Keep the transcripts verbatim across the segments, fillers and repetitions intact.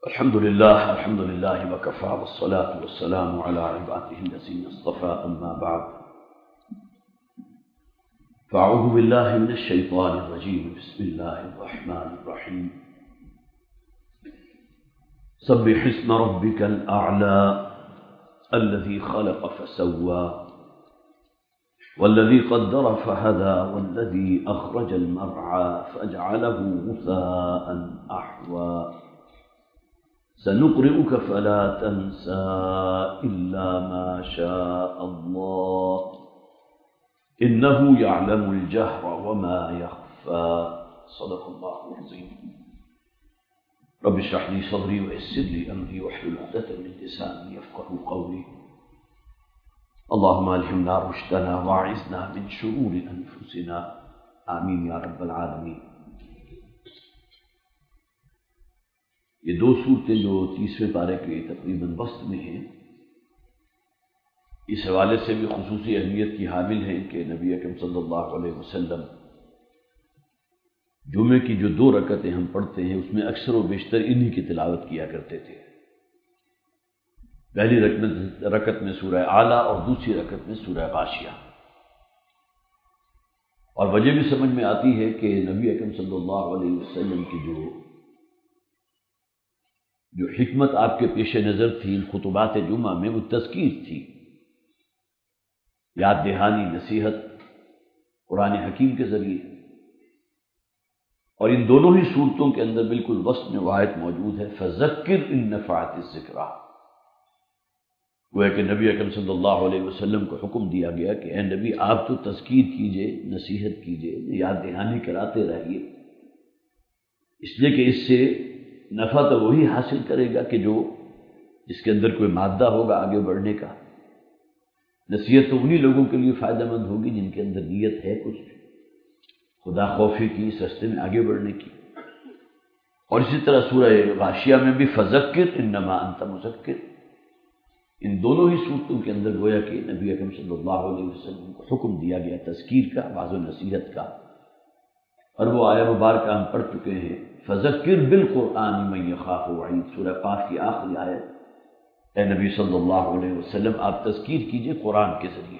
الحمد لله الحمد لله وكفى والصلاة والسلام على عباده الذين اصطفى أما بعد فأعوذ بالله من الشيطان الرجيم بسم الله الرحمن الرحيم سبح اسم ربك الأعلى الذي خلق فسوى والذي قدر فهدى والذي أخرج المرعى فجعله غثاء أحوى سنقرئك فلا تنسى إلا ما شاء الله إنه يعلم الجهر وما يخفى صدق الله العظيم رب اشرح لي صدري ويسر لي أمري واحلل عقدة من لساني يفقهوا قولي اللهم ألهمنا رشدنا واعذنا من شرور أنفسنا آمين يا رب العالمين۔ یہ دو صورتیں جو تیسویں پارے کے تقریباً وسط میں ہیں، اس حوالے سے بھی خصوصی اہمیت کی حامل ہیں کہ نبی اکرم صلی اللہ علیہ وسلم جمعے کی جو دو رکعتیں ہم پڑھتے ہیں اس میں اکثر و بیشتر انہی کی تلاوت کیا کرتے تھے۔ پہلی رکعت میں سورہ اعلیٰ اور دوسری رکعت میں سورہ غاشیہ، اور وجہ بھی سمجھ میں آتی ہے کہ نبی اکرم صلی اللہ علیہ وسلم کی جو جو حکمت آپ کے پیش نظر تھی ان خطبات جمعہ میں، وہ تذکیر تھی، یاد دہانی، نصیحت قرآن حکیم کے ذریعے، اور ان دونوں ہی صورتوں کے اندر بالکل وسط میں وہ آیت موجود ہے فذکر ان نفعت الذکریٰ۔ وہ ہے کہ نبی اکرم صلی اللہ علیہ وسلم کو حکم دیا گیا کہ اے نبی آپ تو تذکیر کیجئے، نصیحت کیجئے، یاد دہانی کراتے رہیے، اس لیے کہ اس سے نفع تو وہی حاصل کرے گا کہ جو جس کے اندر کوئی مادہ ہوگا آگے بڑھنے کا، نصیحت تو انہی لوگوں کے لیے فائدہ مند ہوگی جن کے اندر نیت ہے کچھ خدا خوفی کی، اس راستے میں آگے بڑھنے کی۔ اور اسی طرح سورہ غاشیہ میں بھی فذکر انما انت مذکر، ان دونوں ہی صورتوں کے اندر گویا کہ نبی اکرم صلی اللہ علیہ وسلم کو حکم دیا گیا تذکیر کا، واعظ و نصیحت کا، اور وہ آیہ مبارکہ ہم پڑھ چکے ہیں فذکر بالقرآن من یخاف وعید، سورہ قاف کی آخری آیت۔ اے نبی صلی اللہ علیہ وسلم آپ تذکیر کیجئے قرآن کے ذریعے۔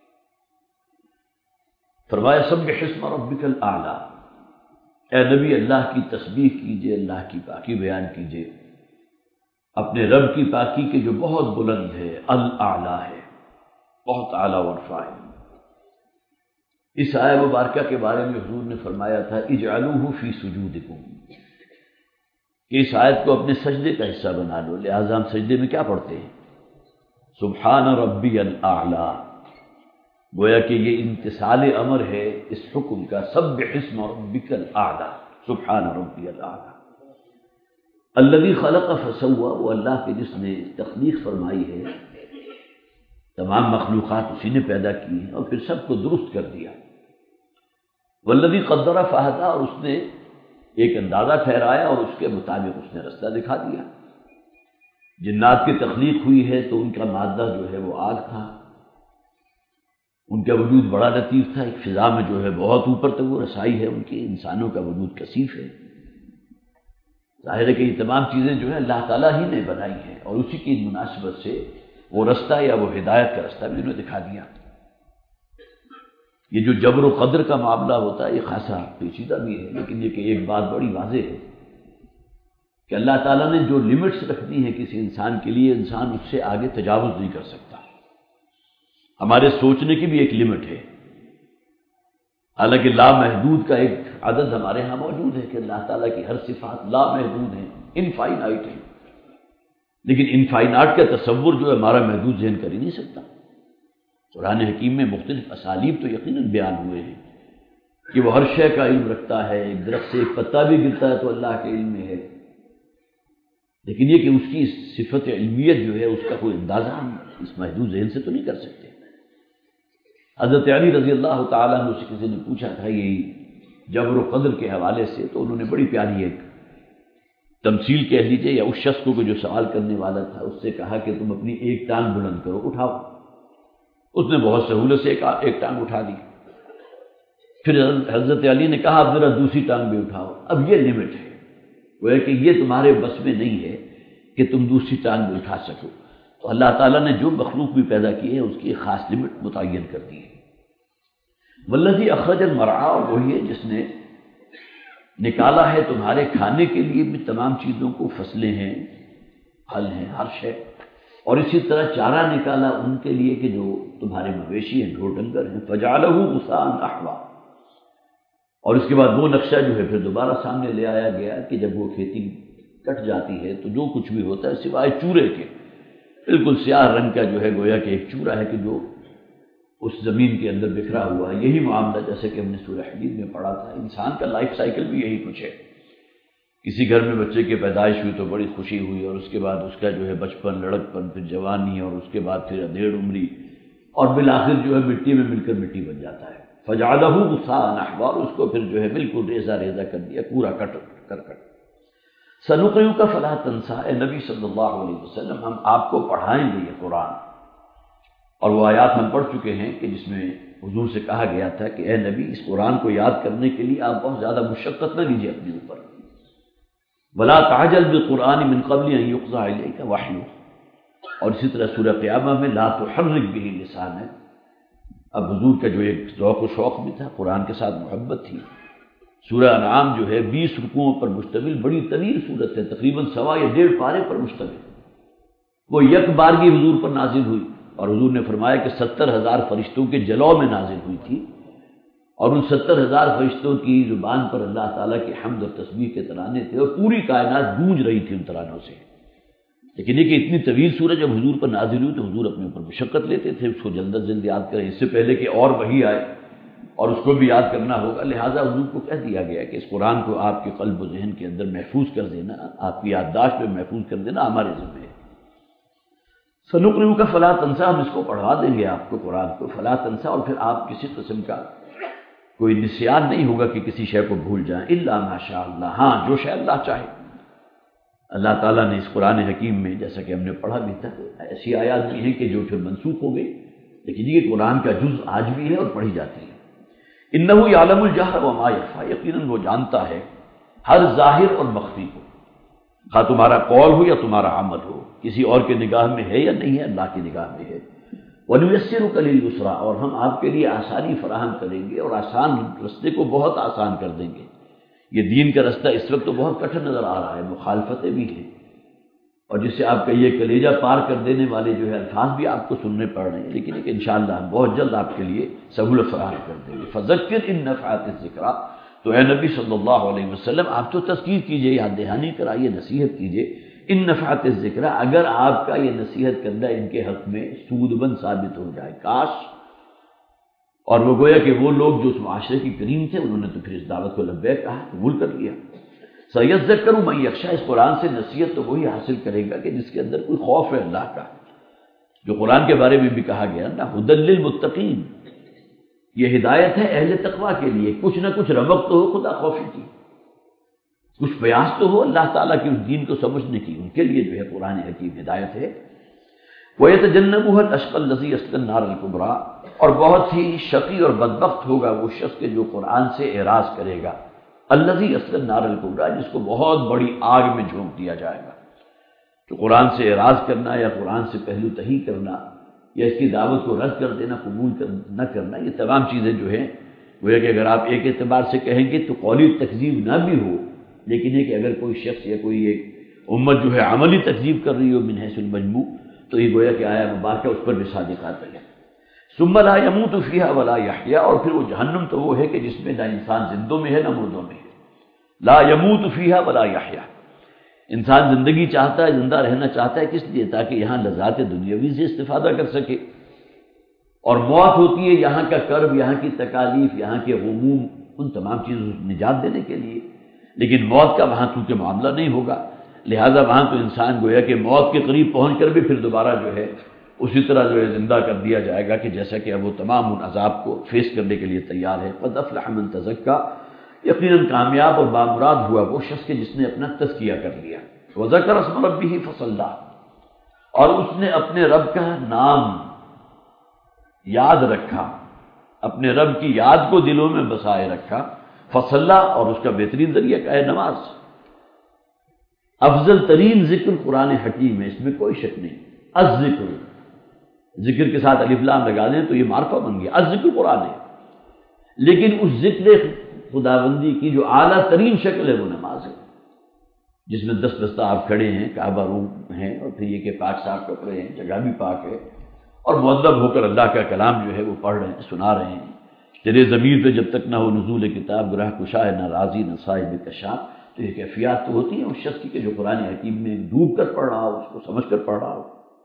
فرمایا سبح اسم ربک الاعلی، اے نبی اللہ کی تسبیح کیجئے، اللہ کی پاکی بیان کیجئے، اپنے رب کی پاکی کے جو بہت بلند ہے، الاعلی ہے، بہت اعلیٰ ورفع ہے۔ اس آیہ مبارکہ کے بارے میں حضور نے فرمایا تھا اجعلوہ فی سجودکم، کہ اس آیت کو اپنے سجدے کا حصہ بنا لو، لہٰذا ہم سجدے میں کیا پڑھتے ہیں؟ سبحان ربی الاعلی۔ گویا کہ یہ امتثال امر ہے اس حکم کا، سبح اسم ربک الاعلی، سبحان ربی الاعلی۔ الذی خلق فسوى، وہ اللہ کے جس نے تخلیق فرمائی ہے، تمام مخلوقات اسی نے پیدا کی ہیں اور پھر سب کو درست کر دیا۔ والذی قدر فہدی، اور اس نے ایک اندازہ ٹھہرایا اور اس کے مطابق اس نے رستہ دکھا دیا۔ جنات کی تخلیق ہوئی ہے تو ان کا مادہ جو ہے وہ آگ تھا، ان کا وجود بڑا لطیف تھا، ایک فضا میں جو ہے بہت اوپر تک وہ رسائی ہے ان کی، انسانوں کا وجود کثیف ہے۔ ظاہر ہے کہ یہ تمام چیزیں جو ہے اللہ تعالیٰ ہی نے بنائی ہیں، اور اسی کی مناسبت سے وہ رستہ یا وہ ہدایت کا رستہ بھی انہوں نے دکھا دیا۔ یہ جو جبر و قدر کا معاملہ ہوتا ہے یہ خاصا پیچیدہ بھی ہے، لیکن یہ کہ ایک بات بڑی واضح ہے کہ اللہ تعالیٰ نے جو لمٹس رکھ دی ہیں کسی انسان کے لیے، انسان اس سے آگے تجاوز نہیں کر سکتا۔ ہمارے سوچنے کی بھی ایک لمٹ ہے، حالانکہ لامحدود کا ایک عدد ہمارے ہاں موجود ہے کہ اللہ تعالیٰ کی ہر صفات لامحدود ہیں، انفائنائٹ ہیں، لیکن انفائنائٹ کا تصور جو ہے ہمارا محدود ذہن کر ہی نہیں سکتا۔ قرآن حکیم میں مختلف اسالیب تو یقیناً بیان ہوئے ہیں کہ وہ ہر شے کا علم رکھتا ہے، ایک درخت سے ایک پتا بھی گرتا ہے تو اللہ کے علم میں ہے، لیکن یہ کہ اس کی صفت علمیت جو ہے اس کا کوئی اندازہ ہم اس محدود ذہن سے تو نہیں کر سکتے۔ حضرت علی رضی اللہ تعالیٰ عنہ سے کسی نے پوچھا تھا یہی جبر و قدر کے حوالے سے، تو انہوں نے بڑی پیاری ایک تمثیل کہہ لیجیے یا اس شخص کو جو سوال کرنے والا تھا اس سے کہا کہ تم اپنی ایک ٹانگ بلند کرو، اٹھاؤ۔ اس نے بہت سہولت سے ایک ایک ٹانگ اٹھا دی۔ پھر حضرت علی نے کہا اب ذرا دوسری ٹانگ بھی اٹھاؤ۔ اب یہ لمٹ ہے، وہ ہے کہ یہ تمہارے بس میں نہیں ہے کہ تم دوسری ٹانگ بھی اٹھا سکو۔ تو اللہ تعالیٰ نے جو مخلوق بھی پیدا کی ہے اس کی ایک خاص لمٹ متعین کر دی ہے۔ والذی اخرج المرعی، اور وہی ہے جس نے نکالا ہے تمہارے کھانے کے لیے بھی تمام چیزوں کو، فصلیں ہیں، پھل ہیں، ہر شے، اور اسی طرح چارہ نکالا ان کے لیے کہ جو تمہارے مویشی ہیں، ڈھور ڈنگر ہیں، فجعلہ غثاء احوا، اور اس کے بعد وہ نقشہ جو ہے پھر دوبارہ سامنے لے آیا گیا کہ جب وہ کھیتی کٹ جاتی ہے تو جو کچھ بھی ہوتا ہے سوائے چورے کے، بالکل سیاہ رنگ کا جو ہے گویا کہ ایک چورا ہے کہ جو اس زمین کے اندر بکھرا ہوا ہے۔ یہی معاملہ جیسے کہ ہم نے سورہ حدید میں پڑھا تھا، انسان کا لائف سائیکل بھی یہی کچھ ہے۔ کسی گھر میں بچے کی پیدائش ہوئی تو بڑی خوشی ہوئی، اور اس کے بعد اس کا جو ہے بچپن، لڑکپن، پھر جوانی، اور اس کے بعد پھر ادھیڑ عمری، اور بالآخر جو ہے مٹی میں مل کر مٹی بن جاتا ہے۔ فجعلہ غثاء احوا، اس کو پھر جو ہے بالکل ریزہ ریزہ کر دیا، پورا کٹ کر کٹ۔ سنقرئک فلا تنسى، اے نبی صلی اللہ علیہ وسلم ہم آپ کو پڑھائیں گے یہ قرآن، اور وہ آیات ہم پڑھ چکے ہیں کہ جس میں حضور سے کہا گیا تھا کہ اے نبی اس قرآن کو یاد کرنے کے لیے آپ بہت زیادہ مشقت نہ لیجیے اپنے اوپر، ولا تعجل بالقرآن من قبل ان يقضى اليك وحيه، اور اسی طرح سورہ قیامہ میں لا تحرک به لسانک۔ اب حضور کا جو ایک ذوق و شوق بھی تھا، قرآن کے ساتھ محبت تھی۔ سورہ انعام جو ہے بیس رکوعوں پر مشتمل بڑی طویل صورت ہے، تقریباً سوا یا ڈیڑھ پارے پر مشتمل، وہ یک بارگی حضور پر نازل ہوئی، اور حضور نے فرمایا کہ ستر ہزار فرشتوں کے جلوہ میں نازل ہوئی تھی، اور ان ستر ہزار فرشتوں کی زبان پر اللہ تعالیٰ کی حمد اور تسبیح کے ترانے تھے، اور پوری کائنات گونج رہی تھی ان ترانوں سے۔ لیکن یہ کہ اتنی طویل سورہ جب حضور پر نازل ہوئی تو حضور اپنے اوپر مشقت لیتے تھے، اس کو جلد از جلد یاد کریں، اس سے پہلے کہ اور وحی آئے اور اس کو بھی یاد کرنا ہوگا، لہٰذا حضور کو کہہ دیا گیا کہ اس قرآن کو آپ کے قلب و ذہن کے اندر محفوظ کر دینا، آپ کی یادداشت میں محفوظ کر دینا ہمارے ذمہ ہے۔ سنقرئک فلا تنسى، ہم اس کو پڑھا دیں گے آپ کو قرآن کو، فلا تنسى، اور پھر آپ کسی قسم کا کوئی نسیان نہیں ہوگا کہ کسی شے کو بھول جائیں، الا ما شاء اللہ، ہاں جو شے اللہ چاہے۔ اللہ تعالیٰ نے اس قرآن حکیم میں جیسا کہ ہم نے پڑھا بھی تھا ایسی آیات بھی ہیں کہ جو پھر منسوخ ہو گئی، لیکن یہ قرآن کا جز آج بھی ہے اور پڑھی جاتی ہے۔ انہ یعلم الجہر وما یخفی، یقیناً وہ جانتا ہے ہر ظاہر اور مخفی کو، خواہ تمہارا قول ہو یا تمہارا عمل ہو، کسی اور کے نگاہ میں ہے یا نہیں ہے، اللہ کی نگاہ میں ہے۔ وَنُيَسِّرُكَ لِلْيُسْرَىٰ، اور ہم آپ کے لیے آسانی فراہم کریں گے اور آسان رستے کو بہت آسان کر دیں گے۔ یہ دین کا رستہ اس وقت تو بہت کٹھن نظر آ رہا ہے، مخالفتیں بھی ہیں، اور جس سے آپ کا یہ کلیجہ پار کر دینے والے جو ہے الفاظ بھی آپ کو سننے پڑ رہے ہیں، لیکن ایک انشاءاللہ ہم بہت جلد آپ کے لیے سہولت فراہم کر دیں گے۔ فَذَكِّرْ إِن نَفَعَتِ الذِّكْرَىٰ، تو اے نبی صلی اللہ علیہ وسلم آپ تو تذکیر کیجئے، یاد دہانی کرائیے، نصیحت کیجئے، ان نفعت الذکر، اگر آپ کا یہ نصیحت کرنا ان کے حق میں سود بند ثابت ہو جائے، کاش۔ اور وہ گویا کہ وہ لوگ جو اس معاشرے کی کریم تھے انہوں نے تو پھر اس دعوت کو لبیک کہا، قبول کر لیا۔ سَيَذَّكَّرُ مَن يَخْشَىٰ، اس قرآن سے نصیحت تو وہی حاصل کرے گا کہ جس کے اندر کوئی خوف ہے اللہ کا، جو قرآن کے بارے میں بھی کہا گیا نا، ہدی للمتقین، یہ ہدایت ہے اہل تقویٰ کے لیے، کچھ نہ کچھ رمق تو ہو خدا خوفی کی، کچھ پیاس تو ہو اللہ تعالیٰ کی اس دین کو سمجھنے کی، ان کے لیے جو ہے قرآن حکیم ہدایت ہے۔ وَيَتَجَنَّبُهَا الْأَشْقَى الَّذِي يَصْلَى النَّارَ الْكُبْرَىٰ، اور بہت ہی شقی اور بدبخت ہوگا وہ شخص کے جو قرآن سے اعراض کرے گا، الَّذِي يَصْلَى النَّارَ الْكُبْرَىٰ، جس کو بہت بڑی آگ میں جھونک دیا جائے گا۔ تو قرآن سے اعراض کرنا یا قرآن سے پہلو تہی کرنا یا اس کی دعوت کو رد کر دینا، قبول کر نہ کرنا، یہ تمام چیزیں جو ہیں وہ ہے کہ اگر آپ ایک اعتبار سے کہیں گے تو قولی تکذیب نہ بھی ہو، لیکن ہے کہ اگر کوئی شخص یا کوئی ایک امت جو ہے عملی تکذیب کر رہی ہو من حیث المجموع، تو یہ گویا کہ آیا مبارکہ اس پر بھی صادقات ہے۔ ثم لا يموت فيها ولا يحيا، اور پھر وہ جہنم تو وہ ہے کہ جس میں نہ انسان زندوں میں ہے نہ مردوں میں ہے۔ لا يموت فيها ولا يحيا، انسان زندگی چاہتا ہے، زندہ رہنا چاہتا ہے، کس لیے؟ تاکہ یہاں لذات دنیاوی سے استفادہ کر سکے، اور موت ہوتی ہے یہاں کا کرب، یہاں کی تکالیف، یہاں کے غموم، ان تمام چیزوں سے نجات دینے کے لیے۔ لیکن موت کا وہاں چونکہ معاملہ نہیں ہوگا، لہذا وہاں تو انسان گویا کہ موت کے قریب پہنچ کر بھی پھر دوبارہ جو ہے اسی طرح جو ہے زندہ کر دیا جائے گا کہ جیسا کہ اب وہ تمام ان عذاب کو فیس کرنے کے لیے تیار ہے۔ قد افلح من تزکا، یقیناً کامیاب اور بامراد ہوا وہ شخص کے جس نے اپنا تزکیہ کر لیا۔ وذکر اسم ربہ فصلی، اور اس نے اپنے رب کا نام یاد رکھا، اپنے رب کی یاد کو دلوں میں بسائے رکھا، فصلی، اور اس کا بہترین ذریعہ کیا ہے؟ نماز۔ افضل ترین ذکر قرآن حکیم ہے، اس میں کوئی شک نہیں۔ الذکر، ذکر کے ساتھ الف لام لگا دیں تو یہ معرفہ بن گیا، الذکر قرآن ہے، لیکن اس ذکر خداوندی کی جو اعلیٰ ترین شکل ہے وہ نماز ہے، جس میں دس دستہ آپ کھڑے ہیں، کعبہ روم ہیں، اور پھر یہ کہ پاک صاف کپڑے ہیں، جگہ بھی پاک ہے، اور مؤدب ہو کر اللہ کا کلام جو ہے وہ پڑھ رہے ہیں، سنا رہے ہیں۔ تیرے ضمیر پہ جب تک نہ ہو نزول کتاب، گراہ کشا ہے نہ راضی نہ صاحب کشاف، تو یہ کیفیات تو ہوتی ہیں اس شخص کی کہ جو قرآن حکیم میں ڈوب کر پڑھ رہا ہو، اس کو سمجھ کر پڑھ رہا ہو۔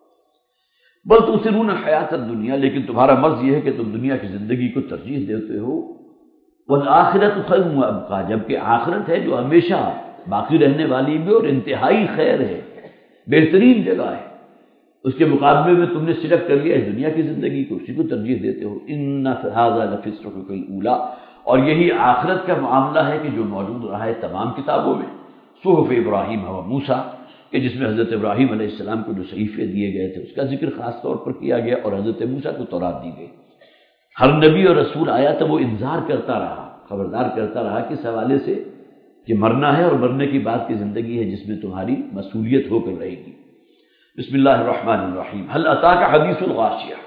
بل تؤثرون حیات الدنیا، لیکن تمہارا مرض یہ ہے کہ تم دنیا کی زندگی کو ترجیح دیتے ہو، والآخرۃ خیر وابقیٰ، جبکہ آخرت ہے جو ہمیشہ باقی رہنے والی بھی اور انتہائی خیر ہے، بہترین جگہ ہے، اس کے مقابلے میں تم نے سلک کر لیا اس دنیا کی زندگی کو، اسی کو ترجیح دیتے ہو۔ ان ھذا لفی الصحف الاولیٰ، اور یہی آخرت کا معاملہ ہے کہ جو موجود رہا ہے تمام کتابوں میں، صحف ابراہیم و موسیٰ، کہ جس میں حضرت ابراہیم علیہ السلام کو جو صحیفے دیے گئے تھے اس کا ذکر خاص طور پر کیا گیا، اور حضرت موسیٰ کو تورات دی گئی۔ ہر نبی اور رسول آیا تو وہ انذار کرتا رہا، خبردار کرتا رہا کہ اس حوالے سے کہ مرنا ہے، اور مرنے کی بعد کی زندگی ہے جس میں تمہاری مسئولیت ہو کر رہے گی۔ بسم اللہ الرحمن الرحیم۔ هل اتاک حدیث الغاشیہ،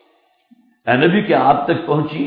اے نبی کیا آپ تک پہنچی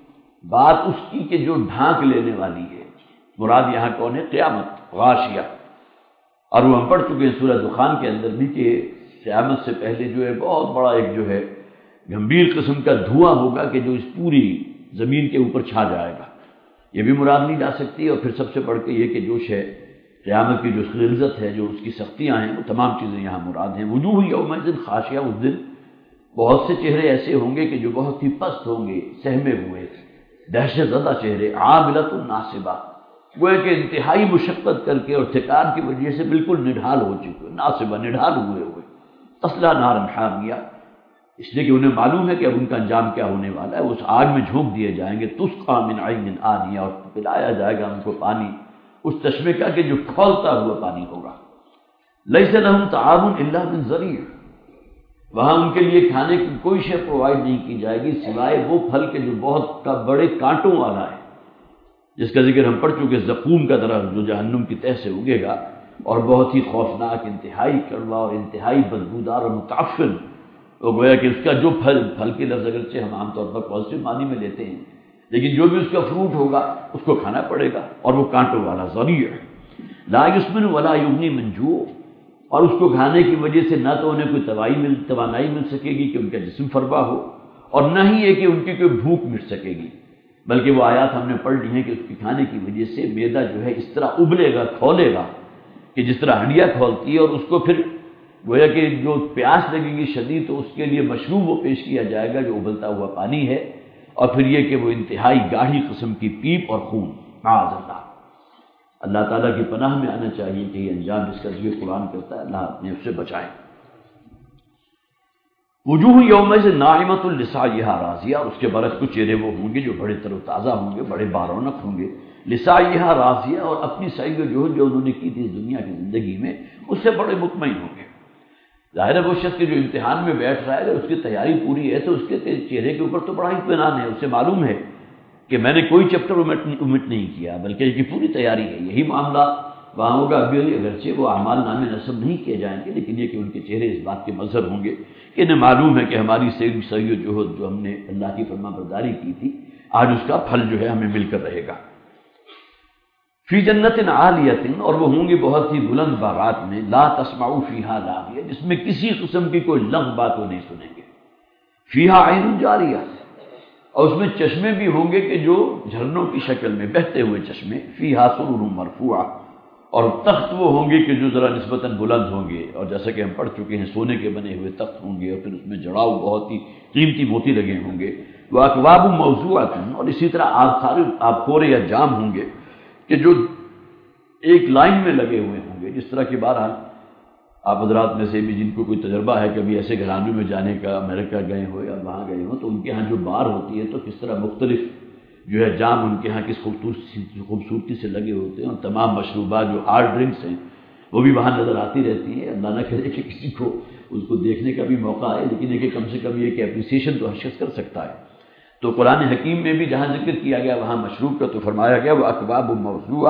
بات اس کی کہ جو ڈھانک لینے والی ہے، مراد یہاں کون ہے؟ قیامت، غاشیہ، اور وہ ہم پڑھ چکے ہیں سورہ دخان کے اندر بھی کہ قیامت سے پہلے جو ہے بہت بڑا ایک جو ہے گمبھیر قسم کا دھواں ہوگا کہ جو اس پوری زمین کے اوپر چھا جائے گا، یہ بھی مراد نہیں جا سکتی۔ اور پھر سب سے بڑھ کے یہ کہ جوش ہے قیامت کی جو غلظت ہے، جو اس کی سختیاں ہیں، وہ تمام چیزیں یہاں مراد ہیں۔ وجوہ یومئذ خاشعہ، اس دن بہت سے چہرے ایسے ہوں گے کہ جو بہت ہی پست ہوں گے، سہمے ہوئے، دہشت زدہ چہرے، عاملۃ ناصبہ، وہ کہ انتہائی مشقت کر کے اور تھکان کی وجہ سے بالکل نڈھال ہو چکے، ناصبہ، نڈھال ہوئے ہوئے، تصلیٰ نارا حامیہ، اس لیے کہ انہیں معلوم ہے کہ اب ان کا انجام کیا ہونے والا ہے، وہ اس آگ میں جھونک دیے جائیں گے، تسقیٰ من عین آنیہ، اور پلایا جائے گا ان کو پانی اس چشمے کا کہ جو کھولتا ہوا پانی ہوگا۔ لیس لہم طعام الا من ضریع، وہاں ان کے لیے کھانے کی کوئی شے پرووائڈ نہیں کی جائے گی سوائے وہ پھل کے جو بہت کا بڑے کانٹوں والا ہے، جس کا ذکر ہم پڑھ چکے، زقوم کا درخت جو جہنم کی تہہ سے اگے گا، اور بہت ہی خوفناک، انتہائی کڑوا اور انتہائی بدبودار اور متعفن، وہ گویا کہ اس کا جو پھل، پھل کے لفظ اگرچہ ہم عام طور پر پازیٹو معنی میں لیتے ہیں، لیکن جو بھی اس کا فروٹ ہوگا اس کو کھانا پڑے گا، اور وہ کانٹوں والا ضریع، لا یسمن ولا یغنی من جوع، اور اس کو کھانے کی وجہ سے نہ تو انہیں کوئی توائی مل توانائی مل سکے گی کہ ان کا جسم فربا ہو، اور نہ ہی یہ کہ ان کی کوئی بھوک مٹ سکے گی، بلکہ وہ آیات ہم نے پڑھ لی ہیں کہ اس کی کھانے کی وجہ سے معدہ جو ہے اس طرح ابلے گا، کھولے گا کہ جس طرح ہڈیاں کھولتی ہے، اور اس کو پھر گویا کہ جو پیاس لگے گی شدید تو اس کے لیے مشروب وہ پیش کیا جائے گا جو ابلتا ہوا پانی ہے، اور پھر یہ کہ وہ انتہائی گاڑھی قسم کی پیپ اور خون، معاذ اللہ۔ اللہ تعالیٰ کی پناہ میں آنا چاہیے کہ یہ انجام جس کا ذکر قرآن کرتا ہے اللہ اپنے اس سے بچائے۔ وجوہ یومئذ ناعمۃ لسعیہا راضیہ، اور اس کے برعکس کچھ چہرے وہ ہوں گے جو بڑے تر و تازہ ہوں گے، بڑے بارونق ہوں گے، لسعیہا راضیہ، اور اپنی سعی و جہد جو انہوں نے کی تھی اس دنیا کی زندگی میں اس سے بڑے مطمئن ہوں گے۔ ظاہر ہے وہ شخص کے جو امتحان میں بیٹھ رہا ہے اگر اس کی تیاری پوری ہے تو اس کے چہرے کے اوپر تو بڑا اطمینان ہے، اسے معلوم ہے کہ میں نے کوئی چیپٹر omit نہیں کیا بلکہ اس کی پوری تیاری ہے۔ یہی معاملہ وہاں ہوگا، ابھی اگرچہ وہ اعمال نامے نصب نہیں کیے جائیں گے، لیکن یہ کہ ان کے چہرے اس بات کے مظہر ہوں گے کہ انہیں معلوم ہے کہ ہماری سعی سعی و جہد جو ہم نے اللہ کی فرما برداری کی تھی آج اس کا پھل جو ہے ہمیں مل کر رہے گا۔ فی جنت عالیۃ، اور وہ ہوں گے بہت ہی بلند باغات میں، لا تسمع فیہا لاغیہ، جس میں کسی قسم کی کوئی لغو بات وہ نہیں سنیں گے، فیہا عین جاریہ، اور اس میں چشمے بھی ہوں گے کہ جو جھرنوں کی شکل میں بہتے ہوئے چشمے، فیہا سرر مرفوعہ، اور تخت وہ ہوں گے کہ جو ذرا نسبتاً بلند ہوں گے، اور جیسا کہ ہم پڑھ چکے ہیں سونے کے بنے ہوئے تخت ہوں گے، اور پھر اس میں جڑاؤ بہت ہی قیمتی موتی لگے ہوں گے، واکواب موضوعۃ، اور اسی طرح آبخور آبخورے یا جام ہوں گے کہ جو ایک لائن میں لگے ہوئے ہوں گے، جس طرح کی بہرحال آپ حضرات میں سے بھی جن کو کوئی تجربہ ہے کبھی ایسے گھرانوں میں جانے کا، امریکہ گئے ہو یا وہاں گئے ہوں، تو ان کے ہاں جو بار ہوتی ہے تو کس طرح مختلف جو ہے جام ان کے ہاں کس خوبصورتی خوبصورتی سے لگے ہوتے ہیں، اور تمام مشروبات جو ہارڈ ڈرنکس ہیں وہ بھی وہاں نظر آتی رہتی ہیں۔ اللہ نہ کرے کہ کسی کو اس کو دیکھنے کا بھی موقع ہے، لیکن یہ کہ کم سے کم یہ کہ اپریسیشن تو ہر شخص کر سکتا ہے۔ تو قرآن حکیم میں بھی جہاں ذکر کیا گیا وہاں مشروب کا تو فرمایا گیا وہ اکواب موضوعہ،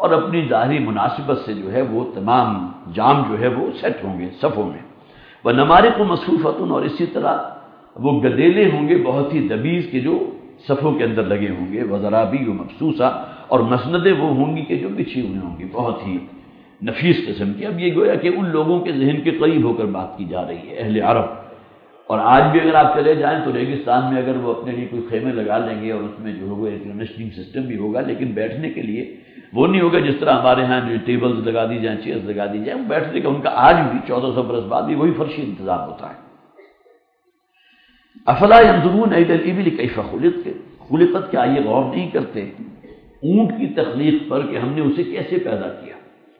اور اپنی ظاہری مناسبت سے جو ہے وہ تمام جام جو ہے وہ سیٹ ہوں گے صفوں میں. وہ نمارق و مصروفتن، اور اسی طرح وہ گدیلے ہوں گے بہت ہی دبیز کے جو صفوں کے اندر لگے ہوں گے. وزرابی و مبسوسہ، اور مسندیں وہ ہوں گی کہ جو بچھی ہوئی ہوں گی بہت ہی نفیس قسم کی. اب یہ گویا کہ ان لوگوں کے ذہن کے قریب ہو کر بات کی جا رہی ہے، اہل عرب. اور آج بھی اگر آپ چلے جائیں تو ریگستان میں اگر وہ اپنے لیے کوئی خیمے لگا لیں گے اور اس میں جو ہوگا ایک کنڈیشننگ سسٹم بھی ہوگا، لیکن بیٹھنے کے لیے وہ نہیں ہوگا جس طرح ہمارے ہاں جو ٹیبلز لگا دی جائیں، چیئرز لگا دی جائیں. بیٹھنے کا ان کا آج بھی چودہ سو برس بعد بھی وہی فرشی انتظام ہوتا ہے. افلا ينظرون الى الابل كيف خلقت خلقت کیا یہ غور نہیں کرتے اونٹ کی تخلیق پر کہ ہم نے اسے کیسے پیدا کیا.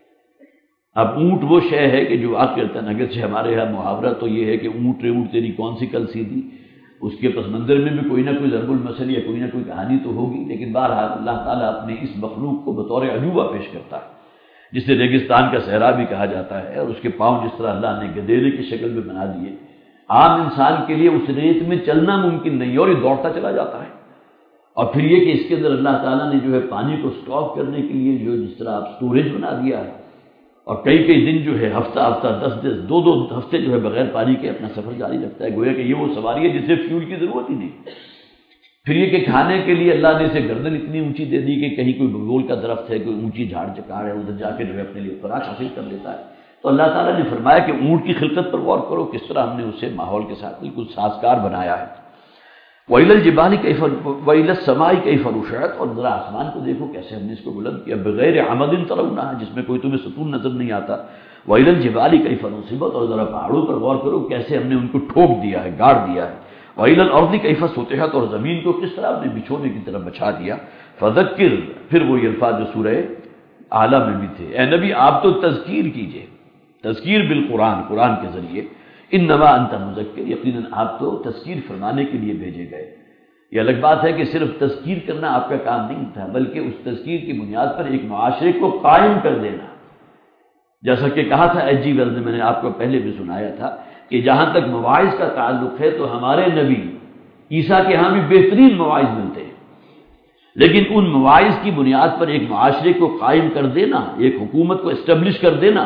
اب اونٹ وہ شے ہے کہ جو آپ کہتے ہیں، اگرچہ ہمارے یہاں محاورہ تو یہ ہے کہ اونٹ رے اونٹ تیری کون سی کل سی دی، اس کے پس منظر میں بھی کوئی نہ کوئی ضرب المثل یا کوئی نہ کوئی کہانی تو ہوگی. لیکن بہرحال اللہ تعالیٰ اپنے اس مخلوق کو بطور عجوبہ پیش کرتا ہے، جسے ریگستان کا صحرا بھی کہا جاتا ہے. اور اس کے پاؤں جس طرح اللہ نے گدیلے کی شکل میں بنا دیے، عام انسان کے لیے اس ریت میں چلنا ممکن نہیں اور یہ دوڑتا چلا جاتا ہے. اور پھر یہ کہ اس کے اندر اللہ تعالیٰ نے جو ہے پانی کو سٹاک کرنے کے لیے جو جس طرح آپ سٹوریج بنا دیا ہے، اور کئی کئی دن جو ہے ہفتہ ہفتہ دس دس دو دو ہفتے جو ہے بغیر پانی کے اپنا سفر جاری رکھتا ہے. گویا کہ یہ وہ سواری ہے جسے فیول کی ضرورت ہی نہیں. پھر یہ کہ کھانے کے لیے اللہ نے اسے گردن اتنی اونچی دے دی کہ کہیں کوئی بگول کا درخت ہے، کوئی اونچی جھاڑ چکاڑ ہے، ادھر جا کے جو ہے اپنے لیے خوراک حاصل کر لیتا ہے. تو اللہ تعالیٰ نے فرمایا کہ اونٹ کی خلقت پر غور کرو، کس طرح ہم نے اسے ماحول کے ساتھ بالکل سازگار بنایا ہے. وَإِلَى الْجِبَالِ كَيْفَ وَإِلَى السَّمَاءِ كَيْفَ رُفِعَتْ، اور ذرا آسمان کو دیکھو کیسے ہم نے اس کو بلند کیا، بغیر عمد ترونها، جس میں کوئی تمہیں ستون نظر نہیں آتا. وَإِلَى الْجِبَالِ كَيْفَ نُصِبَتْ، اور ذرا پہاڑوں پر غور کرو کیسے ہم نے ان کو ٹھوک دیا ہے، گاڑ دیا ہے. وَإِلَى الْأَرْضِ كَيْفَ سُطِحَتْ، اور زمین کو کس طرح ہم نے بچھونے کی طرح بچھا دیا. فَذَكِّرْ، پھر وہ یہ الفاظ جو سورہ اعلیٰ میں بھی تھے، اے نبی آپ تو تذکیر کیجئے، تذکیر بالقرآن، قرآن کے ذریعے. انما انت مذکر، یقیناً آپ تو تذکیر فرمانے کے لیے بھیجے گئے. یہ الگ بات ہے کہ صرف تذکیر کرنا آپ کا کام نہیں تھا، بلکہ اس تذکیر کی بنیاد پر ایک معاشرے کو قائم کر دینا. جیسا کہ کہا تھا ایچ جی ویلز نے، میں نے آپ کو پہلے بھی سنایا تھا کہ جہاں تک مواعظ کا تعلق ہے تو ہمارے نبی عیسیٰ کے ہاں بھی بہترین مواعظ ملتے ہیں، لیکن ان مواعظ کی بنیاد پر ایک معاشرے کو قائم کر دینا، ایک حکومت کو اسٹیبلش کر دینا،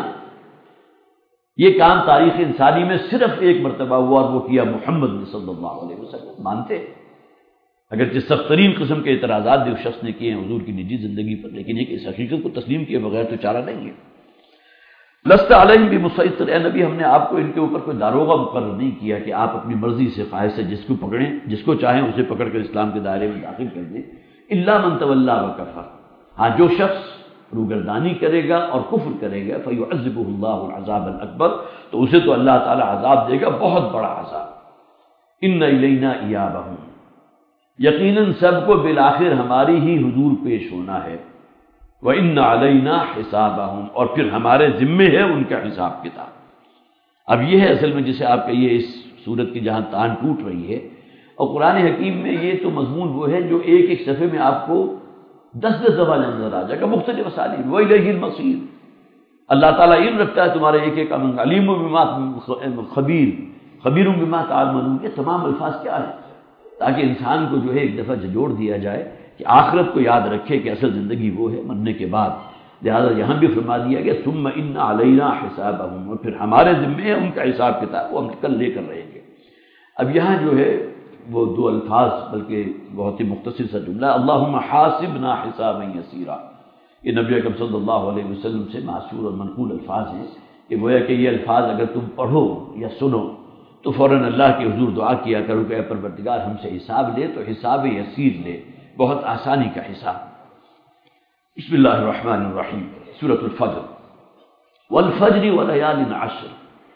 یہ کام تاریخ انسانی میں صرف ایک مرتبہ ہوا اور وہ کیا محمد صلی اللہ علیہ وسلم. مانتے اگرچہ سخت ترین قسم کے اعتراضات بھی اس شخص نے کیے ہیں حضور کی نجی زندگی پر، لیکن ایک اس حقیقت کو تسلیم کیے بغیر تو چارہ نہیں ہے. لست علیہم بمسیطر، اے نبی ہم نے آپ کو ان کے اوپر کوئی داروغہ مقرر نہیں کیا کہ آپ اپنی مرضی سے خواہش سے جس کو پکڑیں، جس کو چاہیں اسے پکڑ کر اسلام کے دائرے میں داخل کر دیں. الا من تولی وکفر، ہاں جو شخص روگردانی کرے گا اور کفر کرے گا، فیعذبہ اللہ العذاب الاکبر، تو اسے تو اللہ تعالی عذاب دے گا، بہت بڑا عذاب. ان الینا ایابہم، یقیناً سب کو بالآخر ہماری ہی حضور پیش ہونا ہے. وَإِنَّ عَلَيْنَا حِسَابَهُمْ، اور پھر ہمارے ذمے ہے ان کا حساب کتاب. اب یہ ہے اصل میں جسے آپ کہیے اس صورت کی جہاں تان ٹوٹ رہی ہے. اور قرآن حکیم میں یہ تو مضمون وہ ہے جو ایک ایک صفحے میں آپ کو دس دس دفعہ نظر آ جائے گا، مختلف اسالیب. وَإِلَيْهِ الْمَصِيرُ، اللہ تعالیٰ علم رکھتا ہے تمہارے ایک ایک عمل. علیم بما خبیر، خبیر بما تعملون، یہ تمام الفاظ کیا ہے تاکہ انسان کو جو ہے ایک دفعہ جھجوڑ دیا جائے کہ آخرت کو یاد رکھے کہ اصل زندگی وہ ہے مرنے کے بعد. لہٰذا یہاں بھی فرما دیا گیا ثم ان علینا حسابہم، اور پھر ہمارے ذمے ہے ان کا حساب کتاب، وہ ہم کل لے کر رہیں گے. اب یہاں جو ہے وہ دو الفاظ بلکہ بہت ہی مختصر سا جملہ، اللہم حاسبنا حسابا یسیرا، یہ نبی اکرم صلی اللہ علیہ وسلم سے معصور اور منقول الفاظ ہیں کہ گویا کہ یہ الفاظ اگر تم پڑھو یا سنو تو فوراً اللہ کے حضور دعا کیا کرو کہ اے پروردگار ہم سے حساب لے، تو حساب یسیر لے، بہت آسانی کا حساب. بسم اللہ الرحمن الرحیم، سورۃ الفجر. والفجر ولیال عشر،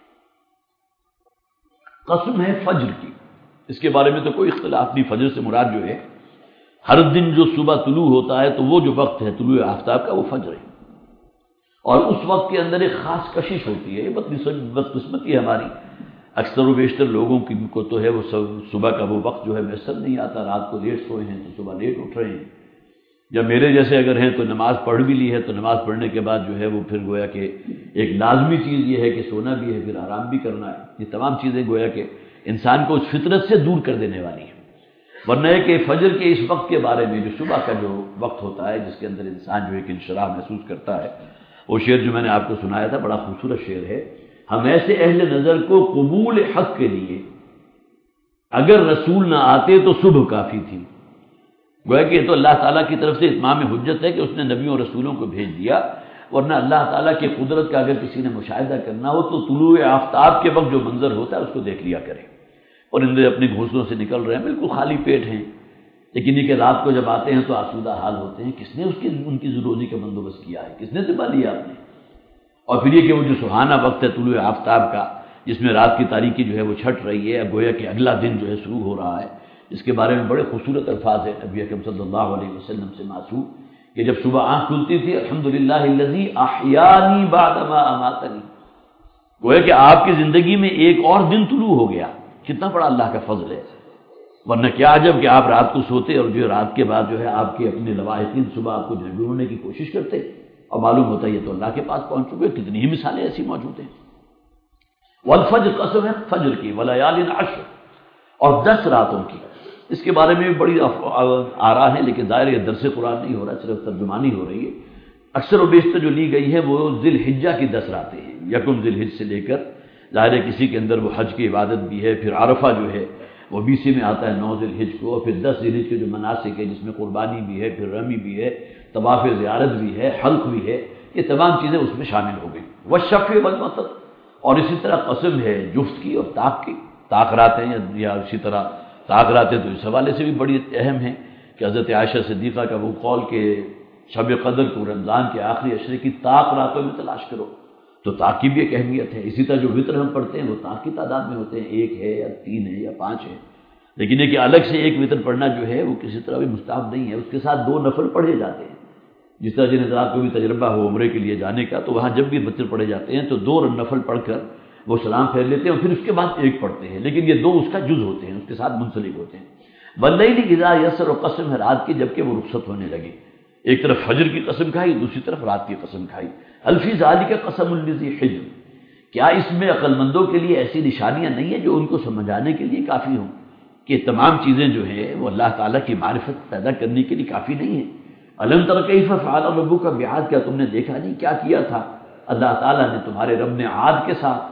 قسم ہے فجر کی. اس کے بارے میں تو کوئی اختلاف نہیں، فجر سے مراد جو ہے ہر دن جو صبح طلوع ہوتا ہے تو وہ جو وقت ہے طلوع آفتاب کا وہ فجر ہے. اور اس وقت کے اندر ایک خاص کشش ہوتی ہے، یہ بدقسمتی ہے ہماری. اکثر و بیشتر لوگوں کی کو تو ہے وہ صبح کا وہ وقت جو ہے میسر نہیں آتا، رات کو لیٹ سوئے ہیں تو صبح لیٹ اٹھ رہے ہیں. یا میرے جیسے اگر ہیں تو نماز پڑھ بھی لی ہے تو نماز پڑھنے کے بعد جو ہے وہ پھر گویا کہ ایک لازمی چیز یہ ہے کہ سونا بھی ہے، پھر آرام بھی کرنا ہے. یہ تمام چیزیں گویا کہ انسان کو اس فطرت سے دور کر دینے والی ہیں. ورنہ ہے کہ فجر کے اس وقت کے بارے میں، جو صبح کا جو وقت ہوتا ہے جس کے اندر انسان جو ہے کہ انشراح محسوس کرتا ہے، وہ شعر جو میں نے آپ کو سنایا تھا بڑا خوبصورت شعر ہے، ہم ایسے اہل نظر کو قبول حق کے لیے اگر رسول نہ آتے تو صبح کافی تھی۔ گویا کہ یہ تو اللہ تعالیٰ کی طرف سے اتمام حجت ہے کہ اس نے نبیوں اور رسولوں کو بھیج دیا، ورنہ اللہ تعالیٰ کی قدرت کا اگر کسی نے مشاہدہ کرنا ہو تو طلوع آفتاب کے وقت جو منظر ہوتا ہے اس کو دیکھ لیا کرے۔ اور اندر اپنے گھونسلوں سے نکل رہے ہیں، بالکل خالی پیٹ ہیں، لیکن یہ کہ رات کو جب آتے ہیں تو آسودہ حال ہوتے ہیں۔ کس نے اس کی ان کی روزی کا بندوبست کیا ہے؟ کس نے ذمہ لیا آپ نے؟ اور پھر یہ کہ وہ جو سہانا وقت ہے طلوع آفتاب کا، جس میں رات کی تاریکی جو ہے وہ چھٹ رہی ہے، اب گویا کہ اگلا دن جو ہے شروع ہو رہا ہے، اس کے بارے میں بڑے خوبصورت الفاظ ہیں نبی اکرم صلی اللہ علیہ وسلم سے معصوم کہ جب صبح آنکھ کھلتی تھی، الحمدللہ الذی احیانی بعدما اماتنی، گویا کہ آپ کی زندگی میں ایک اور دن طلوع ہو گیا۔ کتنا بڑا اللہ کا فضل ہے۔ ورنہ کیا عجب کہ آپ رات کو سوتے اور جو رات کے بعد جو ہے آپ کے اپنے لواحقین صبح آپ کو جو ہے ڈھونڈنے کی کوشش کرتے، اور معلوم ہوتا ہے یہ تو اللہ کے پاس پہنچ چکے۔ کتنی ہی مثالیں ایسی موجود ہیں۔ والفجر، قسم ہے فجر کی، ولیال عشر، اور دس راتوں کی۔ اس کے بارے میں بھی بڑی آراء ہیں، لیکن ظاہر یہ درس قرآن نہیں ہو رہا، صرف ترجمانی ہو رہی ہے۔ اکثر و بیشتر جو لی گئی ہے وہ ذی الحجہ کی دس راتیں ہیں، یکم ذی الحجہ سے لے کر، ظاہر ہے کسی کے اندر وہ حج کی عبادت بھی ہے، پھر عرفہ جو ہے وہ بیسی میں آتا ہے نو ذی الحجہ کو، اور پھر دس ذی الحجہ کے جو مناسک ہے جس میں قربانی بھی ہے، پھر رمی بھی ہے، طواف زیارت بھی ہے، حلق بھی ہے، یہ تمام چیزیں اس میں شامل ہو گئی۔ والشفع والوتر، اور اسی طرح قسم ہے جفت کی اور طاق کی، طاق راتیں یا اسی طرح طاق راتیں تو اس حوالے سے بھی بڑی اہم ہیں کہ حضرت عائشہ صدیقہ کا وہ قول کہ شب قدر کو رمضان کے آخری عشرے کی طاق راتوں میں تلاش کرو، تو طاق کی بھی ایک اہمیت ہے۔ اسی طرح جو وطر ہم پڑھتے ہیں وہ طاق کی تعداد میں ہوتے ہیں، ایک ہے یا تین ہے یا پانچ ہے، لیکن یہ کہ الگ سے ایک وطر پڑھنا جو ہے وہ کسی طرح بھی مستحب نہیں ہے، اس کے ساتھ دو نفل پڑھے جاتے ہیں۔ جس طرح جن حضرات کو بھی تجربہ ہو عمرے کے لیے جانے کا، تو وہاں جب بھی وطر پڑھے جاتے ہیں تو دو نفل پڑھ کر وہ سلام پھیر لیتے ہیں اور پھر اس کے بعد ایک پڑھتے ہیں، لیکن یہ دو اس کا جز ہوتے ہیں، اس کے ساتھ منسلک ہوتے ہیں۔ واللیل اذا یسر، و قسم ہے رات کی جبکہ وہ رخصت ہونے لگے۔ ایک طرف فجر کی قسم کھائی، دوسری طرف رات کی قسم کھائی۔ هل فی ذلک قسم لذی حجر، کیا اس میں عقل مندوں کے لیے ایسی نشانیاں نہیں ہیں جو ان کو سمجھانے کے لیے کافی ہوں کہ تمام چیزیں جو ہیں وہ اللہ تعالیٰ کی معرفت پیدا کرنے کے لیے کافی نہیں ہیں؟ الم تر کیف فعل ربک بعاد، کیا تم نے دیکھا نہیں کیا کیا تھا اللہ تعالیٰ نے، تمہارے رب نے عاد کے ساتھ،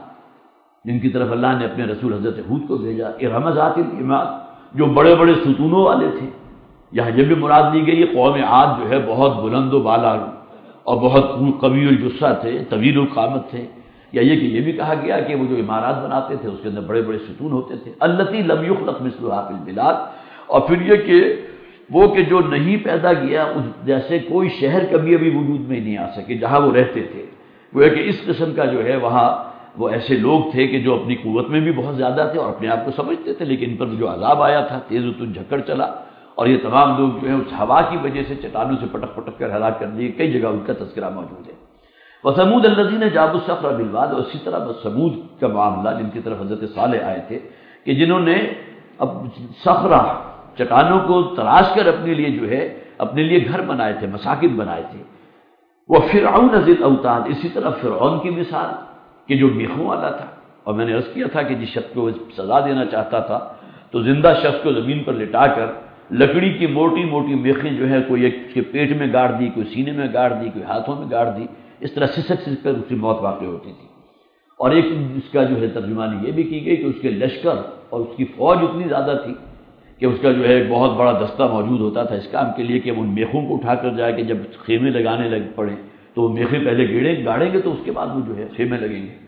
جن کی طرف اللہ نے اپنے رسول حضرت ہود کو بھیجا۔ ارم ذات العماد، جو بڑے بڑے ستونوں والے تھے۔ یہاں یہ بھی مراد لی گئی ہے قوم عاد جو ہے بہت بلند و بالا اور بہت قوی الجثہ تھے، طویل القامت تھے، یا یہ کہ یہ بھی کہا گیا کہ وہ جو عمارات بناتے تھے اس کے اندر بڑے بڑے ستون ہوتے تھے۔ التی لم یخلق مثلها فی البلاد، اور پھر یہ کہ وہ کہ جو نہیں پیدا کیا اس جیسے کوئی شہر کبھی ابھی وجود میں نہیں آ سکے جہاں وہ رہتے تھے۔ وہ کہ اس قسم کا جو ہے وہاں وہ ایسے لوگ تھے کہ جو اپنی قوت میں بھی بہت زیادہ تھے اور اپنے آپ کو سمجھتے تھے، لیکن ان پر جو عذاب آیا تھا تیز و تند جھکڑ چلا، اور یہ تمام لوگ جو ہے اس ہوا کی وجہ سے چٹانوں سے پٹک پٹک کر ہلاک کر دیے۔ کئی جگہ ان کا تذکرہ موجود ہے۔ وثمود الذین جابوا الصخر بالواد، اور اسی طرح بس ثمود کا معاملہ جن کی طرف حضرت صالح آئے تھے کہ جنہوں نے اب صخرہ چٹانوں کو تراش کر اپنے لیے جو ہے اپنے لیے گھر بنائے تھے، مساکن بنائے تھے۔ وہ فرعون ذی الاوتاد، اسی طرح فرعون کی مثال کہ جو میخوں والا تھا، اور میں نے عرض کیا تھا کہ جس شخص کو سزا دینا چاہتا تھا تو زندہ شخص کو زمین پر لٹا کر لکڑی کی موٹی موٹی میخیں جو ہے کوئی ایک کے پیٹ میں گاڑ دی، کوئی سینے میں گاڑ دی، کوئی ہاتھوں میں گاڑ دی، اس طرح سسک سسک کر اس کی موت واقع ہوتی تھی۔ اور ایک اس کا جو ہے ترجمانی یہ بھی کی گئی کہ اس کے لشکر اور اس کی فوج اتنی زیادہ تھی کہ اس کا جو ہے ایک بہت بڑا دستہ موجود ہوتا تھا اس کام کے لیے کہ ان میخوں کو اٹھا کر جائے کہ جب خیمے لگانے لگ پڑے تو وہ میخیں پہلے گیڑیں گاڑیں گے تو اس کے بعد وہ جو ہے خیمے لگیں گے۔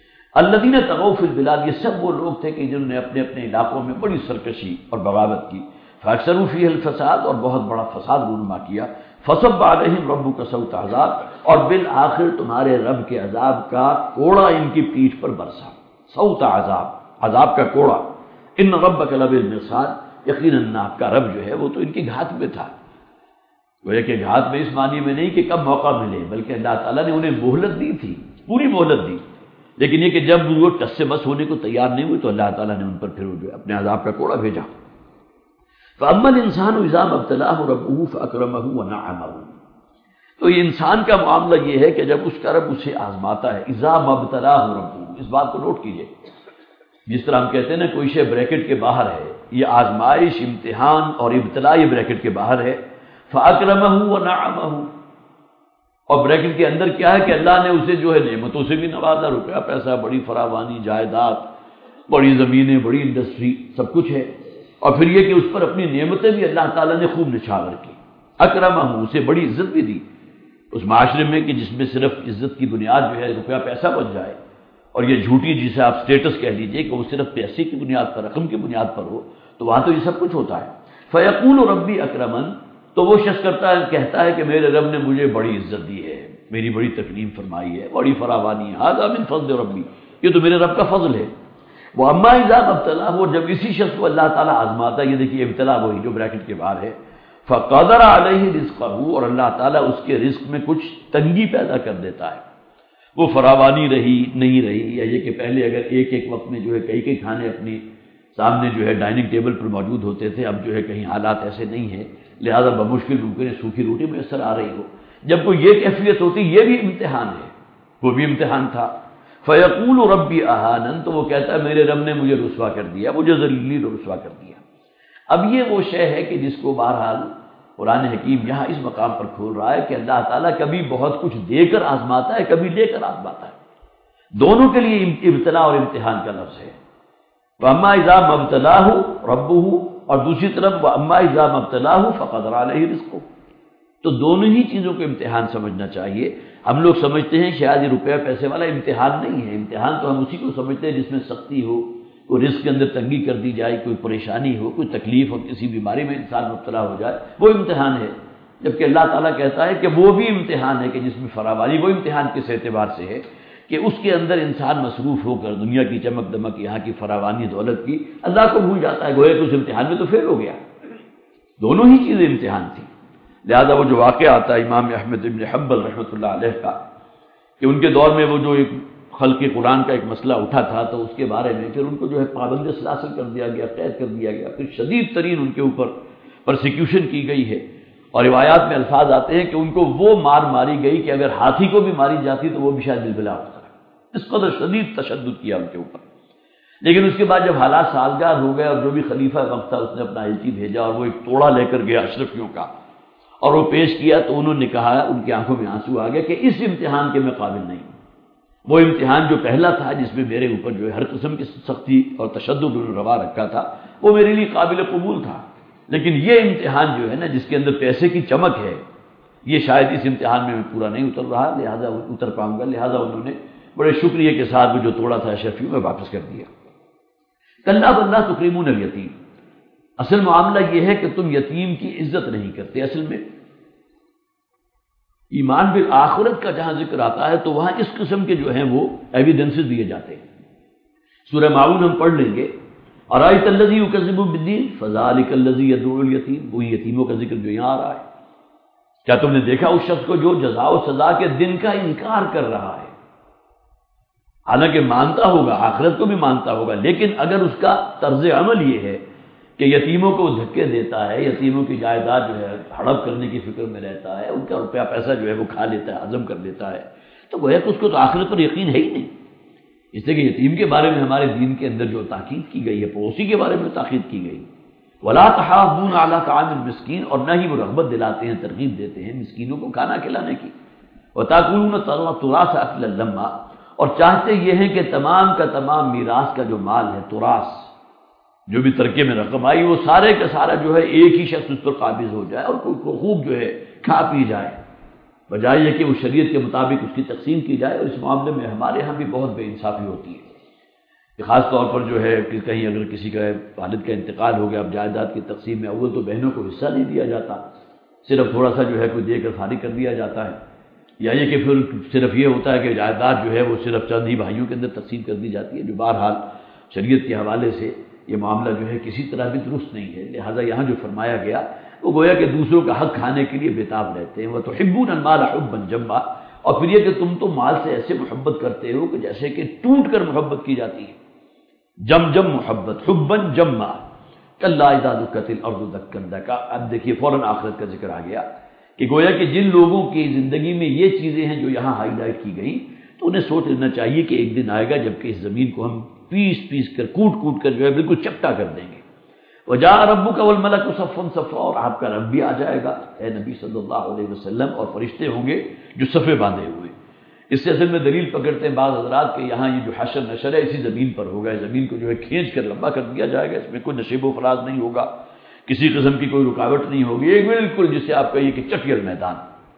الذین طغوا فی البلاد، یہ سب وہ لوگ تھے کہ جنہوں نے اپنے اپنے علاقوں میں بڑی سرکشی اور بغاوت کی۔ فاکثروا فیہ الفساد، اور بہت بڑا فساد رونما کیا۔ فصب علیہم ربک صوت عذاب، اور بالآخر تمہارے رب کے عذاب کا کوڑا ان کی پیٹھ پر برسا۔ صوت عذاب، عذاب کا کوڑا۔ ان ربک لبالمرصاد، یقیناً آپ کا رب جو ہے وہ تو ان کی گھات میں تھا۔ وہ کہ گھات میں اس معنی میں نہیں کہ کب موقع ملے، بلکہ اللہ تعالیٰ نے انہیں مہلت دی تھی، پوری مہلت دی، لیکن یہ کہ جب وہ ٹس سے بس ہونے کو تیار نہیں ہوئی تو اللہ تعالیٰ نے ان پر پھر جو اپنے عذاب کا کوڑا بھیجا۔ فَأَمَّا الْإِنسَانُ إِذَا مَا ابْتَلَاهُ رَبُّهُ فَأَكْرَمَهُ وَنَعَّمَهُ، تو یہ انسان کا معاملہ یہ ہے کہ جب اس کا رب اسے آزماتا ہے، اِذَا مَا ابْتَلَاهُ رَبُّهُ، اس بات کو نوٹ کیجئے جس طرح ہم کہتے ہیں نا کوئی شے بریکٹ کے باہر ہے، یہ آزمائش، امتحان اور ابتلا یہ بریکٹ کے باہر ہے، فَأَكْرَمَهُ وَنَعَمَهُ، اور بریکٹ کے اندر کیا ہے کہ اللہ نے اسے جو ہے نعمتوں سے بھی نوازا، روپیہ پیسہ، بڑی فراوانی، جائیداد، بڑی زمینیں، بڑی انڈسٹری، سب کچھ ہے، اور پھر یہ کہ اس پر اپنی نعمتیں بھی اللہ تعالیٰ نے خوب نچھاور کی، اکرمہ، اسے بڑی عزت بھی دی اس معاشرے میں کہ جس میں صرف عزت کی بنیاد جو ہے روپیہ پیسہ بن جائے، اور یہ جھوٹی جسے آپ سٹیٹس کہہ لیجئے کہ وہ صرف پیسے کی بنیاد پر، رقم کی بنیاد پر ہو، تو وہاں تو یہ سب کچھ ہوتا ہے۔ فَيَقُولُ رَبِّي أَكْرَمَنِ، تو وہ شخص کرتا ہے کہتا ہے کہ میرے رب نے مجھے بڑی عزت دی ہے، میری بڑی تکریم فرمائی ہے، بڑی فراوانی ہے، هَذَا مِن فضل ربی، یہ تو میرے رب کا فضل ہے۔ وَأَمَّا إِذَا مَبْتَلَاهُ، وہ جب اسی شخص کو اللہ تعالیٰ آزماتا ہے، یہ دیکھیے ابتلا وہی جو بریکٹ کے باہر ہے، فَقَدَرَ عَلَيْهِ رِزْقَهُ، اور اللہ تعالیٰ اس کے رزق میں کچھ تنگی پیدا کر دیتا ہے، وہ فراوانی رہی نہیں رہی، یا یہ کہ پہلے اگر ایک ایک وقت میں جو ہے کئی کئی کھانے اپنی سامنے جو ہے ڈائننگ ٹیبل پر موجود ہوتے تھے، اب جو ہے کہیں حالات ایسے نہیں ہیں، لہذا بمشکل ممکن ہے سوکھی روٹی میسر آ رہی ہو، جب کوئی یہ کیفیت ہوتی، یہ بھی امتحان ہے، وہ بھی امتحان تھا۔ فَيَقُولُ رَبِّي أَهَانَنِ، تو وہ کہتا ہے میرے رب نے مجھے رسوا کر دیا، مجھے ذلیل رسوا کر دیا۔ اب یہ وہ شے ہے کہ جس کو بہرحال قرآن حکیم یہاں اس مقام پر کھول رہا ہے کہ اللہ تعالیٰ کبھی بہت کچھ دے کر آزماتا ہے، کبھی لے کر آزماتا ہے، دونوں کے لیے ابتلا اور امتحان کا لفظ ہے۔ وَأَمَّا إِذَا مَا ابْتَلَاهُ رَبُّهُ، اور دوسری طرف وَأَمَّا إِذَا مَا ابْتَلَاهُ فَقَدَرَ عَلَيْهِ رِزْقَهُ، تو دونوں ہی چیزوں کو امتحان سمجھنا چاہیے۔ ہم لوگ سمجھتے ہیں شاید یہ روپیہ پیسے والا امتحان نہیں ہے، امتحان تو ہم اسی کو سمجھتے ہیں جس میں سختی ہو، کوئی رزق کے اندر تنگی کر دی جائے، کوئی پریشانی ہو، کوئی تکلیف ہو، کسی بیماری میں انسان مبتلا ہو جائے، وہ امتحان ہے، جبکہ اللہ تعالیٰ کہتا ہے کہ وہ بھی امتحان ہے کہ جس میں فراوانی، وہ امتحان کس اعتبار سے ہے کہ اس کے اندر انسان مصروف ہو کر دنیا کی چمک دمک، یہاں کی فراوانی دولت کی، اللہ کو بھول جاتا ہے، گویا کہ اس امتحان میں تو فیل ہو گیا۔ دونوں ہی چیزیں امتحان تھیں۔ لہذا وہ جو واقعہ آتا ہے امام احمد بن حنبل رحمۃ اللہ علیہ کا کہ ان کے دور میں وہ جو ایک خلق قرآن کا ایک مسئلہ اٹھا تھا، تو اس کے بارے میں پھر ان کو جو ہے پابند سلاسل کر دیا گیا، قید کر دیا گیا، پھر شدید ترین ان کے اوپر پرسیکیوشن کی گئی ہے، اور روایات میں الفاظ آتے ہیں کہ ان کو وہ مار ماری گئی کہ اگر ہاتھی کو بھی ماری جاتی تو وہ بھی شاید بلبلا ہوتا ہے، اس قدر شدید تشدد کیا ان کے اوپر۔ لیکن اس کے بعد جب حالات سازگار ہو گئے اور جو بھی خلیفہ وقت تھا اس نے اپنا ایلچی بھیجا اور وہ ایک توڑا لے کر گیا اشرفیوں کا اور وہ پیش کیا، تو انہوں نے کہا، ان کی آنکھوں میں آنسو آ گیا کہ اس امتحان کے میں قابل نہیں ہوں۔ وہ امتحان جو پہلا تھا جس میں میرے اوپر جو ہے ہر قسم کی سختی اور تشدد روا رکھا تھا، وہ میرے لیے قابل قبول تھا، لیکن یہ امتحان جو ہے نا جس کے اندر پیسے کی چمک ہے، یہ شاید اس امتحان میں میں پورا نہیں اتر رہا، لہذا اتر پاؤں گا، لہذا انہوں نے بڑے شکریہ کے ساتھ وہ جو توڑا تھا اشرفیوں میں واپس کر دیا۔ کلا بل لا تکرمون الیتیم، اصل معاملہ یہ ہے کہ تم یتیم کی عزت نہیں کرتے۔ اصل میں ایمان بالآخرت کا جہاں ذکر آتا ہے تو وہاں اس قسم کے جو ہیں وہ ایویڈنسز دیے جاتے ہیں۔ سورہ معاون ہم پڑھ لیں گے، ارائیت الذی یکذب بالدین فذلک الذی یدعو الیتیم، وہی یتیموں کا ذکر جو یہاں آ رہا ہے۔ کیا تم نے دیکھا اس شخص کو جو جزا و سزا کے دن کا انکار کر رہا ہے؟ حالانکہ مانتا ہوگا، آخرت کو بھی مانتا ہوگا، لیکن اگر اس کا طرز عمل یہ ہے کہ یتیموں کو دھکے دیتا ہے، یتیموں کی جائیداد جو ہے ہڑپ کرنے کی فکر میں رہتا ہے، ان کا روپیہ پیسہ جو ہے وہ کھا لیتا ہے، ہضم کر لیتا ہے، تو گویا کہ اس کو تو آخرت پر یقین ہے ہی نہیں۔ اس لیے کہ یتیم کے بارے میں ہمارے دین کے اندر جو تاکید کی گئی ہے، پڑوسی کے بارے میں تاکید کی گئی، وَلَا تَحَاضُّونَ عَلَىٰ طَعَامِ الْمِسْكِينِ، اور نہ ہی وہ رغبت دلاتے ہیں، ترغیب دیتے ہیں مسکینوں کو کھانا کھلانے کی، وَتَأْكُلُونَ التُّرَاثَ أَكْلًا لَمًّا، اور چاہتے یہ ہیں کہ تمام کا تمام میراث کا جو مال ہے، تراث جو بھی ترکے میں رقم آئی، وہ سارے کا سارا جو ہے ایک ہی شخص اس پر قابض ہو جائے اور خوب جو ہے کھا پی جائے، بجائے یہ کہ وہ شریعت کے مطابق اس کی تقسیم کی جائے۔ اور اس معاملے میں ہمارے ہاں بھی بہت بے انصافی ہوتی ہے، خاص طور پر جو ہے کہ کہیں اگر کسی کا والد کا انتقال ہو گیا، اب جائیداد کی تقسیم میں اول تو بہنوں کو حصہ نہیں دیا جاتا، صرف تھوڑا سا جو ہے کوئی دے کر فارغ کر دیا جاتا ہے، یا یہ کہ پھر صرف یہ ہوتا ہے کہ جائیداد جو ہے وہ صرف چند ہی بھائیوں کے اندر تقسیم کر دی جاتی ہے، جو بہرحال شریعت کے حوالے سے یہ معاملہ جو ہے کسی طرح بھی درست نہیں ہے۔ لہٰذا یہاں جو فرمایا گیا وہ گویا کہ دوسروں کا حق کھانے کے لیے بےتاب رہتے ہیں، وَتُحِبُّونَ الْمَالَ حُبًّا جَمًّا، اور پھر یہ کہ تم تو مال سے ایسے محبت کرتے ہو کہ جیسے کہ ٹوٹ کر محبت کی جاتی ہے، جم جم محبت، حبًا جمّا، کَلَّا إِذَا دُكَّتِ الْأَرْضُ دَكًّا دَكًّا۔ اب دیکھیے فوراً آخرت کا ذکر آ گیا کہ گویا کہ جن لوگوں کی زندگی میں یہ چیزیں ہیں جو یہاں ہائی لائٹ کی گئی، تو انہیں سوچ لینا چاہیے کہ ایک دن آئے گا جبکہ اس زمین کو ہم پیس پیس کر کوٹ کوٹ کر جو ہے بالکل چپٹا کر دیں گے۔ وجاء ربک والملک صفا صفا، اور آپ کا رب بھی آ جائے گا اے نبی صلی اللہ علیہ وسلم، اور فرشتے ہوں گے جو صفے باندھے ہوئے۔ اس سے اصل میں دلیل پکڑتے ہیں بعض حضرات کہ یہاں یہ جو حشر نشر ہے اسی زمین پر ہوگا، زمین کو جو ہے کھینچ کر لمبا کر دیا جائے گا، اس میں کوئی نشیب و فراز نہیں ہوگا، کسی قسم کی کوئی رکاوٹ نہیں ہوگی، ایک بالکل جسے آپ کہیے کہ چٹیر میدان۔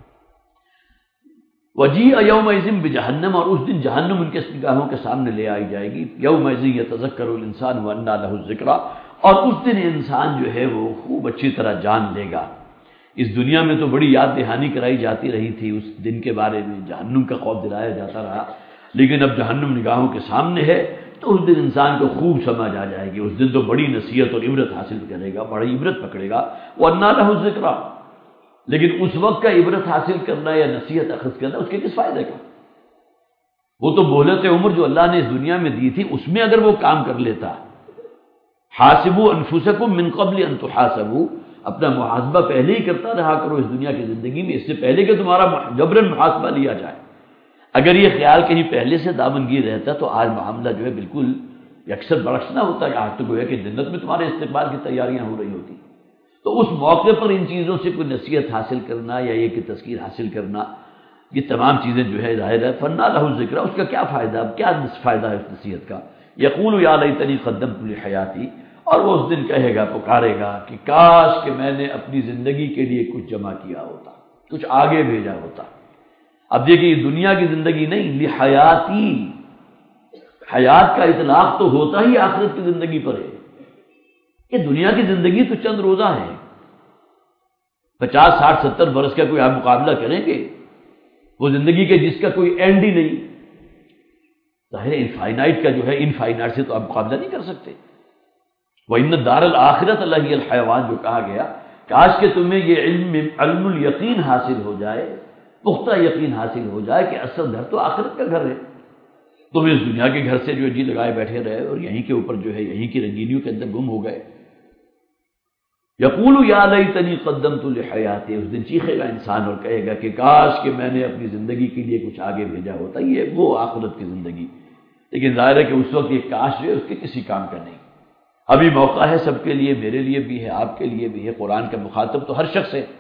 وجیء یومئذ بجہنم، اور اس دن جہنم ان کے نگاہوں کے سامنے لے آئی جائے گی۔ یومئذ یتذکر الانسان وانى له الذکریٰ، اور اس دن انسان جو ہے وہ خوب اچھی طرح جان لے گا۔ اس دنیا میں تو بڑی یاد دہانی کرائی جاتی رہی تھی اس دن کے بارے میں، جہنم کا خوف دلایا جاتا رہا، لیکن اب جہنم نگاہوں کے سامنے ہے تو اس دن انسان کو خوب سمجھ آ جائے گی۔ اس دن تو بڑی نصیحت اور عبرت حاصل کرے گا، بڑی عبرت پکڑے گا۔ وانى له الذکریٰ، لیکن اس وقت کا عبرت حاصل کرنا یا نصیحت اخذ کرنا اس کے کس فائدے کا؟ وہ تو مہلت عمر جو اللہ نے اس دنیا میں دی تھی اس میں اگر وہ کام کر لیتا، حاسبوا انفسکم من قبل ان تحاسبوا، اپنا محاسبہ پہلے ہی کرتا رہا کرو اس دنیا کی زندگی میں، اس سے پہلے کہ تمہارا جبراً محاسبہ لیا جائے۔ اگر یہ خیال کہیں پہلے سے دامنگیر رہتا تو آج معاملہ جو ہے بالکل یکسر برعکس نہ ہوتا، آج تو گویا کہ جنت میں تمہارے استقبال کی تیاریاں ہو رہی ہوتی۔ تو اس موقع پر ان چیزوں سے کوئی نصیحت حاصل کرنا یا یہ کہ تذکیر حاصل کرنا، یہ تمام چیزیں جو ہے ظاہر ہے فَنَّا لَهُ الذِّكْرَىٰ، اس کا کیا فائدہ، اب کیا فائدہ ہے اس نصیحت کا؟ یقول یا لیتنی قدمت لحیاتی، اور وہ اس دن کہے گا، پکارے گا کہ کاش کہ میں نے اپنی زندگی کے لیے کچھ جمع کیا ہوتا، کچھ آگے بھیجا ہوتا۔ اب دیکھیں یہ دنیا کی زندگی نہیں، لحیاتی، حیات کا اطلاق تو ہوتا ہی آخرت کی زندگی پر ہے، کہ دنیا کی زندگی تو چند روزہ ہے، پچاس ساٹھ ستر برس کا کوئی آپ مقابلہ کریں گے، وہ زندگی کے جس کا کوئی اینڈ ہی نہیں، ظاہر انفائنائٹ کا جو ہے انفائنائٹ سے تو آپ مقابلہ نہیں کر سکتے۔ وَإِنَّ الدَّارَ الْآخِرَةَ لَهِيَ الْحَيَوَانُ، جو کہا گیا کاش کہ تمہیں یہ علم علم الیقین حاصل ہو جائے، پختہ یقین حاصل ہو جائے کہ اصل گھر تو آخرت کا گھر ہے، تم اس دنیا کے گھر سے جو جی لگائے بیٹھے رہے اور یہیں کے اوپر جو ہے یہیں کی رنگینیوں کے اندر گم ہو گئے۔ یقول یا لیتنی قدمت لحیاتی، اس دن چیخے گا انسان اور کہے گا کہ کاش کہ میں نے اپنی زندگی کے لیے کچھ آگے بھیجا ہوتا، یہ وہ آخرت کی زندگی۔ لیکن ظاہر ہے کہ اس وقت یہ کاش جو ہے اس کے کسی کام کا نہیں۔ ابھی موقع ہے سب کے لیے، میرے لیے بھی ہے، آپ کے لیے بھی ہے، قرآن کا مخاطب تو ہر شخص ہے،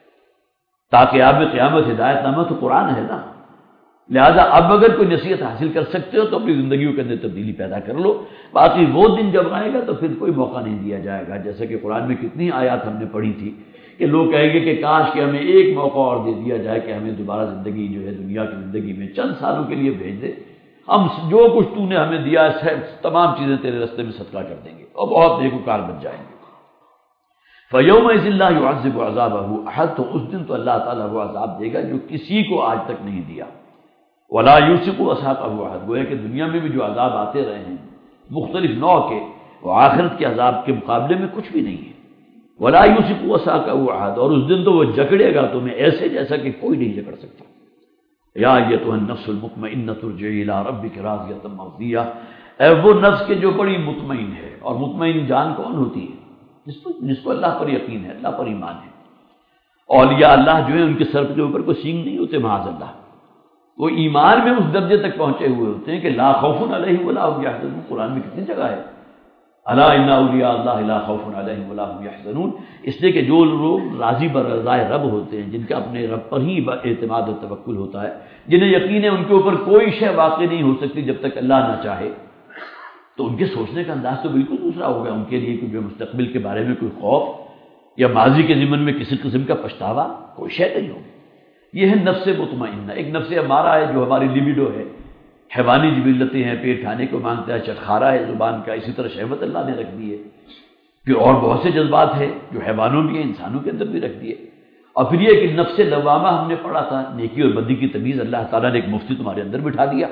تاکہ آپ میں قیامت ہدایت نامہ تو قرآن ہے نا، لہذا اب اگر کوئی نصیحت حاصل کر سکتے ہو تو اپنی زندگیوں کے اندر تبدیلی پیدا کر لو، باقی وہ دن جب آئے گا تو پھر کوئی موقع نہیں دیا جائے گا۔ جیسے کہ قرآن میں کتنی آیات ہم نے پڑھی تھی کہ لوگ کہیں گے کہ کاش کہ ہمیں ایک موقع اور دے دیا جائے کہ ہمیں دوبارہ زندگی جو ہے دنیا کی زندگی میں چند سالوں کے لیے بھیج دے، ہم جو کچھ تو نے ہمیں دیا ہے تمام چیزیں تیرے راستے میں صدقہ کر دیں گے اور بہت نیکوکار بن جائیں گے۔ فَيَوْمَئِذٍ لَا يُعَذِّبُ عَذَابَهُ أَحَدٌ، تو اس دن تو اللہ تعالیٰ وہ عذاب دے گا جو کسی کو آج تک نہیں دیا۔ وَلَا يُوثِقُ وَثَاقَهُ أَحَدٌ، گویا کہ دنیا میں بھی جو عذاب آتے رہے ہیں مختلف نوع کے، وہ آخرت کے عذاب کے مقابلے میں کچھ بھی نہیں ہے۔ وَلَا يُوثِقُ وَثَاقَهُ أَحَدٌ، اور اس دن تو وہ جکڑے گا تمہیں ایسے جیسا کہ کوئی نہیں جکڑ سکتا۔ یا ایتھا النفس المطمئنۃ ارجعی الی ربک راضیۃ مرضیہ، اے وہ نفس کے جو بڑی مطمئن ہے، اور مطمئن جان کون ہوتی ہے؟ جس کو جس کو اللہ پر یقین ہے، اللہ پر ایمان ہے۔ اولیاء اللہ جو ہیں ان کے سر کے اوپر کوئی سینگ نہیں ہوتے معاذ اللہ، وہ ایمان میں اس درجے تک پہنچے ہوئے ہوتے ہیں کہ لا خوف علیہم ولا هم یحزنون۔ قرآن میں کتنی جگہ ہے الا ان اولیاء اللہ لا خوف علیہم ولا هم یحزنون، اس لیے کہ جو لوگ راضی برضائے رب ہوتے ہیں، جن کا اپنے رب پر ہی اعتماد و توکل ہوتا ہے، جنہیں یقین ہے ان کے اوپر کوئی شے واقع نہیں ہو سکتی جب تک اللہ نہ چاہے، تو ان کے سوچنے کا انداز تو بالکل دوسرا ہوگا۔ ان کے لیے کوئی مستقبل کے بارے میں کوئی خوف یا ماضی کے ضمن میں کسی قسم کا پچھتاوا کوئی شے نہیں ہوگی۔ یہ ہے نفس مطمئنہ۔ ایک نفس امارہ ہے جو ہماری لیبیڈو ہے، حیوانی جبلتیں ہیں، پیٹ کھانے کو مانگتا ہے، چٹخارا ہے زبان کا، اسی طرح شہوت اللہ نے رکھ دی ہے۔ پھر اور بہت سے جذبات ہیں جو حیوانوں بھی ہیں، انسانوں کے اندر بھی رکھ دیے۔ اور پھر یہ کہ نفس لوامہ ہم نے پڑھا تھا، نیکی اور بدی کی تمیز اللہ تعالیٰ نے ایک مفتی تمہارے اندر بٹھا دیا۔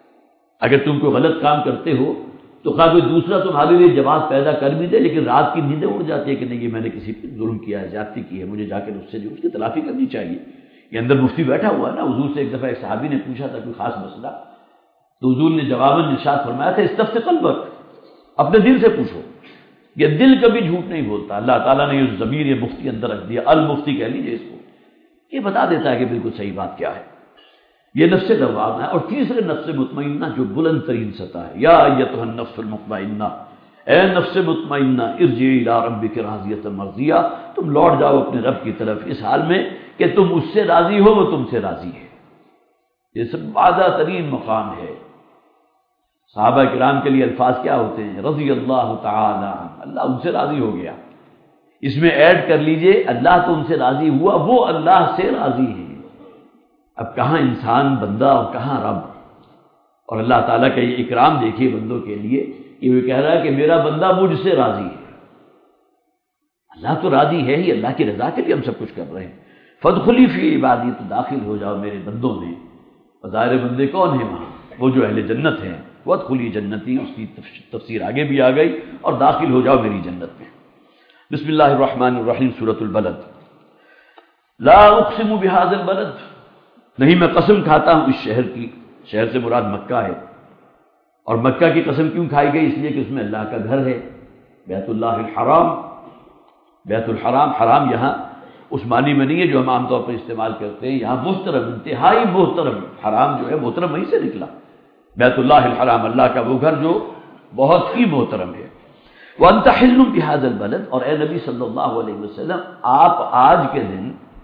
اگر تم کوئی غلط کام کرتے ہو تو خواہ کوئی دوسرا تمہارے لیے جواب پیدا کر بھی دے، لیکن رات کی نیندیں اڑ جاتی ہے کہ نہیں یہ میں نے کسی پہ ظلم کیا ہے، زیادتی کی ہے، مجھے جا کے اس سے جو اس کی تلافی کرنی چاہیے۔ یہ اندر مفتی بیٹھا ہوا نا، حضور سے ایک دفعہ ایک صحابی نے پوچھا تھا کوئی خاص مسئلہ، تو حضور نے جواباً ارشاد فرمایا تھا استفت قلبک، اپنے دل سے پوچھو۔ یہ دل کبھی جھوٹ نہیں بولتا۔ اللہ تعالیٰ نے یہ ضمیر یہ مفتی اندر رکھ دیا، المفتی کہہ لیجیے اس کو، یہ بتا دیتا ہے کہ بالکل صحیح بات کیا ہے۔ یہ نفس لوامہ ہے۔ اور تیسرے نفس مطمئنہ جو بلند ترین سطح ہے، یا ایتھا النفس المطمئنہ، اے نفس مطمئنہ ارجعی الی ربک راضیۃ مرضیہ، تم لوٹ جاؤ اپنے رب کی طرف اس حال میں کہ تم اس سے راضی ہو، وہ تم سے راضی ہے۔ یہ سب اعلیٰ ترین مقام ہے۔ صحابہ کرام کے لیے الفاظ کیا ہوتے ہیں؟ رضی اللہ تعالی عنہ، اللہ ان سے راضی ہو گیا۔ اس میں ایڈ کر لیجئے اللہ تو ان سے راضی ہوا، وہ اللہ سے راضی ہے۔ اب کہاں انسان بندہ اور کہاں رب؟ اور اللہ تعالیٰ کا یہ اکرام دیکھیے بندوں کے لیے کہ وہ کہہ رہا ہے کہ میرا بندہ مجھ سے راضی ہے۔ اللہ تو راضی ہے ہی، اللہ کی رضا کے لیے ہم سب کچھ کر رہے ہیں۔ فادخلی فی عبادی، تو داخل ہو جاؤ میرے بندوں میں۔ ظاہر بندے کون ہیں وہاں؟ وہ جو اہل جنت ہیں۔ وادخلی جنتی، اس کی تفسیر آگے بھی آ گئی، اور داخل ہو جاؤ میری جنت میں۔ بسم اللہ الرحمن الرحیم، سورۃ البلد۔ لا اقسم بہذا البلد، نہیں میں قسم کھاتا ہوں اس شہر کی، شہر سے مراد مکہ ہے۔ اور مکہ کی قسم کیوں کھائی گئی؟ اس لیے کہ اس میں اللہ کا گھر ہے، بیت اللہ الحرام۔ بیت الحرام، حرام یہاں اس معنی میں نہیں ہے جو ہم عام طور پر استعمال کرتے ہیں، یہاں محترم، انتہائی محترم، حرام جو ہے محترم وہیں سے نکلا۔ بیت اللہ الحرام، اللہ کا وہ گھر جو بہت ہی محترم ہے۔ وَأَنْتَ حِلٌّ بِهَذَا الْبَلَدِ، اور اے نبی صلی اللہ علیہ وسلم آپ آج کے دن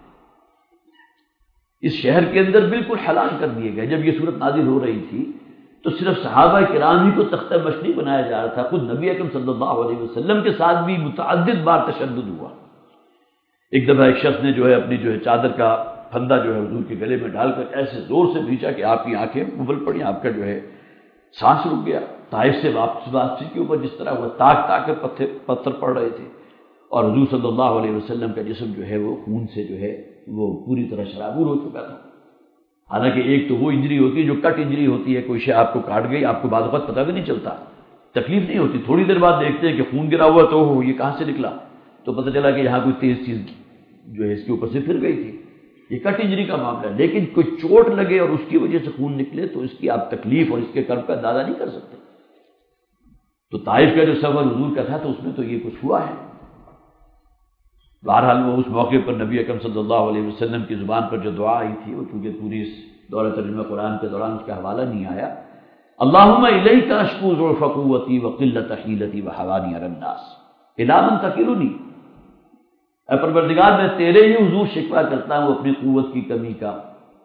اس شہر کے اندر بالکل حلال کر دیے گئے۔ جب یہ صورت نازل ہو رہی تھی تو صرف صحابہ کرام ہی کو تختہ مشقی بنایا جا رہا تھا، خود نبی اکرم صلی اللہ علیہ وسلم کے ساتھ بھی متعدد بار تشدد ہوا۔ ایک دفعہ ایک شخص نے جو ہے اپنی جو ہے چادر کا پھندا جو ہے حضور کے گلے میں ڈال کر ایسے زور سے بھیجا کہ آپ کی آنکھیں ابل پڑی، آپ کا جو ہے سانس رک گیا۔ طائف سے واپس واپسی کے اوپر جس طرح وہ تاک تاک کر پتھر پتھر پڑ رہے تھے، اور حضور صلی اللہ علیہ وسلم کا جسم جو ہے وہ خون سے جو ہے وہ پوری طرح شرابور ہو چکا تھا۔ حالانکہ ایک تو وہ انجری ہوتی ہے جو کٹ انجری ہوتی ہے، کوئی شے آپ کو کاٹ گئی، آپ کو بعض وقت پتہ بھی نہیں چلتا، تکلیف نہیں ہوتی، تھوڑی دیر بعد دیکھتے ہیں کہ خون گرا ہوا تو ہو یہ کہاں سے نکلا، تو پتہ چلا کہ یہاں کوئی تیز چیز جو ہے اس کے اوپر سے پھر گئی تھی۔ یہ کٹ انجری کا معاملہ ہے، لیکن کوئی چوٹ لگے اور اس کی وجہ سے خون نکلے تو اس کی آپ تکلیف اور اس کے کرب کا اندازہ نہیں کر سکتے۔ تو طائف کا جو سفر حضور کا تھا تو اس میں تو یہ کچھ ہوا ہے۔ بہرحال وہ اس موقع پر نبی اکرم صلی اللہ علیہ وسلم کی زبان پر جو دعا آئی تھی وہ چونکہ پوری اس دورہ ترجمہ قرآن کے دوران اس کا حوالہ نہیں آیا، اللہم الیک اشکو ضعف قوتی وقلۃ حیلتی وحوانی علی الناس الی من تکلنی، اے پروردگار میں تیرے ہی حضور شکوہ کرتا ہوں اپنی قوت کی کمی کا،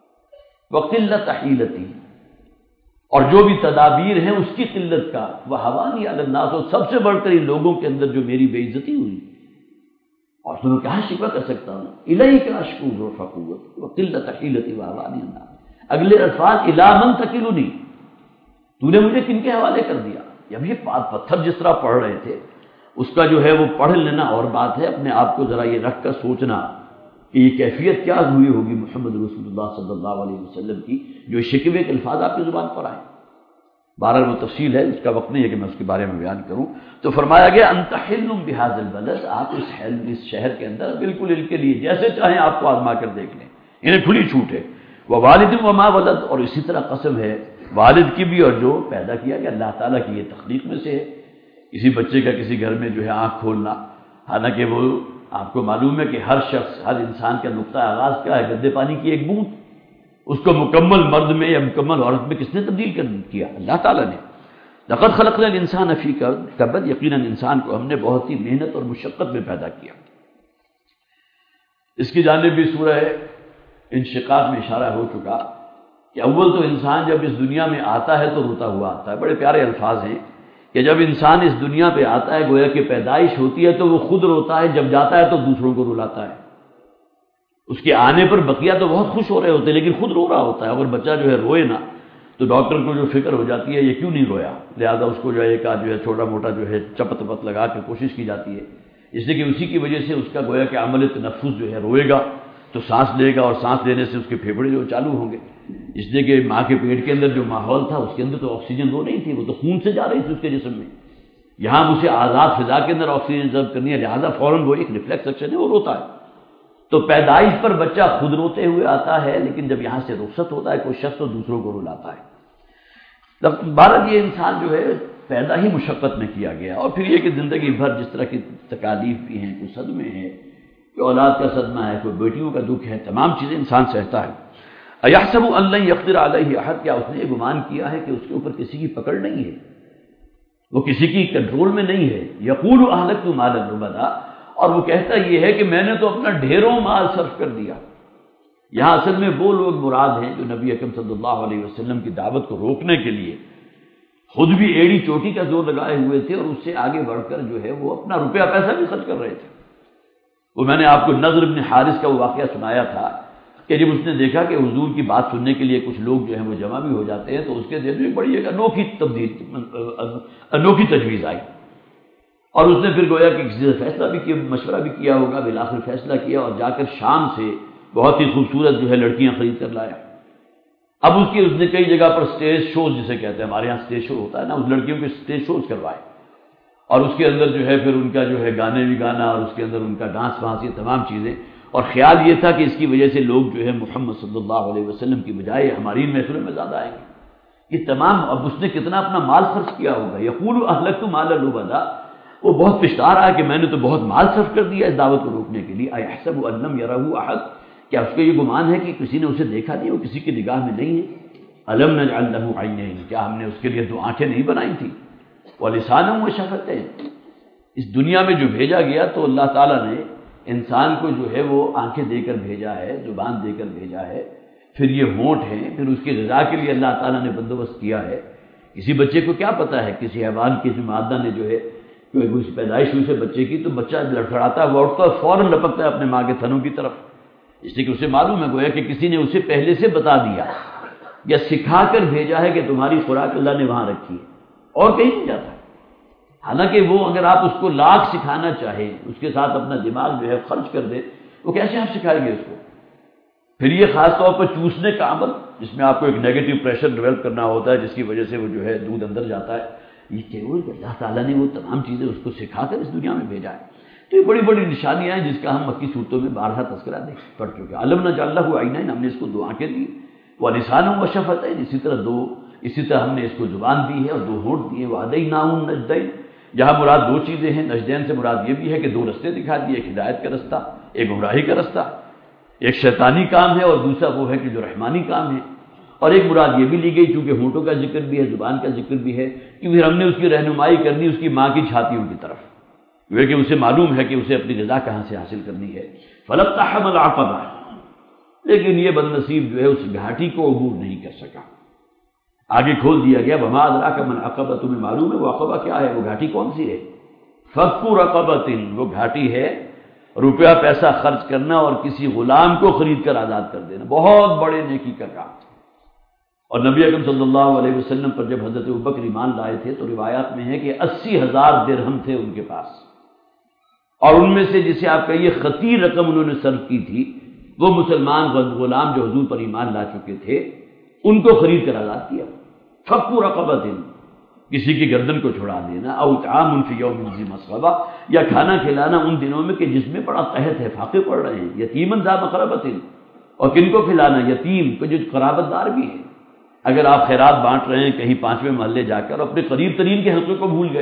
وقلۃ حیلتی، اور جو بھی تدابیر ہیں اس کی قلت کا، وحوانی علی الناس، اور سب سے بڑھ کر ان لوگوں کے اندر جو میری بے عزتی ہوئی، اور تو میں کہاں شکوہ کر سکتا ہوں؟ الیک اشکو ضعف قوتی وقلۃ حیلتی وحوانی علی الناس۔ اگلے الفاظ الی من تکلنی، تو نے مجھے کن کے حوالے کر دیا؟ اب یہ پتھر جس طرح پڑھ رہے تھے اس کا جو ہے وہ پڑھ لینا اور بات ہے، اپنے آپ کو ذرا یہ رکھ کر سوچنا کہ یہ کیفیت کیا ہوئی ہوگی محمد رسول اللہ صلی اللہ علیہ وسلم کی جو شکوے کے الفاظ آپ کی زبان پر آئے۔ بہرحال وہ تفصیل ہے، اس کا وقت نہیں ہے کہ میں اس کے بارے میں بیان کروں۔ تو فرمایا گیا انت حل بہذا البلد، آپ اس اس شہر کے اندر بالکل ان کے لیے جیسے چاہیں آپ کو آزما کر دیکھ لیں، انہیں کھلی چھوٹ ہے۔ ووالد وما ولد، اور اسی طرح قسم ہے والد کی بھی اور جو پیدا کیا گیا، اللہ تعالیٰ کی یہ تخلیق میں سے ہے۔ کسی بچے کا کسی گھر میں جو ہے آنکھ کھولنا، حالانکہ وہ آپ کو معلوم ہے کہ ہر شخص ہر انسان کا نقطہ آغاز کیا ہے؟ گندے پانی کی ایک بوند، اس کو مکمل مرد میں یا مکمل عورت میں کس نے تبدیل کر کیا؟ اللہ تعالیٰ نے۔ لقد خلقنا الانسان فی کبد، یقیناً انسان کو ہم نے بہت ہی محنت اور مشقت میں پیدا کیا۔ اس کی جانب بھی سورہ انشقاق میں اشارہ ہو چکا کہ اول تو انسان جب اس دنیا میں آتا ہے تو روتا ہوا آتا ہے۔ بڑے پیارے الفاظ ہیں کہ جب انسان اس دنیا پہ آتا ہے گویا کہ پیدائش ہوتی ہے تو وہ خود روتا ہے، جب جاتا ہے تو دوسروں کو رلاتا ہے۔ اس کے آنے پر بقیہ تو بہت خوش ہو رہے ہوتے ہیں لیکن خود رو رہا ہوتا ہے۔ اگر بچہ جو ہے روئے نا تو ڈاکٹر کو جو فکر ہو جاتی ہے یہ کیوں نہیں رویا، لہذا اس کو جو ہے ایک آدھ جو ہے چھوٹا موٹا جو ہے چپت پت لگا کے کوشش کی جاتی ہے، اس لیے کہ اسی کی وجہ سے اس کا گویا کہ عمل تنفس جو ہے روئے گا تو سانس لے گا، اور سانس لینے سے اس کے پھیپھڑے جو چالو ہوں گے، اس لیے کہ ماں کے پیٹ کے اندر جو ماحول تھا اس کے اندر تو آکسیجن وہ نہیں تھی، وہ تو خون سے جا رہی تھی اس کے جسم میں، یہاں اسے آزاد فضا کے اندر آکسیجن جذب کرنی ہے، لہٰذا فوراً وہ ایک ریفلیکس ایکشن ہے، وہ روتا ہے۔ تو پیدائش پر بچہ خود روتے ہوئے آتا ہے، لیکن جب یہاں سے رخصت ہوتا ہے کوئی شخص تو دوسروں کو رلاتا ہے۔ بھارت یہ انسان جو ہے پیدا ہی مشقت میں کیا گیا، اور پھر یہ کہ زندگی بھر جس طرح کی تکالیف بھی ہیں، کوئی صدمے ہیں، کوئی اولاد کا صدمہ ہے، کوئی بیٹیوں کا دکھ ہے، تمام چیزیں انسان سہتا ہے۔ اَيَحْسَبُ أَن لَّن يَقْدِرَ عَلَيْهِ أَحَدٌ، کیا اس نے یہ گمان کیا ہے کہ اس کے اوپر کسی کی پکڑ نہیں ہے، وہ کسی کی کنٹرول میں نہیں ہے۔ یقول اہلکت مالا لبدا، اور وہ کہتا یہ ہے کہ میں نے تو اپنا ڈھیروں مال صرف کر دیا۔ یہاں اصل میں وہ لوگ مراد ہیں جو نبی اکرم صلی اللہ علیہ وسلم کی دعوت کو روکنے کے لیے خود بھی ایڑی چوٹی کا زور لگائے ہوئے تھے، اور اس سے آگے بڑھ کر جو ہے وہ اپنا روپیہ پیسہ بھی خرچ کر رہے تھے۔ وہ میں نے آپ کو نضر بن حارث کا وہ واقعہ سنایا تھا کہ جب اس نے دیکھا کہ حضور کی بات سننے کے لیے کچھ لوگ جو ہیں وہ جمع بھی ہو جاتے ہیں، تو اس کے ذہن میں بڑی ایک انوکھی تبدیل انوکھی تجویز آئی، اور اس نے پھر گویا کہ کسی سے فیصلہ بھی کیا، مشورہ بھی کیا ہوگا، بالآخر فیصلہ کیا اور جا کر شام سے بہت ہی خوبصورت جو ہے لڑکیاں خرید کر لایا۔ اب اس کی اس نے کئی جگہ پر سٹیج شوز جسے کہتے ہیں، ہمارے یہاں سٹیج شو ہوتا ہے نا، اس لڑکیوں کے سٹیج شوز کروائے، اور اس کے اندر جو ہے پھر ان کا جو ہے گانے بھی گانا، اور اس کے اندر ان کا ڈانس وانس، یہ تمام چیزیں، اور خیال یہ تھا کہ اس کی وجہ سے لوگ جو ہے محمد صلی اللہ علیہ وسلم کی بجائے ہماری محفلوں میں زیادہ آئیں گے۔ یہ تمام، اب اس نے کتنا اپنا مال خرچ کیا ہوگا۔ یقول اہلکت مالا لبدا، وہ بہت پچھتا رہا کہ میں نے تو بہت مال صرف کر دیا اس دعوت کو روکنے کے لیے۔ ایحسب ان لم یرہ احد، کیا اس کو یہ گمان ہے کہ کسی نے اسے دیکھا نہیں، وہ کسی کی نگاہ میں نہیں ہے۔ الم نجعل لہ عینین، کیا ہم نے اس کے لیے دو آنکھیں نہیں بنائی تھیں، ولسانا وشفتین۔ اس دنیا میں جو بھیجا گیا تو اللہ تعالیٰ نے انسان کو جو ہے وہ آنکھیں دے کر بھیجا ہے، زبان دے کر بھیجا ہے، پھر یہ ہونٹ ہیں، پھر اس کی غذا کے لیے اللہ تعالیٰ نے بندوبست کیا ہے۔ کسی بچے کو کیا پتہ ہے، کسی حیوان کسی مادہ نے جو ہے کوئی پیدائش ہوئی سے بچے کی، تو بچہ لڑکھڑاتا ہے، وہ اٹھتا ہے، فوراً لپکتا ہے اپنے ماں کے تھنوں کی طرف، اس لیے کہ اسے معلوم ہے گویا کہ کسی نے اسے پہلے سے بتا دیا یا سکھا کر بھیجا ہے کہ تمہاری خوراک اللہ نے وہاں رکھی ہے، اور کہیں نہیں جاتا۔ حالانکہ وہ اگر آپ اس کو لاکھ سکھانا چاہیں، اس کے ساتھ اپنا دماغ جو ہے خرچ کر دیں، وہ کیسے آپ سکھائیں گے اس کو؟ پھر یہ خاص طور پر چوسنے کا عمل، جس میں آپ کو ایک نیگیٹو پریشر ڈیولپ کرنا ہوتا ہے، جس کی وجہ سے وہ جو ہے دودھ اندر جاتا ہے، یہ کیول کہ اللہ تعالیٰ نے وہ تمام چیزیں اس کو سکھا کر اس دنیا میں بھیجا ہے۔ تو یہ بڑی بڑی نشانیاں ہیں جس کا ہم مکی صورتوں میں بارہا تذکرہ دیکھ پڑھ چکے ہیں۔ الم نجعل لہ عینین، ہم نے اس کو دو آنکھیں دی، ولسانا وشفتین، اسی طرح دو اسی طرح ہم نے اس کو زبان دی ہے اور دو ہونٹ دیے، وہدیناہ النجدین، جہاں مراد دو چیزیں ہیں، نجدین سے مراد یہ بھی ہے کہ دو رستے دکھا دیے، ایک ہدایت کا رستہ، ایک گمراہی کا رستہ، ایک شیطانی کام ہے اور دوسرا وہ ہے کہ جو رحمانی کام ہے۔ اور ایک مراد یہ بھی لی گئی چونکہ ہونٹوں کا ذکر بھی ہے، زبان کا ذکر بھی ہے، کہ پھر ہم نے اس کی رہنمائی کرنی اس کی ماں کی چھاتیوں کی طرف، وہ کہ اسے معلوم ہے کہ اسے اپنی غذا کہاں سے حاصل کرنی ہے۔ فلقتحم العقبہ، لیکن یہ بد نصیب جو ہے اس گھاٹی کو عبور نہیں کر سکا۔ آگے کھول دیا گیا، وما ادراک ما العقبہ، تمہیں معلوم ہے وہ عقبہ کیا ہے، وہ گھاٹی کون سی ہے؟ فک رقبۃ، وہ گھاٹی ہے روپیہ پیسہ خرچ کرنا اور کسی غلام کو خرید کر آزاد کر دینا، بہت بڑے نیکی کا کام۔ اور نبی اکرم صلی اللہ علیہ وسلم پر جب حضرت ابوبکر ایمان لائے تھے تو روایات میں ہے کہ اسی ہزار درہم تھے ان کے پاس، اور ان میں سے جسے آپ کہیے خطیر رقم انہوں نے صرف کی تھی، وہ مسلمان غلام جو حضور پر ایمان لا چکے تھے ان کو خرید کر آزاد کیا۔ فک رقبۃ، کسی کی گردن کو چھڑا دینا، او اطعام فی یوم ذی مسغبہ، یا کھانا کھلانا ان دنوں میں کہ جس میں بڑا قحط ہے، فاقے پڑ رہے ہیں، یتیما ذا مقربۃ، اور کن کو کھلانا؟ یتیم کو جو قرابت دار بھی ہے۔ اگر آپ خیرات بانٹ رہے ہیں کہیں پانچویں محلے جا کر، اپنے قریب ترین کے حلقے کو بھول گئے،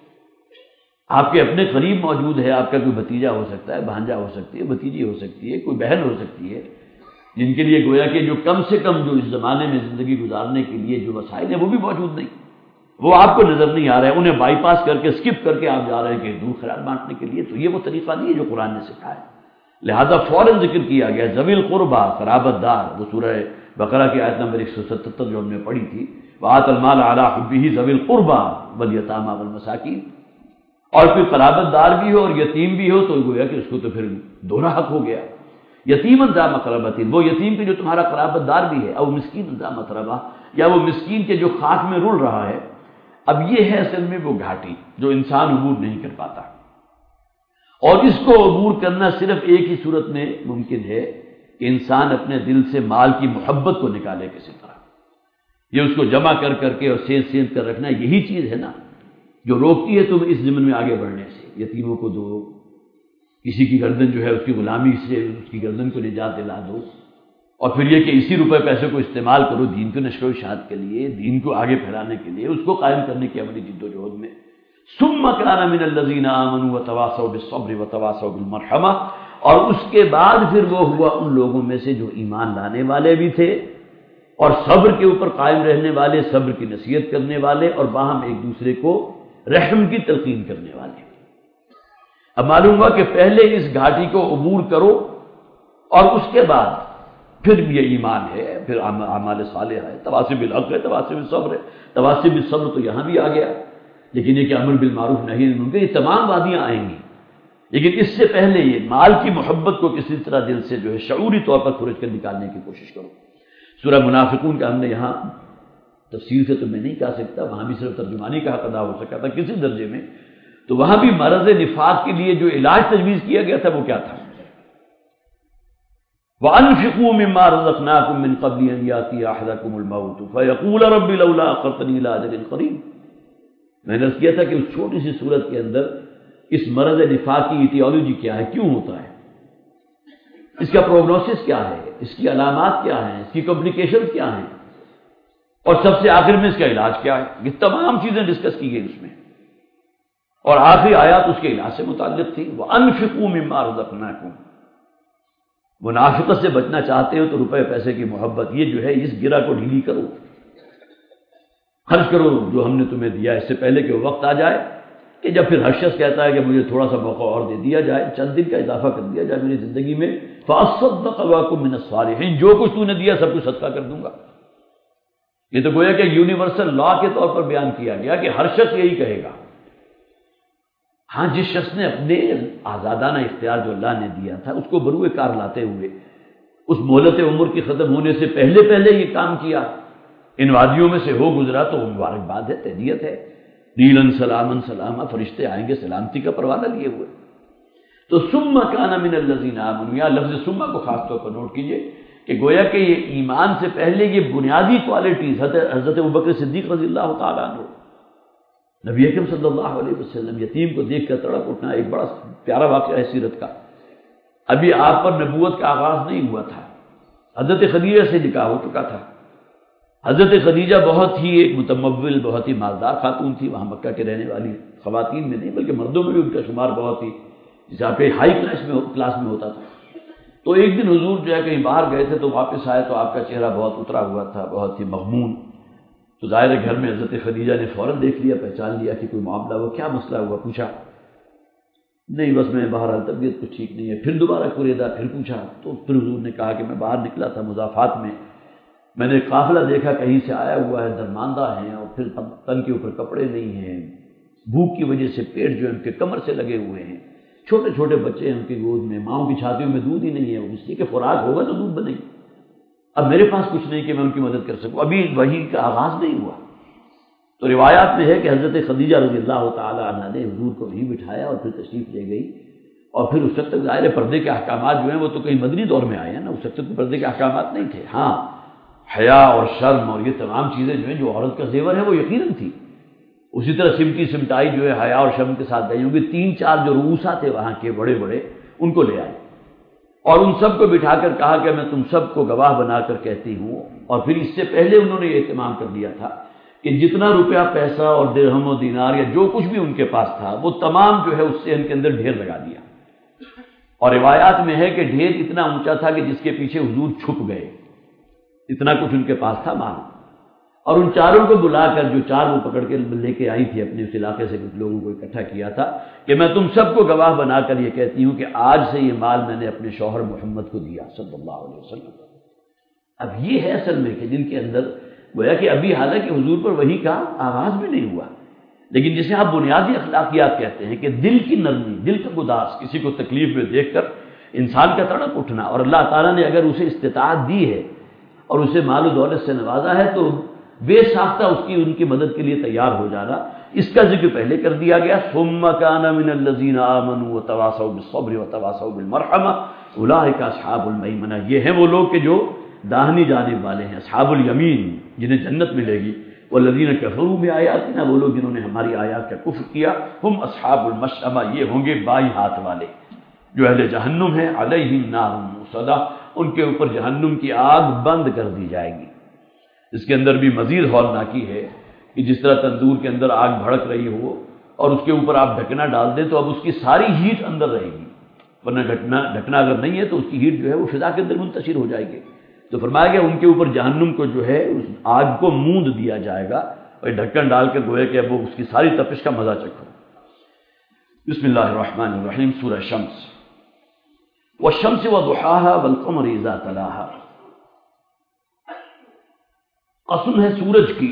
آپ کے اپنے قریب موجود ہے، آپ کا کوئی بھتیجا ہو سکتا ہے، بھانجا ہو سکتی ہے، بھتیجی ہو سکتی ہے، کوئی بہن ہو سکتی ہے، جن کے لیے گویا کہ جو کم سے کم جو اس زمانے میں زندگی گزارنے کے لیے جو وسائل ہیں وہ بھی موجود نہیں، وہ آپ کو نظر نہیں آ رہے، انہیں بائی پاس کر کے اسکپ کر کے آپ جا رہے ہیں کہ دور خیرات بانٹنے کے لیے۔ تو یہ وہ طریقہ نہیں ہے جو قرآن نے سکھایا، لہذا فوراً ذکر کیا گیا ذوی القربیٰ، قرابت دار، وہ سورہ بقرہ کی آیت نمبر ایک سو ستتر جو ہم نے پڑھی تھی، وآت المال علی حبہ ذوی القربیٰ والیتامی والمساکین، اور پھر قرابت دار بھی ہو اور یتیم بھی ہو تو گویا کہ اس کو تو پھر دوہرا حق ہو گیا۔ یتیما ذا مقربۃ، وہ یتیم کہ جو تمہارا قرابت دار بھی ہے، او مسکین ذا متربہ، یا وہ مسکین کے جو خاک میں رل رہا ہے۔ اب یہ ہے اصل میں وہ گھاٹی جو انسان عبور نہیں کر پاتا، اور اس کو عبور کرنا صرف ایک ہی صورت میں ممکن ہے کہ انسان اپنے دل سے مال کی محبت کو نکالے کسی طرح، یہ اس کو جمع کر کر کے اور سینچ سینچ کر رکھنا، یہی چیز ہے نا جو روکتی ہے تم اس ضمن میں آگے بڑھنے سے۔ یتیموں کو دو، کسی کی گردن جو ہے اس کی غلامی سے اس کی گردن کو نجات دلا دو، اور پھر یہ کہ اسی روپے پیسے کو استعمال کرو دین کے نشر و اشاعت کے لیے، دین کو آگے پھیلانے کے لیے، اس کو قائم کرنے کی عملی جد و جہد میں۔ ثم کان من الذین آمنوا وتواصوا بالصبر وتواصوا بالمرحمہ، اور اس کے بعد پھر وہ ہوا ان لوگوں میں سے جو ایمان لانے والے بھی تھے اور صبر کے اوپر قائم رہنے والے، صبر کی نصیحت کرنے والے اور باہم ایک دوسرے کو رحم کی تلقین کرنے والے۔ اب معلوم ہوا کہ پہلے اس گھاٹی کو عبور کرو اور اس کے بعد پھر یہ ایمان ہے، پھر اعمال صالحہ ہے، تواصی بالحق ہے، تواصی بالصبر ہے۔ تواصی بالصبر تو یہاں بھی آ گیا، لیکن یہ کہ امر بالمعروف نہی عن المنکر، یہ تمام وادیاں آئیں گی، لیکن اس سے پہلے یہ مال کی محبت کو کسی طرح دل سے جو ہے شعوری طور پر خرج کر نکالنے کی کوشش کرو۔ سورہ منافقون کا ہم نے یہاں تفسیر سے تو میں نہیں کہہ سکتا، وہاں بھی صرف ترجمانی کا حق ادا ہو سکا تھا کسی درجے میں، تو وہاں بھی مرض نفاق کے لیے جو علاج تجویز کیا گیا تھا وہ کیا تھا؟ وَأَنفِقُوا مِمَّا رَزَقْنَاكُم مِّن قَبْلِ أَن يَأْتِيَ أَحَدَكُمُ الْمَوْتُ فَيَقُولَ رَبِّ لَوْلَا أَخَّرْتَنِي إِلَىٰ أَجَلٍ قَرِيبٍ۔ میں نے عرض کیا تھا کہ اس چھوٹی سی صورت کے اندر اس مرض نفاق کی ایٹیالوجی کیا ہے، کیوں ہوتا ہے، اس کا پروگنوسس کیا ہے، اس کی علامات کیا ہیں، اس کی کمپلیکیشنز کیا ہیں، اور سب سے آخر میں اس کا علاج کیا ہے۔ یہ تمام چیزیں ڈسکس کی گئی اس میں، اور آخری آیات اس کے علاج سے متعلق تھی۔ وَأَنفِقُوا مِمَّا رَزَقْنَاكُم۔ منافقت سے بچنا چاہتے ہو تو روپے پیسے کی محبت یہ جو ہے اس گرہ کو ڈھیلی کرو، خرچ کرو جو ہم نے تمہیں دیا، اس سے پہلے کہ وہ وقت آ جائے کہ جب پھر ہر شخص کہتا ہے کہ مجھے تھوڑا سا موقع اور دے دیا جائے، چند دن کا اضافہ کر دیا جائے میری زندگی میں، فَأَصَّدَّقَ وَأَكُن مِّنَ الصَّالِحِينَ، جو کچھ تو نے دیا سب کچھ صدقہ کر دوں گا۔ یہ تو گویا کہ یونیورسل لا کے طور پر بیان کیا گیا کہ ہر شخص یہی کہے گا۔ ہاں جس شخص نے اپنے آزادانہ اختیار جو اللہ نے دیا تھا اس کو بروئے کار لاتے ہوئے اس مہلت عمر کی ختم ہونے سے پہلے پہلے یہ کام کیا، ان وادیوں میں سے ہو گزرا تو مبارکباد ہے، تہنیت ہے، نیلن سلامن سلامہ، فرشتے آئیں گے سلامتی کا پروانہ لیے ہوئے۔ تو ثم کان من الذین آمنوا، یا لفظ ثم کو خاص طور پر نوٹ کیجئے کہ گویا کہ یہ ایمان سے پہلے یہ بنیادی کوالٹیز حضرت ابوبکر صدیق رضی اللہ تعالیٰ عنہ، نبی اکرم صلی اللہ علیہ وسلم یتیم کو دیکھ کر تڑپ اٹھنا، ایک بڑا پیارا واقعہ ہے سیرت کا۔ ابھی آپ پر نبوت کا آغاز نہیں ہوا تھا، حضرت خدیجہ سے نکاح ہو چکا تھا۔ حضرت خدیجہ بہت ہی ایک متمول، بہت ہی مالدار خاتون تھی، وہاں مکہ کے رہنے والی خواتین میں نہیں بلکہ مردوں میں بھی ان کا شمار بہت ہی جہاں پہ ہائی کلاس میں کلاس میں ہوتا تھا۔ تو ایک دن حضور جو ہے کہیں باہر گئے تھے تو واپس آئے تو آپ کا چہرہ بہت اترا ہوا تھا، بہت ہی مغموم۔ تو ظاہر ہے گھر میں حضرت خدیجہ نے فوراً دیکھ لیا، پہچان لیا کہ کوئی معاملہ ہوا، کیا مسئلہ ہوا، پوچھا نہیں بس میں باہر طبیعت کچھ ٹھیک نہیں ہے۔ پھر دوبارہ قریدا، پھر پوچھا تو پھر حضور نے کہا کہ میں باہر نکلا تھا مضافات میں، میں نے قافلہ دیکھا کہیں سے آیا ہوا ہے، درماندہ ہیں اور پھر تن کے اوپر کپڑے نہیں ہیں، بھوک کی وجہ سے پیٹ جو ہے ان کے کمر سے لگے ہوئے ہیں، چھوٹے چھوٹے بچے ہیں ان کی گود میں، ماؤں کی چھاتیوں میں دودھ ہی نہیں ہے، اس لیے کہ خوراک ہوگا تو دودھ بنے گی، اب میرے پاس کچھ نہیں کہ میں ان کی مدد کر سکوں، ابھی وحی کا آغاز نہیں ہوا۔ تو روایات میں ہے کہ حضرت خدیجہ رضی اللہ تعالی عنہ نے حضور کو وہیں بٹھایا اور پھر تشریف لے گئی، اور پھر اس وقت تک ظاہر پردے کے احکامات جو ہیں وہ تو کہیں مدنی دور میں آئے ہیں نا، اس وقت تک پردے کے احکامات نہیں تھے۔ ہاں حیا اور شرم اور یہ تمام چیزیں جو ہیں جو عورت کا زیور ہے وہ یقیناً تھی، اسی طرح سمٹی سمٹائی جو ہے حیا اور شرم کے ساتھ گئی ہوں گی۔ تین چار جو رؤوسا تھے وہاں کے بڑے بڑے ان کو لے آئے اور ان سب کو بٹھا کر کہا کہ میں تم سب کو گواہ بنا کر کہتی ہوں، اور پھر اس سے پہلے انہوں نے یہ اہتمام کر دیا تھا کہ جتنا روپیہ پیسہ اور درہم و دینار یا جو کچھ بھی ان کے پاس تھا وہ تمام جو ہے اس سے ان کے اندر ڈھیر لگا دیا، اور روایات میں ہے کہ ڈھیر اتنا اونچا تھا کہ جس کے پیچھے حضور چھپ گئے، اتنا کچھ ان کے پاس تھا مال۔ اور ان چاروں کو بلا کر جو چار وہ پکڑ کے لے کے آئی تھی اپنے اس علاقے سے کچھ لوگوں کو اکٹھا کیا تھا کہ میں تم سب کو گواہ بنا کر یہ کہتی ہوں کہ آج سے یہ مال میں نے اپنے شوہر محمد کو دیا صلی اللہ علیہ وسلم۔ اب یہ ہے اصل میں کہ جن کے اندر گویا کہ ابھی حالانکہ حضور پر وحی کا آغاز بھی نہیں ہوا، لیکن جسے آپ بنیادی اخلاقیات کہتے ہیں کہ دل کی نرمی، دل کا گداس، کسی کو تکلیف میں دیکھ کر انسان کا تڑپ اٹھنا، اور اللہ تعالیٰ نے اگر اسے استطاعت دی ہے اور اسے مال و دولت سے نوازا ہے تو بے ساختہ اس کی ان کی مدد کے لیے تیار ہو جانا، اس کا ذکر پہلے کر دیا گیا۔ ثم کان من الذین آمنوا وتواصوا بالصبر وتواصوا بالمرحمہ اولئک اصحاب المیمنہ، یہ ہیں وہ لوگ کہ جو داہنی جانب والے ہیں، اصحاب الیمین، جنہیں جنت ملے گی۔ والذین کفروا بآیاتنا، وہ لوگ جنہوں نے ہماری آیات کا کفر کیا، ہم اصحاب المشأمہ، یہ ہوں گے بائیں ہاتھ والے جو اہل جہنم ہیں، علیہم نار مؤصدہ، ان کے اوپر جہنم کی آگ بند کر دی جائے گی۔ اس کے اندر بھی مزید ہولناکی ہے کہ جس طرح تندور کے اندر آگ بھڑک رہی ہو اور اس کے اوپر آپ ڈھکنا ڈال دیں تو اب اس کی ساری ہیٹ اندر رہے گی، ورنہ ڈھکنا ڈھکنا اگر نہیں ہے تو اس کی ہیٹ جو ہے وہ فضا کے اندر منتشر ہو جائے گی. تو فرمایا گیا ان کے اوپر جہنم کو جو ہے اس آگ کو موند دیا جائے گا اور ڈھکن ڈال کر گویا کہ اب وہ اس کی ساری تپش کا مزہ چکھو. بسم اللہ الرحمن الرحیم. سورہ شمس. والشمس وضحاها والقمر اذا تلاها. قسم ہے سورج کی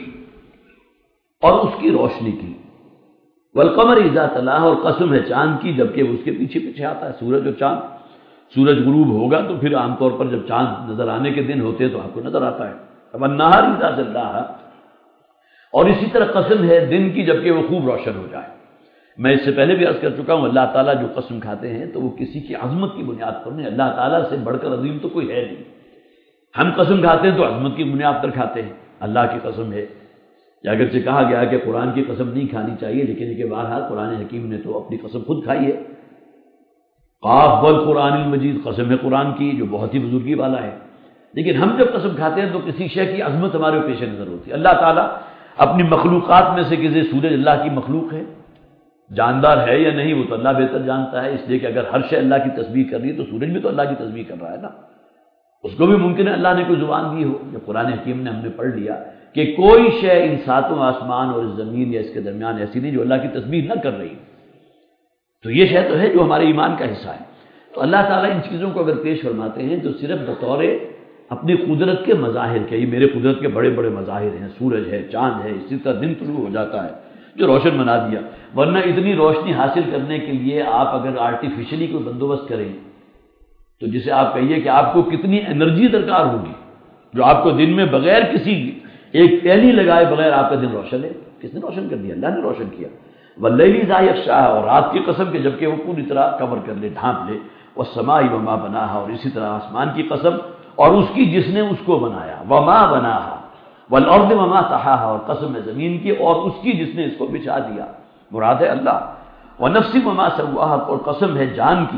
اور اس کی روشنی کی. والقمر اذا تلاها، اور قسم ہے چاند کی جبکہ وہ اس کے پیچھے پیچھے آتا ہے. سورج اور چاند، سورج غروب ہوگا تو پھر عام طور پر جب چاند نظر آنے کے دن ہوتے ہیں تو آپ کو نظر آتا ہے. والنہار اذا جلاها، اور اسی طرح قسم ہے دن کی جبکہ وہ خوب روشن ہو جائے. میں اس سے پہلے بھی عرض کر چکا ہوں اللہ تعالیٰ جو قسم کھاتے ہیں تو وہ کسی کی عظمت کی بنیاد پر نہیں. اللہ تعالیٰ سے بڑھ کر عظیم تو کوئی ہے نہیں. ہم قسم کھاتے ہیں تو عظمت کی بنیاد پر کھاتے ہیں. اللہ کی قسم ہے، اگرچہ کہا گیا کہ قرآن کی قسم نہیں کھانی چاہیے، لیکن یہ کہ بہرحال قرآن حکیم نے تو اپنی قسم خود کھائی ہے. قاف والقرآن المجید، قسم ہے قرآن کی جو بہت ہی بزرگی والا ہے. لیکن ہم جب قسم کھاتے ہیں تو کسی شے کی عظمت ہمارے پیش نظر ہوتی ہے. اللہ تعالیٰ اپنی مخلوقات میں سے کسی سورج اللہ کی مخلوق ہے، جاندار ہے یا نہیں وہ تو اللہ بہتر جانتا ہے. اس لیے کہ اگر ہر شے اللہ کی تسبیح کر رہی ہے تو سورج بھی تو اللہ کی تسبیح کر رہا ہے نا. اس کو بھی ممکن ہے اللہ نے کوئی زبان دی ہو. جب قرآن حکیم نے ہم نے پڑھ لیا کہ کوئی شے ان ساتوں آسمان اور اس زمین یا اس کے درمیان ایسی نہیں جو اللہ کی تسبیح نہ کر رہی، تو یہ شے تو ہے جو ہمارے ایمان کا حصہ ہے. تو اللہ تعالیٰ ان چیزوں کو اگر پیش فرماتے ہیں تو صرف بطور اپنی قدرت کے مظاہر کے، یہ میرے قدرت کے بڑے بڑے مظاہر ہیں، سورج ہے، چاند ہے، اسی طرح دن طلوع ہو جاتا ہے جو روشن بنا دیا. ورنہ اتنی روشنی حاصل کرنے کے لیے آپ اگر آرٹیفیشلی کوئی بندوبست کریں تو جسے آپ کہیے کہ آپ کو کتنی انرجی درکار ہوگی جو آپ کو دن میں بغیر کسی ایک پہلی لگائے بغیر آپ کا دن روشن ہے. کس نے روشن کر دیا؟ اللہ نے روشن کیا. واللیل اذا یغشاها، اور رات کی قسم کہ جبکہ وہ پوری طرح کور کر لے، ڈھانپ لے. والسماء وما بناها، اور اسی طرح آسمان کی قسم اور اس کی جس نے اس کو بنایا. وما بناها والارض وما طحاها، اور قسم ہے زمین کی اور اس کی جس نے اس کو بچھا دیا. مراد ہے اللہ. ونفس وما سواها، اور قسم ہے جان کی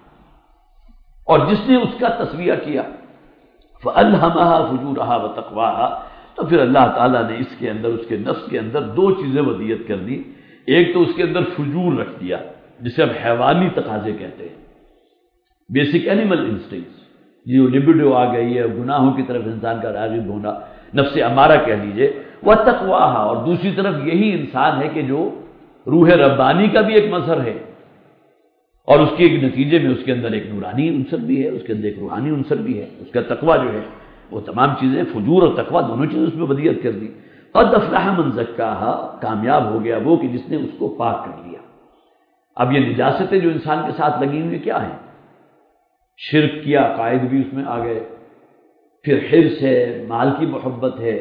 اور جس نے اس کا تسویہ کیا. فالهمها فجورها وتقواها، تو پھر اللہ تعالیٰ نے اس کے اندر، اس کے نفس کے اندر دو چیزیں ودیت کر دی. ایک تو اس کے اندر فجور رکھ دیا جسے ہم حیوانی تقاضے کہتے ہیں، بیسک اینیمل انسٹنکٹس، جو لبڈو آ گئی ہے، گناہوں کی طرف انسان کا راغب ہونا، نفس امارہ کہہ لیجئے. وتقواها، اور دوسری طرف یہی انسان ہے کہ جو روح ربانی کا بھی ایک مظہر ہے اور اس کے ایک نتیجے میں اس کے اندر ایک نورانی عنصر بھی ہے، اس کے اندر ایک روحانی عنصر بھی ہے. اس کا تقویٰ جو ہے وہ تمام چیزیں، فجور اور تقویٰ دونوں چیزیں اس میں ودیت کر دی. قد افلح من زکاها، کامیاب ہو گیا وہ کہ جس نے اس کو پاک کر لیا. اب یہ نجاستیں جو انسان کے ساتھ لگی ہوئی کیا ہیں؟ شرک کیا عقائد بھی اس میں آ گئے، پھر حرص ہے، مال کی محبت ہے،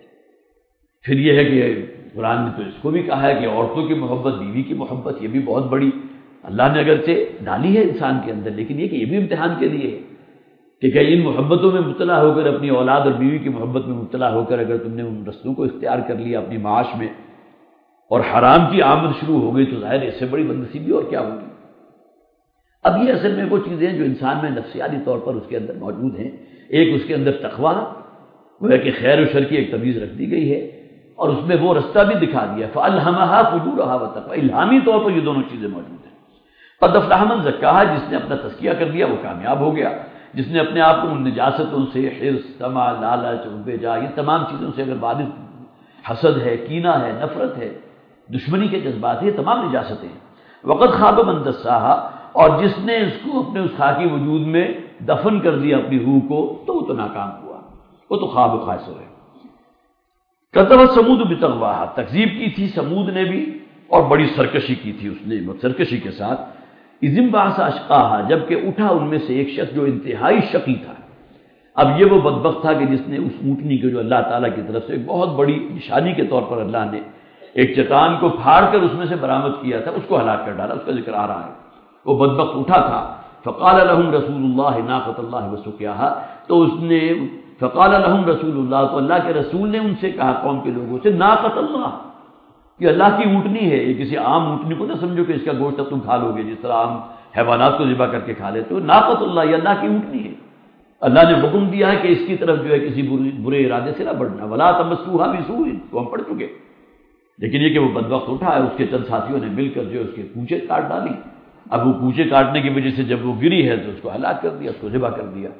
پھر یہ ہے کہ قرآن نے تو اس کو بھی کہا ہے کہ عورتوں کی محبت، بیوی کی محبت، یہ بھی بہت بڑی اللہ نے اگرچہ ڈالی ہے انسان کے اندر، لیکن یہ کہ یہ بھی امتحان کے لیے ہے کہ کہ ان محبتوں میں مبتلا ہو کر، اپنی اولاد اور بیوی کی محبت میں مبتلا ہو کر اگر تم نے ان رستوں کو اختیار کر لیا اپنی معاش میں اور حرام کی آمد شروع ہو گئی تو ظاہر اس سے بڑی بدنصیبی اور کیا ہوگی. اب یہ اصل میں وہ چیزیں جو انسان میں نفسیاتی طور پر اس کے اندر موجود ہیں. ایک اس کے اندر تقویٰ، وہ ہے کہ خیر و شر کی ایک تمیز رکھ دی گئی ہے اور اس میں وہ رستہ بھی دکھا دیا. فَأَلْهَمَهَا فُجُورَهَا وَتَقْوَاهَا، الہامی طور پر یہ دونوں چیزیں موجود ہیں. قد افلح من زکاها، جس نے اپنا تزکیہ کر دیا وہ کامیاب ہو گیا. جس نے اپنے آپ کو ان نجاستوں سے، حرص، طمع، لالچ، حب جاہ، یہ تمام چیزوں سے اگر وارث، حسد ہے، کینہ ہے، نفرت ہے، دشمنی کے جذبات ہیں، یہ تمام نجاستیں ہیں. وقد خاب من دساها، اور جس نے اس کو اپنے اس خاکی وجود میں دفن کر دیا اپنی روح کو تو وہ تو ناکام ہوا، وہ تو خواب و خاسر ہے. کذبت ثمود بطغواها، تکذیب کی تھی سمود نے بھی اور بڑی سرکشی کی تھی اس نے، سرکشی کے ساتھ. اذ انبعث اشقاها، جبکہ اٹھا ان میں سے ایک شخص جو انتہائی شقی تھا. اب یہ وہ بدبخت تھا کہ جس نے اس اونٹنی کو جو اللہ تعالیٰ کی طرف سے ایک بہت بڑی نشانی کے طور پر اللہ نے ایک چٹان کو پھاڑ کر اس میں سے برآمد کیا تھا، اس کو ہلاک کر ڈالا. اس کا ذکر آ رہا ہے. وہ بدبخت اٹھا تھا. فقال لهم رسول اللہ ناقۃ اللہ وسقیاها، تو اس نے فقال لهم رسول اللہ، تو اللہ کے رسول نے ان سے کہا، قوم کے لوگوں سے، ناقۃ اللہ، یہ اللہ کی اونٹنی ہے. یہ کسی عام اونٹنی کو نہ سمجھو کہ اس کا گوشت تم کھا لو گے جس طرح عام حیوانات کو ذبح کر کے کھا لیتے ہو. ناقۃ اللہ، یہ اللہ کی اونٹنی ہے. اللہ نے حکم دیا ہے کہ اس کی طرف جو ہے کسی برے ارادے سے نہ بڑھنا. ولا تمسوها بسوء، تو ہم پڑھ چکے. لیکن یہ کہ وہ بدبخت اٹھا ہے، اس کے چند ساتھیوں نے مل کر جو اس کے پونچھیں کاٹ ڈالی اب وہ کوچے کاٹنے کی وجہ سے جب وہ گری ہے تو اس کو ہلاک کر دیا، اس کو ذبح کر دیا۔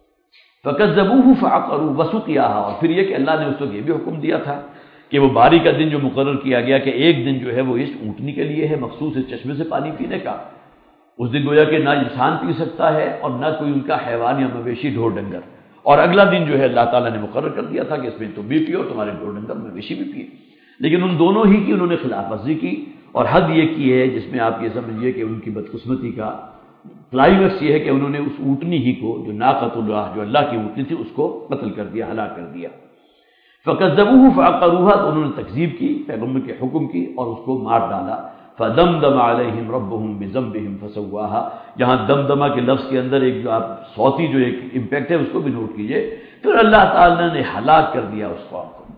فَكَذَّبُوهُ فَعَقَرُوا وَسُقِيَاهَا، اور پھر یہ کہ اللہ نے اس کو یہ بھی حکم دیا تھا کہ وہ باری کا دن جو مقرر کیا گیا کہ ایک دن جو ہے وہ اس اونٹنی کے لیے ہے مخصوص اس چشمے سے پانی پینے کا، اس دن گویا کہ نہ انسان پی سکتا ہے اور نہ کوئی ان کا حیوان یا مویشی ڈھور ڈنگر، اور اگلا دن جو ہے اللہ تعالیٰ نے مقرر کر دیا تھا کہ اس میں تم بھی پیو، تمہارے ڈھور ڈنگر مویشی بھی پیے، لیکن ان دونوں ہی کی انہوں نے خلاف ورزی کی، اور حد یہ کی ہے جس میں آپ یہ سمجھیے کہ ان کی بدقسمتی کا کلائمیکس یہ ہے کہ انہوں نے اس اونٹنی ہی کو جو ناقۃ اللہ جو اللہ کی اونٹنی تھی اس کو قتل کر دیا، ہلاک کر دیا۔ فَكَذَّبُوهُ فَعَقَرُوهَا، تو انہوں نے تکذیب کی، پیغمبر کے حکم کی اور اس کو مار ڈالا۔ فَدَمْدَمَ عَلَيْهِمْ رَبُّهُمْ بِذَنبِهِمْ فَسَوَّاهَا، یہاں دمدمہ کے لفظ کے اندر ایک جو آپ صوتی جو ایک امپیکٹ ہے اس کو بھی نوٹ کیجئے، پھر اللہ تعالیٰ نے ہلاک کر دیا اس قوم کو،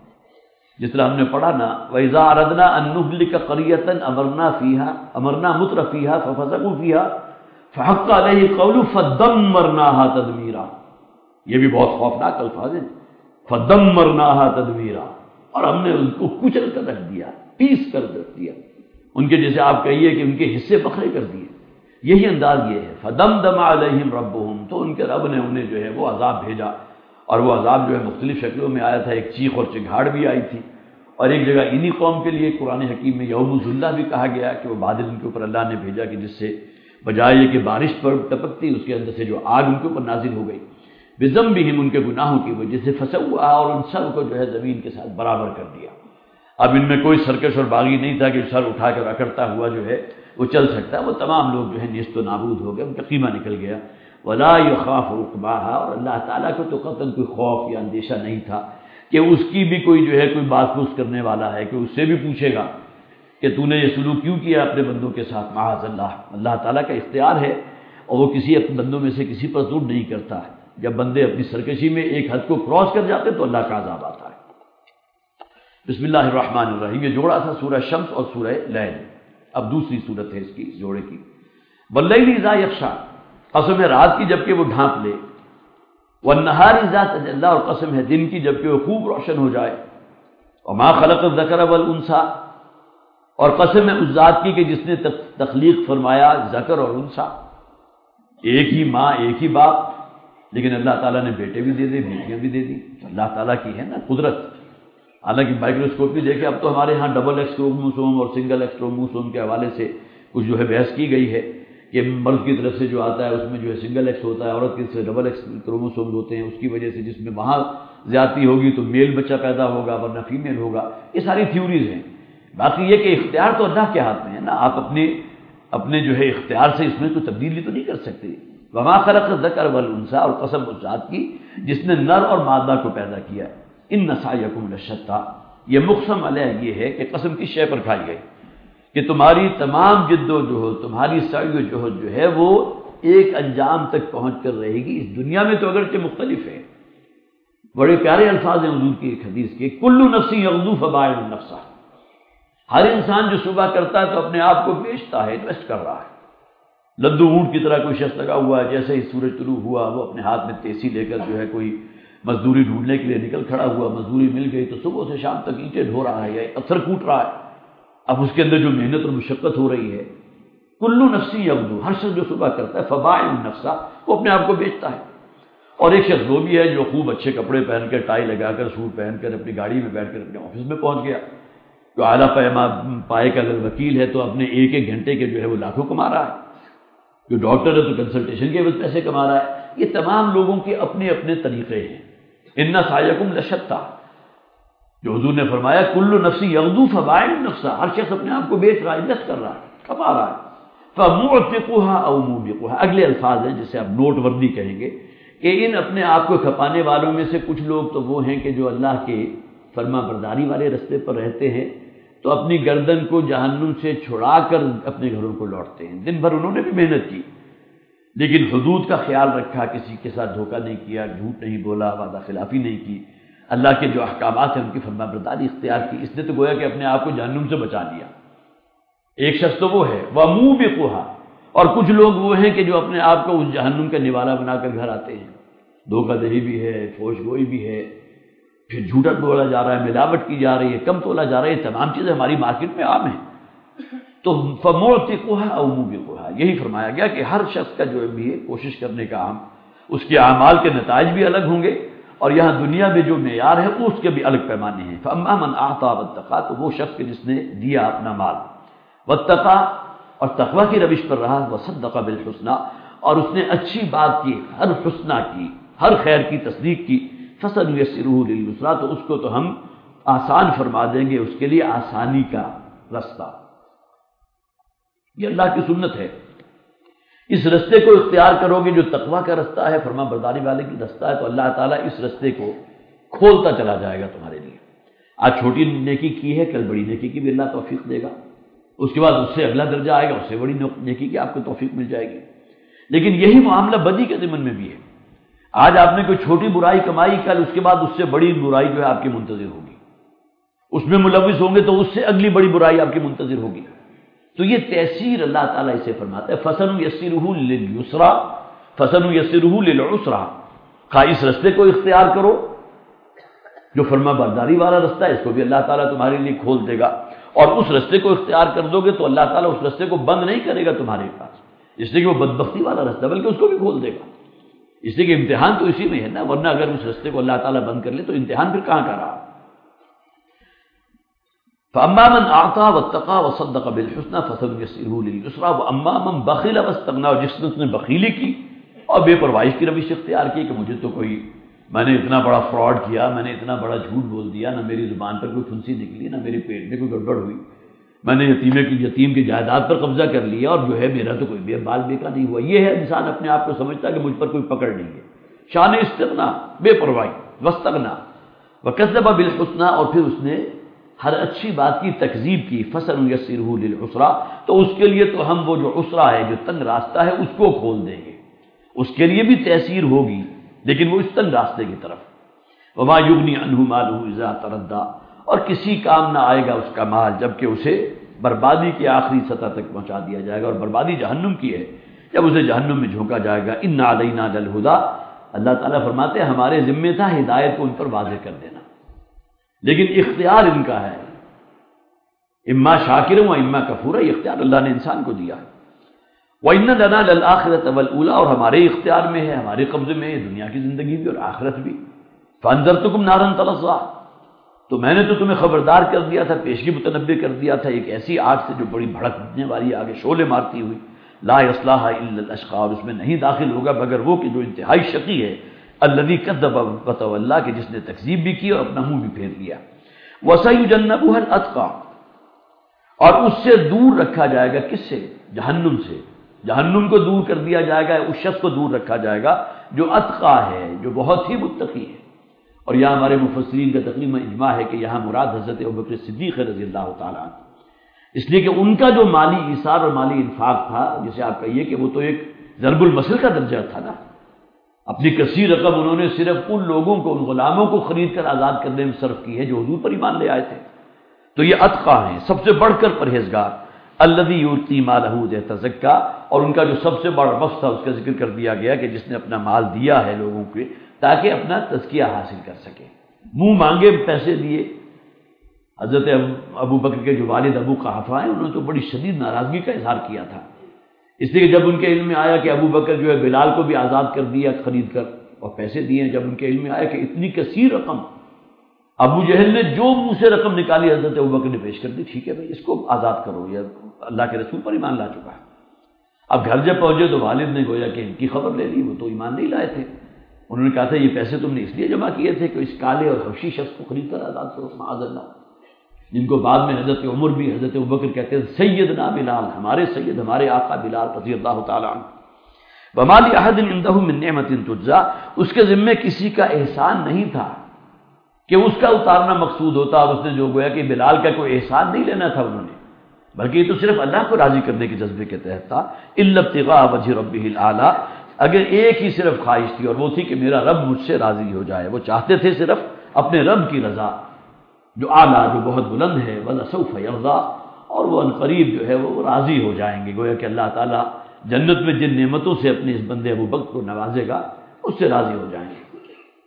جس طرح ہم نے پڑھا نا وَإِذَا أَرَدْنَا أَن نُهْلِكَ قَرْيَةً أَمَرْنَا فِيهَا أَمَرْنَا مُتْرَ فِيهَا فَفَسَقُوا فِيهَا فَحَقَّ عَلَيْهِ الْقَوْلُ فَدَمَّرْنَاهَا تَدْمِيرًا، یہ بھی بہت خوفناک الفاظ ہیں، فَدَمَّرْنَاهَا تَدْمِيرًا، اور ہم نے ان کو کچل کر رکھ دیا، پیس کر رکھ دیا، ان کے جیسے آپ کہیے کہ ان کے حصے بکھرے کر دیے، یہی انداز یہ ہے۔ فَدَمْدَمَ عَلَيْهِمْ رَبُّهُمْ، تو ان کے رب نے انہیں جو ہے وہ عذاب بھیجا، اور وہ عذاب جو ہے مختلف شکلوں میں آیا تھا، ایک چیخ اور چگھاڑ بھی آئی تھی، اور ایک جگہ انہی قوم کے لیے قرآن حکیم میں یوم الذلہ بھی کہا گیا کہ وہ بادل ان کے اوپر اللہ نے بھیجا کہ جس سے بجائے یہ کہ بارش پر ٹپکتی اس کے اندر سے جو آگ ان کے اوپر نازل ہو گئی، بذنبہم، ان کے گناہوں کی وجہ سے، فسوا، اور ان سب کو جو ہے زمین کے ساتھ برابر کر دیا۔ اب ان میں کوئی سرکش اور باغی نہیں تھا کہ سر اٹھا کر اکڑتا ہوا جو ہے وہ چل سکتا، وہ تمام لوگ جو ہے نیست و نابود ہو گئے، ان کا قیمہ نکل گیا۔ ولا یخاف عقباها، اور اللہ تعالیٰ کو تو قطعاً کوئی خوف یا اندیشہ نہیں تھا کہ اس کی بھی کوئی جو ہے کوئی بات پوچھ کرنے والا ہے کہ اس سے بھی پوچھے گا کہ تو نے یہ سلوک کیوں کیا اپنے بندوں کے ساتھ۔ معاذ اللہ، اللہ تعالیٰ کا اختیار ہے اور وہ کسی اپنے بندوں میں سے کسی پر ظلم نہیں کرتا ہے، جب بندے اپنی سرکشی میں ایک حد کو کراس کر جاتے تو اللہ کا عذاب آتا ہے۔ بسم اللہ الرحمن الرحیم، یہ جوڑا تھا سورہ شمس اور سورہ لیل، اب دوسری صورت ہے اس کی، اس جوڑے کی۔ واللیل اذا یغشی، قسم ہے رات کی جبکہ وہ ڈھانپ لے، والنہار اذا تجلی، اور قسم ہے دن کی جبکہ وہ خوب روشن ہو جائے، وما خلق الذکر والانثی، اور قسم ہے اس ذات کی کہ جس نے تخلیق فرمایا ذکر اور انثی، ایک ہی ماں ایک ہی باپ، لیکن اللہ تعالیٰ نے بیٹے بھی دے دے بیٹیاں بھی دے دی، تو اللہ تعالیٰ کی ہے نا قدرت۔ حالانکہ مائکروسکوپی دیکھیں اب تو ہمارے ہاں ڈبل ایکس کروموسوم اور سنگل ایکس کروموسوم کے حوالے سے کچھ جو ہے بحث کی گئی ہے کہ مرد کی طرف سے جو آتا ہے اس میں جو ہے سنگل ایکس ہوتا ہے، عورت کی طرف سے ڈبل ایکس کروموسوم ہوتے ہیں، اس کی وجہ سے جس میں وہاں زیادتی ہوگی تو میل بچہ پیدا ہوگا ورنہ فیمیل ہوگا، یہ ساری تھیوریز ہیں۔ باقی یہ کہ اختیار تو اللہ کے ہاتھ میں ہے نا، آپ اپنے اپنے جو ہے اختیار سے اس میں کوئی تبدیلی تو نہیں کر سکتے۔ وما خلق الذکر والانثی، اور قسم اس ذات کی جس نے نر اور مادہ کو پیدا کیا۔ ان سعیکم لشتی، یہ مقسم علیہ یہ ہے کہ قسم کس شے پر کھائی گئی کہ تمہاری تمام جد و جہد، تمہاری سعی و جہد جو ہے وہ ایک انجام تک پہنچ کر رہے گی۔ اس دنیا میں تو اگرچہ مختلف ہے، بڑے پیارے الفاظ ہیں حضور کی ایک حدیث کے، کل نفس یغدو فبائع نفسہ، ہر انسان جو صبح کرتا ہے تو اپنے آپ کو بیچتا ہے، انویسٹ کر رہا ہے۔ لدو اونٹ کی طرح کوئی شخص لگا ہوا ہے، جیسے ہی سورج طلوع ہوا وہ اپنے ہاتھ میں تیسی لے کر جو ہے کوئی مزدوری ڈھونڈنے کے لیے نکل کھڑا ہوا، مزدوری مل گئی تو صبح سے شام تک اینٹیں ڈھو رہا ہے یا پتھر کوٹ رہا ہے، اب اس کے اندر جو محنت اور مشقت ہو رہی ہے۔ کلو نفسی یغدو، ہر شخص جو صبح کرتا ہے فبائع نفسہ، وہ اپنے آپ کو بیچتا ہے۔ اور ایک شخص وہ بھی ہے جو خوب اچھے کپڑے پہن کر، ٹائی لگا کر، سوٹ پہن کر اپنی گاڑی میں بیٹھ کر اپنے آفس میں پہنچ گیا، جو اعلیٰ پیما پائے کا اگر وکیل ہے تو اپنے ایک ایک گھنٹے کے جو ہے وہ لاکھوں کما رہا ہے، جو ڈاکٹر ہے تو کنسلٹیشن کے وقت پیسے کما رہا ہے۔ یہ تمام لوگوں کے اپنے اپنے طریقے ہیں۔ ان سعیکم لشتی، جو حضور نے فرمایا کل نفس یغدو فبائع نفسہ، ہر شخص اپنے آپ کو بیچ رہا ہے، انویسٹ کر رہا ہے، کما رہا ہے۔ فموعتقها او موبقها، اگلے الفاظ ہیں جسے آپ نوٹ وردی کہیں گے کہ ان اپنے آپ کو کھپانے والوں میں سے کچھ لوگ تو وہ ہیں کہ جو اللہ کے فرما برداری والے رستے پر رہتے ہیں تو اپنی گردن کو جہنم سے چھڑا کر اپنے گھروں کو لوٹتے ہیں۔ دن بھر انہوں نے بھی محنت کی لیکن حدود کا خیال رکھا، کسی کے ساتھ دھوکہ نہیں کیا، جھوٹ نہیں بولا، وعدہ خلافی نہیں کی، اللہ کے جو احکامات ہیں ان کی فرما برداری اختیار کی، اس نے تو گویا کہ اپنے آپ کو جہنم سے بچا لیا۔ ایک شخص تو وہ ہے وَمُوبِقُهَا، اور کچھ لوگ وہ ہیں کہ جو اپنے آپ کو اس جہنم کا نوالا بنا کر گھر آتے ہیں، دھوکہ دہی بھی ہے، فوش گوئی بھی ہے، پھر جھوٹا بولا جا رہا ہے، ملاوٹ کی جا رہی ہے، کم تولا جا رہا ہے، یہ تمام چیزیں ہماری مارکیٹ میں عام ہیں۔ تو فمعتقها او موبقها، یہی فرمایا گیا کہ ہر شخص کا جو بھی ہے کوشش کرنے کا عام، اس کے اعمال کے نتائج بھی الگ ہوں گے، اور یہاں دنیا میں جو معیار ہے اس کے بھی الگ پیمانے ہیں۔ فاما من اعطى واتقى، تو وہ شخص کے جس نے دیا اپنا مال، واتقى اور تقوی کی روش پر رہا، وصدق بالحسنى اور اس نے اچھی بات کی، ہر حسنہ کی، ہر خیر کی تصدیق کی، فسنيسره لليسرى، تو اس کو تو ہم آسان فرما دیں گے، اس کے لیے آسانی کا رستہ۔ یہ اللہ کی سنت ہے، اس رستے کو اختیار کرو گے جو تقوی کا رستہ ہے، فرما برداری والے کی رستہ ہے، تو اللہ تعالیٰ اس رستے کو کھولتا چلا جائے گا تمہارے لیے۔ آج چھوٹی نیکی کی ہے، کل بڑی نیکی کی بھی اللہ توفیق دے گا، اس کے بعد اس سے اگلا درجہ آئے گا، اس سے بڑی نیکی کی آپ کو توفیق مل جائے گی۔ لیکن یہی معاملہ بدی کے ضمن میں بھی ہے۔ آج آپ نے کوئی چھوٹی برائی کمائی، کل اس کے بعد اس سے بڑی برائی جو ہے آپ کی منتظر ہوگی، اس میں ملوث ہوں گے تو اس سے اگلی بڑی برائی آپ کی منتظر ہوگی۔ تو یہ تیسیر اللہ تعالیٰ اسے فرماتا ہے، فَسَنُيَسِّرُهُ لِلْيُسْرَى فَسَنُيَسِّرُهُ لِلْعُسْرَى، خواہ اس رستے کو اختیار کرو جو فرما برداری والا رستہ ہے، اس کو بھی اللہ تعالیٰ تمہارے لیے کھول دے گا، اور اس رستے کو اختیار کر دو گے تو اللہ تعالیٰ اس رستے کو بند نہیں کرے گا تمہارے پاس، اس لیے کہ وہ بدبختی والا رستہ بلکہ اس کو بھی کھول دے گا، اس لیے کہ امتحان تو اسی میں ہے نا، ورنہ اگر اس رستے کو اللہ تعالیٰ بند کر لے تو امتحان پھر کہاں کا رہا۔ فَأَمَّا مَنْ أَعْطَى وَاتَّقَى وَصَدَّقَ بِالْحُسْنَى فَسَنُيَسِّرُهُ لِلْيُسْرَى وَأَمَّا مَنْ بَخِلَ وَاسْتَغْنَى، اور جس نے بخیلی کی اور بے پرواہی کی روش اختیار کی کہ مجھے تو کوئی، میں نے اتنا بڑا فراڈ کیا، میں نے اتنا بڑا جھوٹ بول دیا، نہ میری زبان پر کوئی پھنسی نکلی، نہ میرے پیٹ میں کوئی گڑبڑ ہوئی، میں نے یتیمے کی یتیم کی جائیداد پر قبضہ کر لیا، اور جو ہے میرا تو کوئی بے بال بیکا نہیں ہوا۔ یہ ہے انسان اپنے آپ کو سمجھتا ہے کہ مجھ پر کوئی پکڑ نہیں ہے، شان استغنا، بے پرواہی، واستغنا وکذب بالحسنى، اور پھر اس نے ہر اچھی بات کی تکذیب کی، فسنيسره للعسرى، تو اس کے لیے تو ہم وہ جو عسرہ ہے، جو تنگ راستہ ہے، اس کو کھول دیں گے، اس کے لیے بھی تیسیر ہوگی لیکن وہ اس تنگ راستے کی طرف۔ وما يغني عنه ماله اذا تردى، اور کسی کام نہ آئے گا اس کا مال جبکہ اسے بربادی کی آخری سطح تک پہنچا دیا جائے گا، اور بربادی جہنم کی ہے جب اسے جہنم میں جھونکا جائے گا۔ ان علینا للہدی، اللہ تعالیٰ فرماتے ہیں ہمارے ذمہ تھا ہدایت کو ان پر واضح کر دینا، لیکن اختیار ان کا ہے، اما شاکر و اما کفور، یہ اختیار اللہ نے انسان کو دیا ہے۔ وَإِنَّ لَنَا لَلْآخِرَةَ وَالْأُولَىٰ، اور ہمارے اختیار میں ہے، ہمارے قبضے میں ہے دنیا کی زندگی بھی اور آخرت بھی۔ فَأَنذَرْتُكُمْ نَارًا تَلَظَّىٰ، تو میں نے تو تمہیں خبردار کر دیا تھا، پیشگی متنبع کر دیا تھا ایک ایسی آگ سے جو بڑی بھڑکنے والی آگے شعلے مارتی ہوئی، لا يصلاها الا الاشقى، اور اس میں نہیں داخل ہوگا مگر وہ کہ جو انتہائی شقی ہے، الذي كذب وتولى، کہ جس نے تکذیب بھی کی اور اپنا منہ بھی پھیر لیا۔ وسيجنبها الاتقى، اور اس سے دور رکھا جائے گا، کس سے؟ جہنم سے، جہنم کو دور کر دیا جائے گا، اس شخص کو دور رکھا جائے گا جو اتقا ہے، جو بہت ہی متقی ہے۔ اور یہاں ہمارے مفسرین کا تقریباً اجماع ہے کہ یہاں مراد حضرت ابوبکر صدیق رضی اللہ تعالیٰ عنہ، اس لیے کہ ان کا جو مالی ایثار اور مالی انفاق تھا، جسے آپ کہیے کہ وہ تو ایک ضرب المثل کا درجہ تھا نا، اپنی کثیر رقم انہوں نے صرف ان لوگوں کو، ان غلاموں کو خرید کر آزاد کرنے میں صرف کی ہے جو حضور پر ایمان لے آئے تھے۔ تو یہ اتقا ہیں، سب سے بڑھ کر پرہیزگار، الذی یؤتی مالہ لیتزکیٰ، اور ان کا جو سب سے بڑا وصف تھا اس کا ذکر کر دیا گیا کہ جس نے اپنا مال دیا ہے لوگوں کے تاکہ اپنا تزکیہ حاصل کر سکے، منہ مانگے پیسے دیے۔ حضرت ابو بکر کے جو والد ابو قحافہ ہیں، انہوں نے تو بڑی شدید ناراضگی کا اظہار کیا تھا، اس لیے کہ جب ان کے علم میں آیا کہ ابو بکر جو ہے بلال کو بھی آزاد کر دیا خرید کر اور پیسے دیے، جب ان کے علم میں آیا کہ اتنی کثیر رقم، ابو جہل نے جو منہ سے رقم نکالی حضرت ابو بکر نے پیش کر دی، ٹھیک ہے بھائی اس کو آزاد کرو، یہ اللہ کے رسول پر ایمان لا چکا ہے۔ اب گھر جب پہنچے تو والد نے گویا کہ ان کی خبر لے لی، وہ تو ایمان نہیں لائے تھے، انہوں نے کہا تھا یہ پیسے تم نے اس لیے جمع کیے تھے کہ اس کالے اور حبشی شخص کو خرید کر آزاد کرو، معاذ اللہ، جن کو بعد میں حضرت عمر بھی حضرت ابوبکر کہتے ہیں سیدنا بلال، ہمارے سید، ہمارے آقا بلال رضی اللہ تعالیٰ عنہ۔ وما لأحد عنده من نعمة تجزى، اس کے ذمے کسی کا احسان نہیں تھا کہ اس کا اتارنا مقصود ہوتا، اور اس نے جو گویا کہ بلال کا کوئی احسان نہیں لینا تھا انہوں نے، بلکہ یہ تو صرف اللہ کو راضی کرنے کے جذبے کے تحت تھا۔ الا ابتغاء وجه ربه الاعلى، اگر ایک ہی صرف خواہش تھی اور وہ تھی کہ میرا رب مجھ سے راضی ہو جائے، وہ چاہتے تھے صرف اپنے رب کی رضا جو اعلیٰ، جو بہت بلند ہے، وَلَسَوْفَ يَرْضَىٰ، اور وہ عنقریب جو ہے وہ راضی ہو جائیں گے، گویا کہ اللہ تعالیٰ جنت میں جن نعمتوں سے اپنے اس بندے ابو بکر کو نوازے گا اس سے راضی ہو جائیں گے۔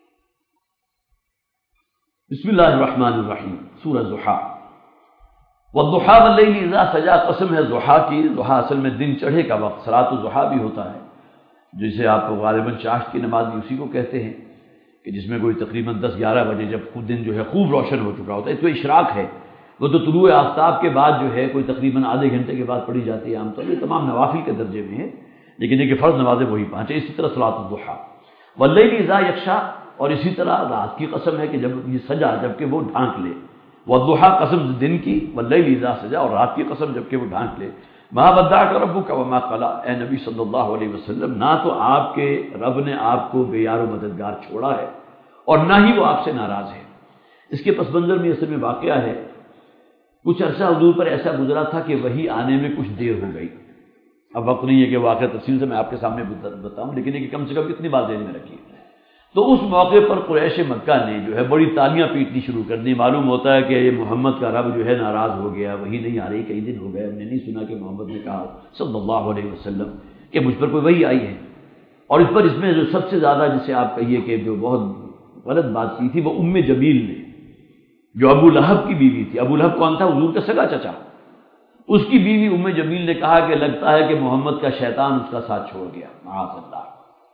بسم اللہ الرحمن الرحیم، سورہ ضحیٰ۔ والضحیٰ واللیل اذا سجا، قسم ہے ضحیٰ کی، ضحیٰ اصل میں دن چڑھے کا وقت، صلاۃ الضحیٰ بھی ہوتا ہے، جسے آپ غالباً چاشت کی نماز بھی اسی کو کہتے ہیں، کہ جس میں کوئی تقریباً دس گیارہ بجے جب خود دن جو ہے خوب روشن ہو چکا ہوتا ہے، تو اشراق ہے، وہ تو طلوع آفتاب کے بعد جو ہے کوئی تقریباً آدھے گھنٹے کے بعد پڑھی جاتی ہے عام طور پر، تمام نوافل کے درجے میں ہے، لیکن یہ کہ فرض نمازیں وہی پانچ ہیں۔ اسی طرح صلاۃ الضحیٰ، واللیل اذا یغشیٰ، اور اسی طرح رات کی قسم ہے کہ جب یہ سجا، جب کہ وہ ڈھانک لے، والضحیٰ قسم دن کی، واللیل اذا سجا، اور رات کی قسم جب کہ وہ ڈھانک لے، ما ودعک ربک وما قلی، اے نبی صلی اللہ علیہ وسلم، نہ تو آپ کے رب نے آپ کو بے یار و مددگار چھوڑا ہے اور نہ ہی وہ آپ سے ناراض ہے۔ اس کے پس منظر میں اصل میں واقعہ ہے، کچھ عرصہ حضور پر ایسا گزرا تھا کہ وہی آنے میں کچھ دیر ہو گئی۔ اب وقت نہیں ہے کہ واقعہ تفصیل سے میں آپ کے سامنے بتاؤں، لیکن یہ کہ کم سے کم اتنی بات ذہن میں رکھیے۔ تو اس موقع پر قریش مکہ نے جو ہے بڑی تالیاں پیٹنی شروع کر دی، معلوم ہوتا ہے کہ یہ محمد کا رب جو ہے ناراض ہو گیا، وہی نہیں آ رہی، کئی دن ہو گئے، ہم نے نہیں سنا کہ محمد نے کہا صلی اللہ علیہ وسلم کہ مجھ پر کوئی وحی آئی ہے۔ اور اس پر اس میں جو سب سے زیادہ جسے آپ کہیے کہ جو بہت غلط بات کی تھی، وہ ام جمیل نے، جو ابو لہب کی بیوی تھی۔ ابو لہب کون تھا؟ حضور کا سگا چچا۔ اس کی بیوی ام جمیل نے کہا کہ لگتا ہے کہ محمد کا شیطان اس کا ساتھ چھوڑ گیا، معاذ اللہ۔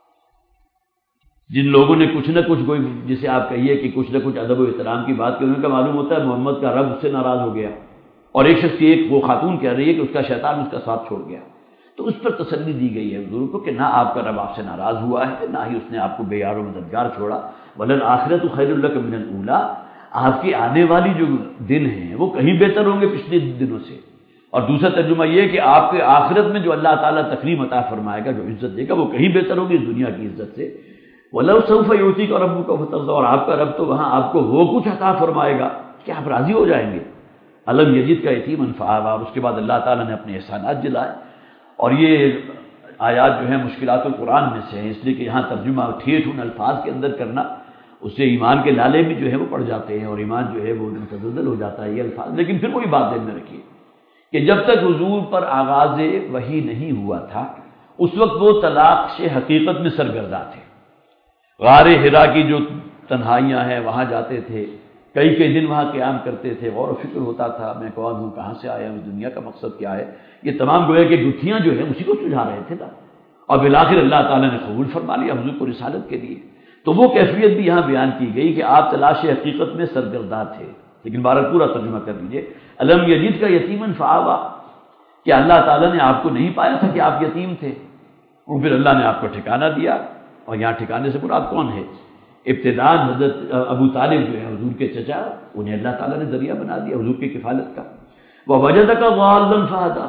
جن لوگوں نے کچھ نہ کچھ کوئی جسے آپ کہیے کہ کچھ نہ کچھ ادب و احترام کی بات کی، انہوں نے کہا معلوم ہوتا ہے محمد کا رب اس سے ناراض ہو گیا، اور ایک شخص کی ایک وہ خاتون کہہ رہی ہے کہ اس کا شیطان اس کا ساتھ چھوڑ گیا۔ تو اس پر تسلی دی گئی ہے حضور کو کہ نہ آپ کا رب آپ سے ناراض ہوا ہے، نہ ہی اس نے آپ کو بے یار و مددگار چھوڑا، وَلَلْآخِرَةُ خَيْرٌ لَكَ مِنَ الْأُولَىٰ، آپ کی آنے والی جو دن ہیں وہ کہیں بہتر ہوں گے پچھلے دنوں سے۔ اور دوسرا ترجمہ یہ کہ آپ کے آخرت میں جو اللہ تعالیٰ تکریم عطا فرمائے گا، جو عزت دے گا، وہ کہیں بہتر ہوگی اس دنیا کی عزت سے۔ وَلَوْ سَوْفَ يُعْطِيكَ رَبُّكَ فَتَرْضَىٰ، اور آپ کا رب تو وہاں آپ کو وہ کچھ عطا فرمائے گا کہ آپ راضی ہو جائیں گے۔ الم یجد کا یتیما فآویٰ، اور اس کے بعد اللہ تعالیٰ نے اپنے احسانات جلائے۔ اور یہ آیات جو ہیں مشکلات القرآن میں سے ہیں، اس لیے کہ یہاں ترجمہ ٹھیٹھ ان الفاظ کے اندر کرنا، اس سے ایمان کے لالے بھی جو ہے وہ پڑ جاتے ہیں، اور ایمان جو ہے وہ متزلزل ہو جاتا ہے یہ الفاظ۔ لیکن پھر وہی بات ذہن میں رکھیے کہ جب تک حضور پر آغاز وحی نہیں ہوا تھا، اس وقت وہ طلاق سے حقیقت میں سرگرداں تھے۔ غار حرا کی جو تنہائیاں ہیں وہاں جاتے تھے، کئی کئی دن وہاں قیام کرتے تھے، غور و فکر ہوتا تھا میں کون ہوں، کہاں سے آیا ہوں، دنیا کا مقصد کیا ہے، یہ تمام گویا کہ گتھیاں جو ہیں اسی کو سلجھا رہے تھے نا۔ اور بالآخر اللہ تعالیٰ نے قبول فرما لیا حضور کو رسالت کے لیے۔ تو وہ کیفیت بھی یہاں بیان کی گئی کہ آپ تلاش حقیقت میں سرگرداں تھے۔ لیکن بہرحال پورا ترجمہ کر لیجیے، الم یجد کا یتیما فآویٰ، کہ اللہ تعالیٰ نے آپ کو نہیں پایا تھا کہ آپ یتیم تھے، اور پھر اللہ نے آپ کو ٹھکانہ دیا۔ اور یہاں ٹھکانے سے مراد کون ہے؟ ابتداء حضرت ابو طالب جو ہے حضور کے چچا، انہیں اللہ تعالیٰ نے ذریعہ بنا دیا حضور کی کفالت کا۔ وَوَجَدَكَ ضَالًّا فَهَدَىٰ،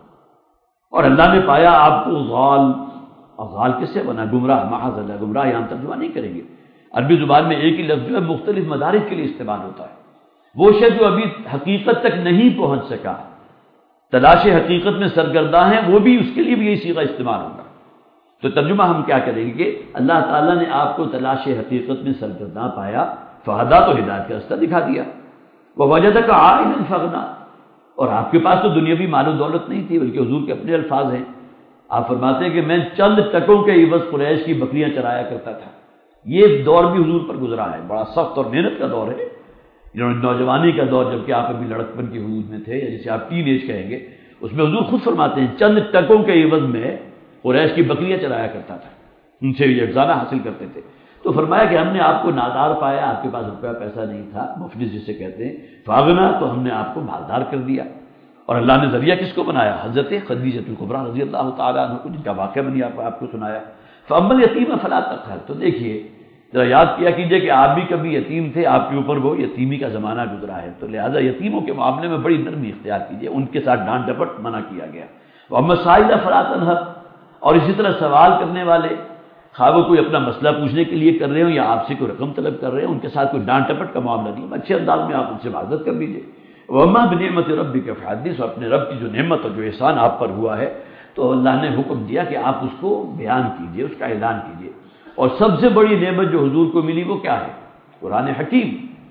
اور اللہ نے پایا آپ کو ضال، اور ضال کس سے بنا؟ گمراہ، معاذ اللہ، گمراہ یہاں ترجمہ نہیں کریں گے، عربی زبان میں ایک ہی لفظ جو ہے مختلف مدارج کے لیے استعمال ہوتا ہے۔ وہ شخص جو ابھی حقیقت تک نہیں پہنچ سکا، تلاش حقیقت میں سرگرداں ہیں، وہ بھی اس کے لیے بھی یہی صیغہ استعمال ہوگا۔ تو ترجمہ ہم کیا کریں گے کہ اللہ تعالیٰ نے آپ کو تلاش حقیقت میں سرگرداں پایا، فہدا، تو ہدایت کا راستہ دکھا دیا۔ وَوَجَدَكَ عَائِلًا فَأَغْنَىٰ، اور آپ کے پاس تو دنیاوی مال و دولت نہیں تھی، بلکہ حضور کے اپنے الفاظ ہیں، آپ فرماتے ہیں کہ میں چند ٹکوں کے عوض قریش کی بکریاں چرایا کرتا تھا۔ یہ دور بھی حضور پر گزرا ہے، بڑا سخت اور محنت کا دور ہے، نوجوانی کا دور، جبکہ آپ ابھی لڑکپن کی حدود میں تھے، یا جسے آپ ٹین ایج کہیں گے، اس میں حضور خود فرماتے ہیں چند ٹکوں کے عوض میں قریش کی بکریاں چرایا کرتا تھا، ان سے یہ افزانہ حاصل کرتے تھے۔ تو فرمایا کہ ہم نے آپ کو نادار پایا، آپ کے پاس روپیہ پیسہ نہیں تھا، مفلس جسے کہتے ہیں، فاغنا، تو ہم نے آپ کو مالدار کر دیا۔ اور اللہ نے ذریعہ کس کو بنایا؟ حضرت خدیجہ الکبریٰ رضی اللہ تعالیٰ عنہ کو، جن کا واقعہ میں نے آپ, آپ کو سنایا۔ فَأَمَّا الْيَتِيمَ فَلَا تَقْهَرْ، تو دیکھیے ذرا یاد کیا کیجئے کہ آپ بھی کبھی یتیم تھے، آپ کے اوپر وہ یتیمی کا زمانہ گزرا ہے، تو لہٰذا یتیموں کے معاملے میں بڑی نرمی اختیار کیجئے، ان کے ساتھ ڈانٹ ڈپٹ منع کیا گیا۔ وَأَمَّا السَّائِلَ فَلَا تَنْهَرْ، اور اسی طرح سوال کرنے والے، خواہ وہ کوئی اپنا مسئلہ پوچھنے کے لیے کر رہے ہوں یا آپ سے کوئی رقم طلب کر رہے ہیں، ان کے ساتھ کوئی ڈانٹ ٹپٹ کا معاملہ نہیں، اچھے انداز میں آپ ان سے معذرت کر لیجیے۔ وَأَمَّا بِنِعْمَةِ رَبِّكَ فَحَدِّثْ، اور اپنے رب کی جو نعمت اور جو احسان آپ پر ہوا ہے تو اللہ نے حکم دیا کہ آپ اس کو بیان کیجئے، اس کا اعلان کیجئے۔ اور سب سے بڑی نعمت جو حضور کو ملی وہ کیا ہے؟ قرآن حکیم۔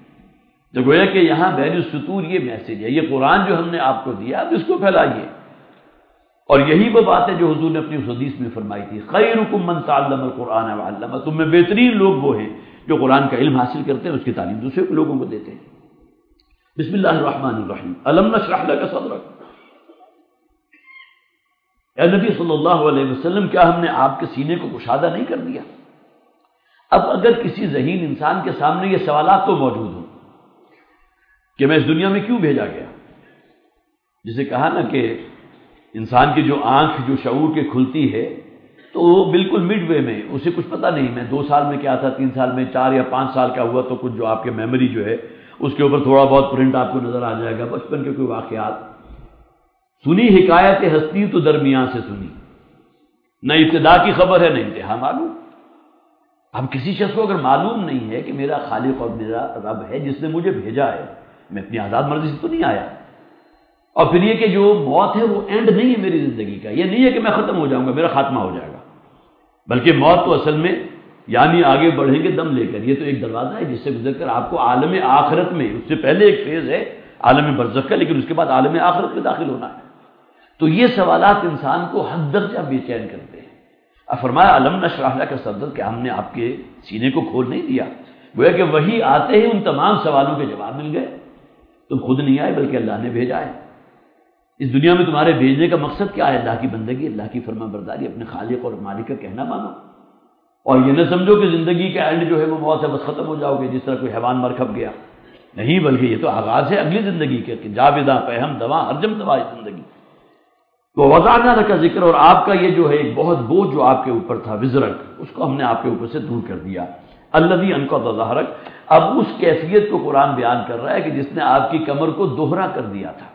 جو گویا کہ یہاں بین السطور یہ میسج ہے، یہ قرآن جو ہم نے آپ کو دیا، آپ اس کو پھیلائیے۔ اور یہی وہ بات ہے جو حضور نے اپنی اس حدیث میں فرمائی تھی، خیرکم من تعلم القرآن وعلمہ، تم میں بہترین لوگ وہ ہیں جو قرآن کا علم حاصل کرتے ہیں، اس کی تعلیم دوسرے لوگوں کو دیتے ہیں۔ بسم اللہ الرحمن الرحیم، الم نشرح لک صدرک، اے نبی صلی اللہ علیہ وسلم کیا ہم نے آپ کے سینے کو کشادہ نہیں کر دیا؟ اب اگر کسی ذہین انسان کے سامنے یہ سوالات تو موجود ہوں کہ میں اس دنیا میں کیوں بھیجا گیا، جسے کہا نا کہ انسان کی جو آنکھ جو شعور کے کھلتی ہے تو وہ بالکل مڈ وے میں، اسے کچھ پتہ نہیں میں دو سال میں کیا تھا، تین سال میں، چار یا پانچ سال کا ہوا تو کچھ جو آپ کے میموری جو ہے اس کے اوپر تھوڑا بہت پرنٹ آپ کو نظر آ جائے گا، بچپن کے کوئی واقعات سنی، حکایت ہستی تو درمیان سے سنی، نہ ابتدا کی خبر ہے نہ انتہا معلوم۔ اب کسی شخص کو اگر معلوم نہیں ہے کہ میرا خالق اور میرا رب ہے جس نے مجھے بھیجا ہے، میں اپنی آزاد مرضی سے تو نہیں آیا، اور پھر یہ کہ جو موت ہے وہ اینڈ نہیں ہے میری زندگی کا، یہ نہیں ہے کہ میں ختم ہو جاؤں گا، میرا خاتمہ ہو جائے گا، بلکہ موت تو اصل میں یعنی آگے بڑھیں گے دم لے کر، یہ تو ایک دروازہ ہے جس سے گزر کر آپ کو عالم آخرت میں، اس سے پہلے ایک فیز ہے عالم برزخ کا، لیکن اس کے بعد عالم آخرت میں داخل ہونا ہے۔ تو یہ سوالات انسان کو حد درجہ بے چین کرتے ہیں۔ اب فرمایا الم نشرح لک صدرک، کہ ہم نے آپ کے سینے کو کھول نہیں دیا، گویا کہ وہی آتے ہی ان تمام سوالوں کے جواب مل گئے، تم خود نہیں آئے بلکہ اللہ نے بھیجا ہے۔ اس دنیا میں تمہارے بھیجنے کا مقصد کیا ہے؟ اللہ کی بندگی، اللہ کی فرما برداری، اپنے خالق اور مالک کا کہنا مانو، اور یہ نہ سمجھو کہ زندگی کا اینڈ جو ہے وہ موت سے بس ختم ہو جاؤ گے جس طرح کوئی حیوان مر کھپ گیا، نہیں، بلکہ یہ تو آغاز ہے اگلی زندگی کے، کہ جاویدہ پہم دوا ہرجم دوا زندگی۔ تو وضعنا لک ذکر، اور آپ کا یہ جو ہے ایک بہت بوجھ جو آپ کے اوپر تھا، وزرک، اس کو ہم نے آپ کے اوپر سے دور کر دیا۔ الذی انقض ظہرک، اب اس کیفیت کو قرآن بیان کر رہا ہے کہ جس نے آپ کی کمر کو دوہرا کر دیا تھا۔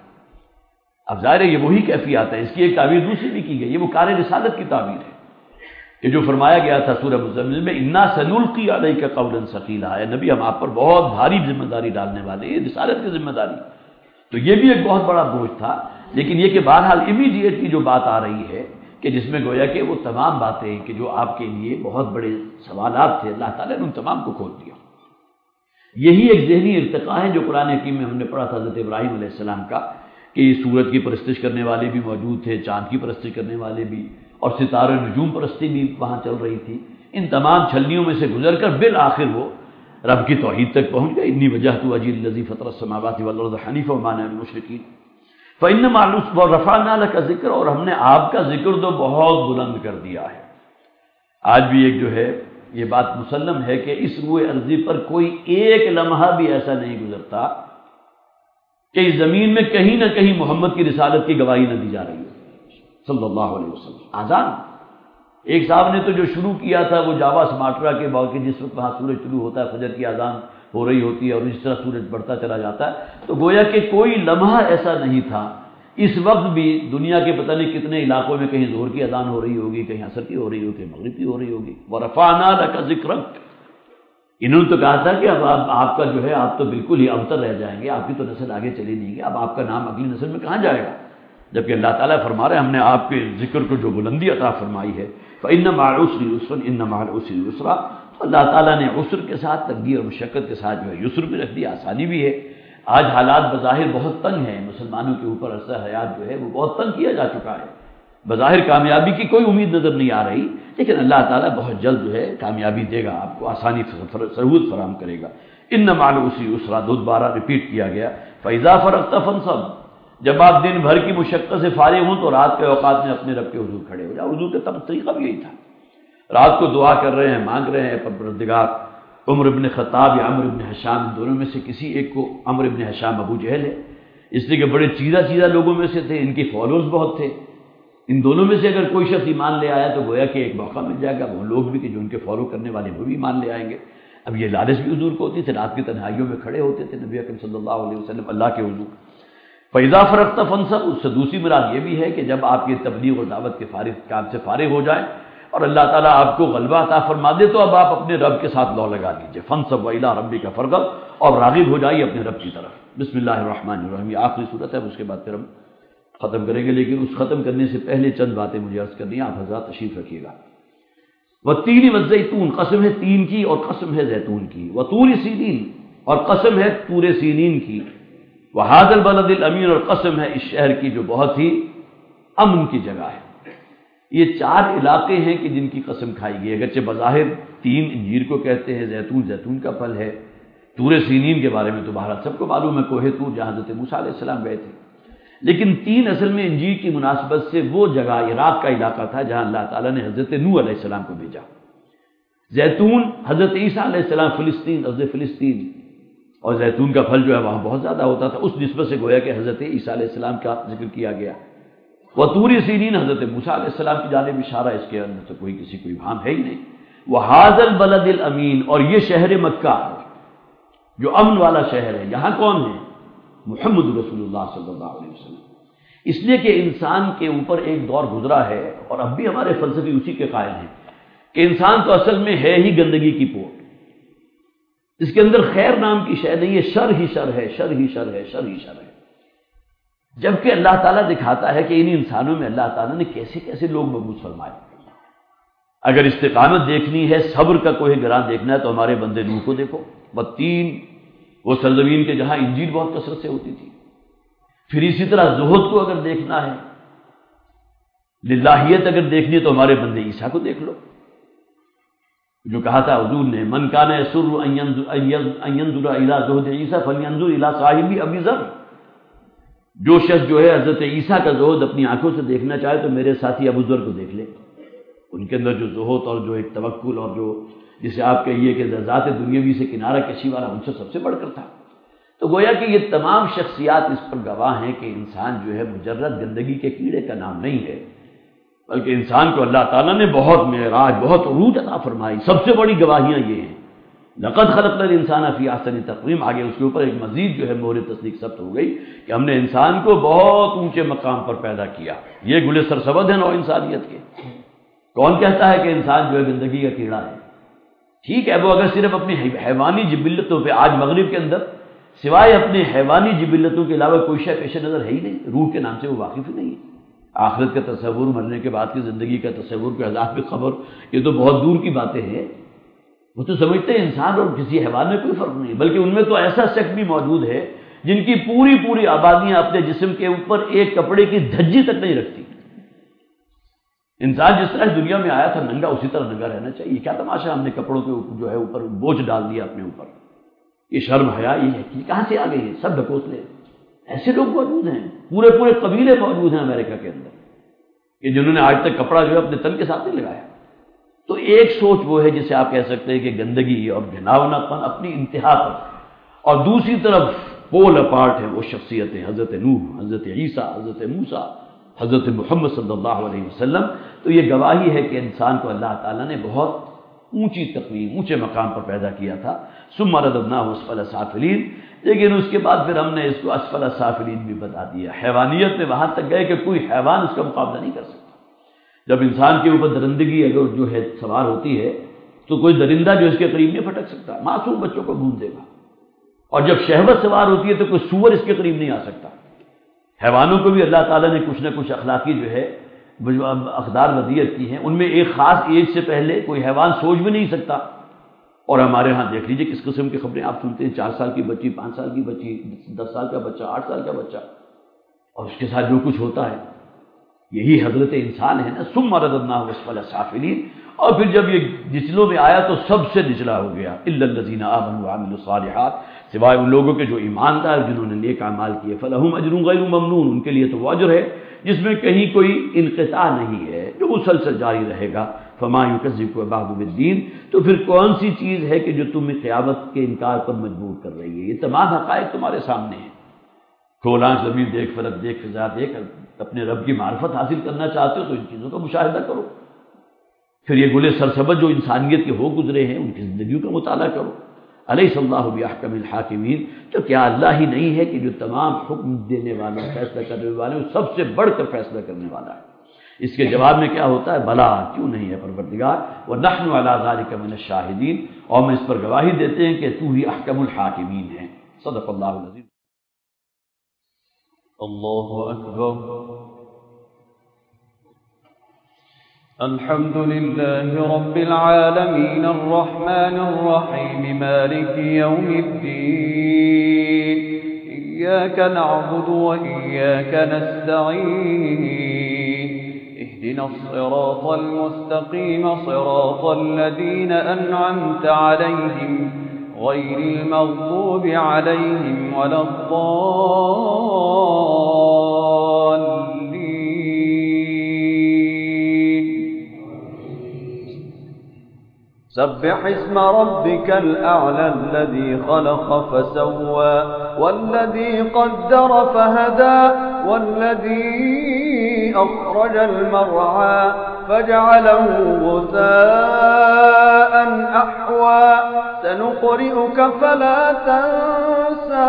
اب ظاہر ہے یہ وہی کیفیت ہے، اس کی ایک تعبیر دوسری بھی کی گئی، یہ وہ کار رسالت کی تعبیر ہے کہ جو فرمایا گیا تھا سورہ مزمل میں، انا سنلقی علیک قولا ثقیلا، اے نبی ہم آپ پر بہت بھاری ذمہ داری ڈالنے والے، یہ رسالت کی ذمہ داری، تو یہ بھی ایک بہت بڑا بوجھ تھا، لیکن یہ کہ بہرحال امیڈیٹلی جو بات آ رہی ہے کہ جس میں گویا کہ وہ تمام باتیں کہ جو آپ کے لیے بہت بڑے سوالات تھے، اللہ تعالیٰ نے ان تمام کو کھول دیا۔ یہی ایک ذہنی ارتقاء ہے جو قرآن حکیم میں ہم نے پڑھا تھا حضرت ابراہیم علیہ السلام کا، کہ سورج کی پرستش کرنے والے بھی موجود تھے، چاند کی پرستش کرنے والے بھی، اور ستارے نجوم پرستی بھی وہاں چل رہی تھی، ان تمام چھلنیوں میں سے گزر کر بالآخر وہ رب کی توحید تک پہنچ گئے۔ انی وجہت وجہی الذی فطر السماوات والارض حنیفا وما انا من المشرکین فإن مع العسر ورفعنا لك ذکر، اور ہم نے آپ کا ذکر تو بہت بلند کر دیا ہے۔ آج بھی ایک جو ہے یہ بات مسلم ہے کہ اس روئے ارضی پر کوئی ایک لمحہ بھی ایسا نہیں گزرتا کہ اس زمین میں کہیں نہ کہیں محمد کی رسالت کی گواہی نہ دی جا رہی ہے صلی اللہ علیہ وسلم۔ آزان ایک صاحب نے تو جو شروع کیا تھا وہ جاوا سماٹرا کے باقی جس وقت وہاں سورج طلوع ہوتا ہے، فجر کی اذان ہو رہی ہوتی ہے اور اس طرح سورج بڑھتا چلا جاتا ہے، تو گویا کہ کوئی لمحہ ایسا نہیں تھا۔ اس وقت بھی دنیا کے پتہ نہیں کتنے علاقوں میں کہیں ظہر کی اذان ہو رہی ہوگی، کہیں عصر کی ہو رہی ہوگی، کہیں مغرب کی ہو رہی ہوگی۔ وَرَفَعْنَا لَكَ ذِكْرَكَ، انہوں نے تو کہا تھا کہ اب آپ, آپ کا جو ہے آپ تو بالکل ہی ابتر رہ جائیں گے، آپ کی تو نسل آگے چلی نہیں گی، اب آپ کا نام اگلی نسل میں کہاں جائے گا، جبکہ اللہ تعالیٰ فرما رہے ہیں ہم نے آپ کے ذکر کو جو بلندی عطا فرمائی ہے۔ فَإِنَّ مَعَ الْعُسْرِ يُسْرًا إِنَّ مَعَ الْعُسْرِ يُسْرًا، تو اللہ تعالیٰ نے عسر کے ساتھ تقدیر اور مشقت کے ساتھ جو ہے یسر بھی رکھ دیا، آسانی بھی ہے۔ آج حالات بظاہر بہت تنگ ہیں، مسلمانوں کے اوپر عرصہ حیات جو ہے وہ بہت تنگ کیا جا چکا ہے، بظاہر کامیابی کی کوئی امید نظر نہیں آ رہی، لیکن اللہ تعالیٰ بہت جلد جو ہے کامیابی دے گا، آپ کو آسانی سہولت فراہم کرے گا۔ ان مع العسر یسرا، دو بارہ ریپیٹ کیا گیا۔ فاذا فرغت فانصب، جب آپ دن بھر کی مشقت سے فارغ ہوں تو رات کے اوقات میں اپنے رب کے حضور کھڑے ہو جاؤ۔ حضور کا تب طریقہ بھی یہی تھا، رات کو دعا کر رہے ہیں، مانگ رہے ہیں پروردگار، عمر ابن خطاب یا عمرو ابن حشام دونوں میں سے کسی ایک کو، عمرو ابن حشام ابو جہل ہے، اس لیے کہ بڑے چیدہ چیدہ لوگوں میں سے تھے، ان کے فالوورز بہت تھے، ان دونوں میں سے اگر کوئی شخص ایمان لے آیا تو گویا کہ ایک موقع مل جائے گا، وہ لوگ بھی کہ جو ان کے فالو کرنے والے وہ بھی ایمان لے آئیں گے۔ اب یہ لالچ بھی حضور کو ہوتی تھی، رات کی تنہائیوں میں کھڑے ہوتے تھے نبی اکرم صلی اللہ علیہ وسلم اللہ کے حضور۔ فَإِذَا فَرَغْتَ فَانصَبْ، اس سے دوسری مراد یہ بھی ہے کہ جب آپ یہ تبلیغ اور دعوت کے فارغ کام سے فارغ ہو جائیں اور اللہ تعالیٰ آپ کو غلبہ عطا فرما دے تو اب آپ اپنے رب کے ساتھ لو لگا دیجیے۔ فَانصَبْ وَإِلَىٰ رَبِّكَ فَارْغَب، اور راغب ہو جائیے اپنے رب کی طرف۔ بسم اللہ الرحمن الرحیم، یہ آخری صورت ہے، اس کے بعد پھر ہم ختم کریں گے، لیکن اس ختم کرنے سے پہلے چند باتیں مجھے عرض کرنی ہیں، آپ حضرات تشریف رکھیے گا۔ وَالتِّینِ وَالزَّیتُون، قسم ہے تین کی اور قسم ہے زیتون کی۔ وَطُورِ سِینِین، اور قسم ہے طور سینین کی۔ وَهَٰذَا الْبَلَدِ الْأَمِینِ، اور قسم ہے اس شہر کی جو بہت ہی امن کی جگہ ہے۔ یہ چار علاقے ہیں کہ جن کی قسم کھائی گئی، اگرچہ بظاہر تین انجیر کو کہتے ہیں، زیتون زیتون کا پھل ہے، طور سینین کے بارے میں تو بہرحال سب کو معلوم ہے، کوہ طور جہاں حضرت موسیٰ علیہ السلام گئے تھے، لیکن تین اصل میں انجیل کی مناسبت سے وہ جگہ عراق کا علاقہ تھا جہاں اللہ تعالیٰ نے حضرت نوح علیہ السلام کو بھیجا، زیتون حضرت عیسیٰ علیہ السلام فلسطین، ارض فلسطین، اور زیتون کا پھل جو ہے وہاں بہت زیادہ ہوتا تھا، اس نسبت سے گویا کہ حضرت عیسیٰ علیہ السلام کا ذکر کیا گیا۔ وہ طور سینین حضرت موسیٰ علیہ السلام کی جانب اشارہ، اس کے اندر تو کوئی کسی کو ابہام ہے ہی نہیں۔ وہ حاضر البلد الامین، اور یہ شہر مکہ جو امن والا شہر ہے، یہاں کون ہے؟ محمد رسول اللہ صلی اللہ علیہ وسلم۔ اس لیے کہ انسان کے اوپر ایک دور گزرا ہے، اور اب بھی ہمارے فلسفی اسی کے قائل ہیں کہ انسان تو اصل میں ہے ہی گندگی کی پوٹ، اس کے اندر خیر نام کی شے نہیں ہے، شر ہی شر ہے، شر ہی شر ہے، شر ہی شر ہے۔ جبکہ اللہ تعالیٰ دکھاتا ہے کہ ان انسانوں میں اللہ تعالیٰ نے کیسے کیسے لوگ مبعوث فرمائے۔ اگر استقامت دیکھنی ہے، صبر کا کوہ گراں دیکھنا ہے، تو ہمارے بندے نوح کو دیکھو، بتین، وہ سرزمین کے جہاں انجیل بہت کثرت سے ہوتی تھی۔ پھر اسی طرح زہد کو اگر دیکھنا ہے، للہیت اگر دیکھنی ہے، تو ہمارے بندے عیسیٰ کو دیکھ لو، جو کہا تھا حضور نے، من کان یسر ان ینظر الی زہد عیسیٰ فلینظر الی صاحب ابی ذر، جو شخص جو ہے حضرت عیسیٰ کا زہد اپنی آنکھوں سے دیکھنا چاہے تو میرے ساتھی ابو ذر کو دیکھ لے، ان کے اندر جو زہد اور جو ایک توکل اور جو جسے آپ کہیے کہ ذات دنیاوی سے کنارہ کشی والا ان سے سب سے بڑھ کر تھا۔ تو گویا کہ یہ تمام شخصیات اس پر گواہ ہیں کہ انسان جو ہے مجرد گندگی کے کیڑے کا نام نہیں ہے، بلکہ انسان کو اللہ تعالیٰ نے بہت معراج، بہت عروج عطا فرمائی۔ سب سے بڑی گواہیاں یہ ہیں، لقد خلقنا الانسان فی احسن تقویم، آگے اس کے اوپر ایک مزید جو ہے مہر تصدیق ثبت ہو گئی کہ ہم نے انسان کو بہت اونچے مقام پر پیدا کیا۔ یہ گل سرسبد ہے نو انسانیت کے۔ کون کہتا ہے کہ انسان جو ہے گندگی کا کیڑا ہے؟ ٹھیک ہے، وہ اگر صرف اپنی حیوانی جبلتوں پہ، آج مغرب کے اندر سوائے اپنے حیوانی جبلتوں کے علاوہ کوئی شے پیش نظر ہے ہی نہیں، روح کے نام سے وہ واقف ہی نہیں ہے۔ آخرت کا تصور، مرنے کے بعد کی زندگی کا تصور، کوئی عذاب کی خبر، یہ تو بہت دور کی باتیں ہیں۔ وہ تو سمجھتے ہیں انسان اور کسی حیوان میں کوئی فرق نہیں، بلکہ ان میں تو ایسا شخص بھی موجود ہے جن کی پوری پوری آبادیاں اپنے جسم کے اوپر ایک کپڑے کی دھجی تک نہیں رکھتی۔ انسان جس طرح دنیا میں آیا تھا ننگا، اسی طرح ننگا رہنا چاہیے۔ کیا تماشا ہم نے کپڑوں کے اوپر جو ہے اوپر بوجھ ڈال دیا اپنے اوپر، یہ شرم حیا، یہ ہے کہ کہاں سے آ گئی ہے؟ سب ڈھکوسلے۔ ایسے لوگ موجود ہیں، پورے پورے قبیلے موجود ہیں امریکہ کے اندر کہ جنہوں نے آج تک کپڑا جو ہے اپنے تن کے ساتھ نہیں لگایا۔ تو ایک سوچ وہ ہے جسے آپ کہہ سکتے ہیں کہ گندگی اور گھناؤنا پن اپنی انتہا پر، اور دوسری طرف پول اپارٹ ہے وہ شخصیتیں، حضرت نوح، حضرت عیسیٰ، حضرت موسیٰ، حضرت محمد صلی اللہ علیہ وسلم۔ تو یہ گواہی ہے کہ انسان کو اللہ تعالیٰ نے بہت اونچی تقویم، اونچے مقام پر پیدا کیا تھا۔ ثم رددناہ اسفل سافلین، لیکن اس کے بعد پھر ہم نے اس کو اسفل سافلین بھی بتا دیا۔ حیوانیت میں وہاں تک گئے کہ کوئی حیوان اس کا مقابلہ نہیں کر سکتا۔ جب انسان کے اوپر درندگی اگر جو ہے سوار ہوتی ہے تو کوئی درندہ جو اس کے قریب نہیں پھٹک سکتا، معصوم بچوں کو بھون دے گا۔ اور جب شہوت سوار ہوتی ہے تو کوئی سور اس کے قریب نہیں آ سکتا۔ حیوانوں کو بھی اللہ تعالیٰ نے کچھ نہ کچھ اخلاقی جو ہے اقدار ودیت کی ہیں، ان میں ایک خاص ایج سے پہلے کوئی حیوان سوچ بھی نہیں سکتا۔ اور ہمارے ہاں دیکھ لیجئے کس قسم کی خبریں آپ سنتے ہیں، چار سال کی بچی، پانچ سال کی بچی، دس سال کا بچہ، آٹھ سال کا بچہ، اور اس کے ساتھ جو کچھ ہوتا ہے، یہی حضرت انسان ہے نا۔ ثم رددناہ اسفل سافلین، اور پھر جب یہ نچلوں میں آیا تو سب سے نچلا ہو گیا، الا الذین آمنوا وعملوا الصالحات، سوائے ان لوگوں کے جو ایماندار جنہوں نے نیک اعمال کیے، فلہم اجر غیر ممنون، ان کے لیے تو وہ اجر ہے جس میں کہیں کوئی انقطاع نہیں ہے، جو مسلسل جاری رہے گا۔ فما یکذبک بعد بالدین، تو پھر کون سی چیز ہے کہ جو تمہیں قیامت کے انکار پر مجبور کر رہی ہے؟ یہ تمام حقائق تمہارے سامنے ہیں۔ کھول آنکھ، زمین دیکھ، فلک دیکھ، فضا دیکھ، اپنے رب کی معرفت حاصل کرنا چاہتے ہو تو ان چیزوں کا مشاہدہ کرو۔ پھر یہ گلے سرسبز جو انسانیت کے ہو گزرے ہیں ان کی زندگیوں کا مطالعہ کرو۔ الیس اللہ باحکم الحاکمین، تو کیا اللہ ہی نہیں ہے کہ جو تمام حکم دینے والے، فیصلہ کرنے والے، سب سے بڑھ کر فیصلہ کرنے والا ہے؟ اس کے جواب میں کیا ہوتا ہے؟ بلا، کیوں نہیں ہے پروردگار، ونحن علی ذلک من الشاہدین، اور ہم اس پر گواہی دیتے ہیں کہ تو ہی احکم الحاکمین ہے۔ صدق اللہ العظیم۔ اللہ اکبر۔ الحمد لله رب العالمين الرحمن الرحيم مالك يوم الدين إياك نعبد وإياك نستعين اهدنا الصراط المستقيم صراط الذين أنعمت عليهم غير المغضوب عليهم ولا الضالين. سبح اسم ربك الأعلى الذي خلق فسوى والذي قدر فهدى والذي أخرج المرعى فجعله غثاء أحوى سنقرئك فلا تنسى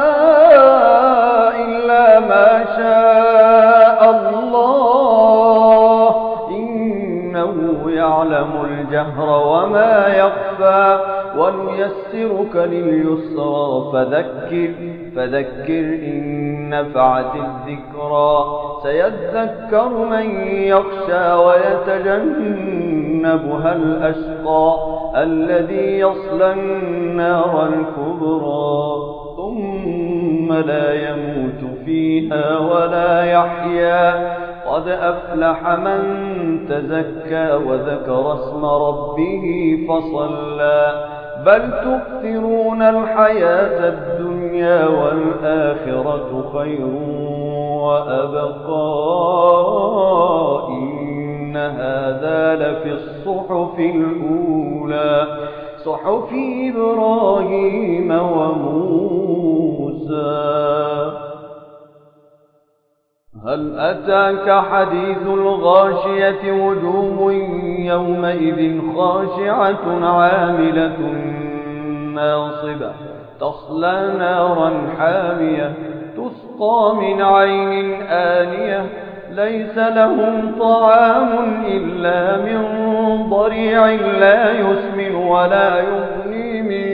إلا ما شاء الله إنه يعلم الجهر وما يخفى ونيسرك لليسرى فذكر فذكر إن نفعت الذكرى سيذكر من يخشى ويتجنبها الأشقى الذي يصلى النار الكبرى ثم لا يموت فيها ولا يحيا قد أفلح من تزكى وذكر اسم ربه فصلى بل تؤثرون الحياة الدنيا والآخرة خير وأبقى إن هذا لفي الصحف الأولى صحف إبراهيم وموسى. هل أتاك حديث الغاشية وجوه يومئذ خاشعة عاملة ناصبة تصلى نارا حامية تسقى من عين آنية ليس لهم طعام إلا من ضريع لا يسمن ولا يغني من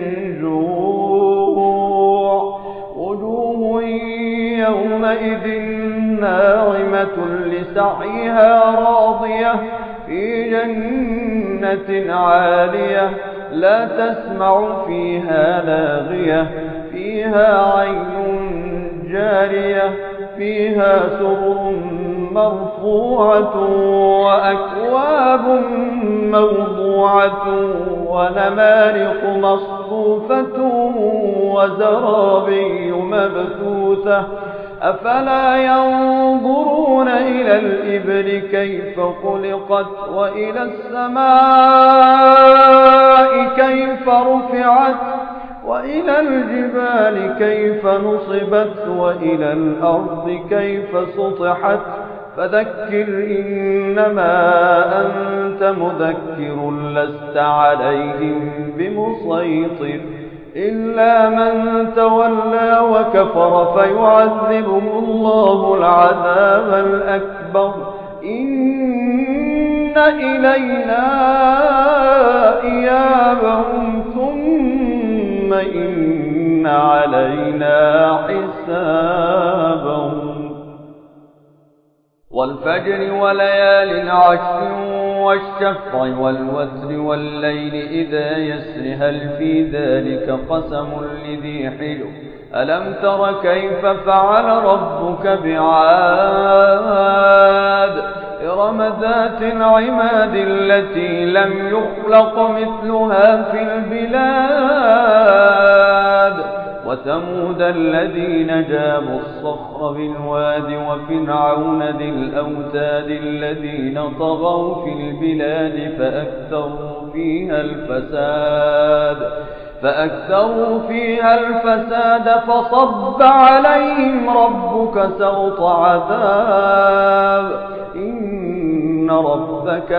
جوع وجوه يومئذ ناعمة لسعيها راضية في جنة عالية لا تسمع فيها لاغية فيها عين جارية فيها سرر مرفوعة وأكواب موضوعة ونمارق مصفوفة وزرابي مبثوثة أفلا ينظرون إلى الإبل كيف خلقت وإلى السماء كيف رفعت وإلى الجبال كيف نصبت وإلى الأرض كيف سطحت فذكر إنما أنت مذكر لست عليهم بمسيطر إلا من تولى وكفر فيعذبه الله العذاب الأكبر إن إلينا إيابهم ثم إن علينا حسابهم. والفجر وليال عشر والشفع والوتر والليل إذا يسر هل في ذلك قسم لذي حجر ألم تر كيف فعل ربك بعاد إرم ذات العماد التي لم يخلق مثلها في البلاد وثمود الذين جابوا الصخر بالواد وفرعون ذي الأوتاد الذين طغوا في البلاد فأكثروا فيها الفساد فأكثروا فيها الفساد فصب عليهم ربك سوط عذاب إن ربك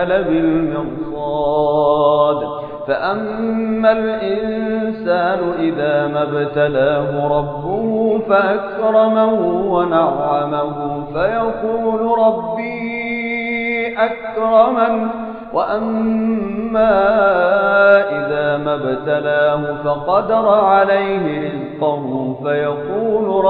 لبالمرصاد. فأما الإنسان إذا ما ابتلاه ربه فأكرمه ونعمه فيقول ربي أكرمن وأما إذا ما ابتلاه فقدر عليه رزقه فيقول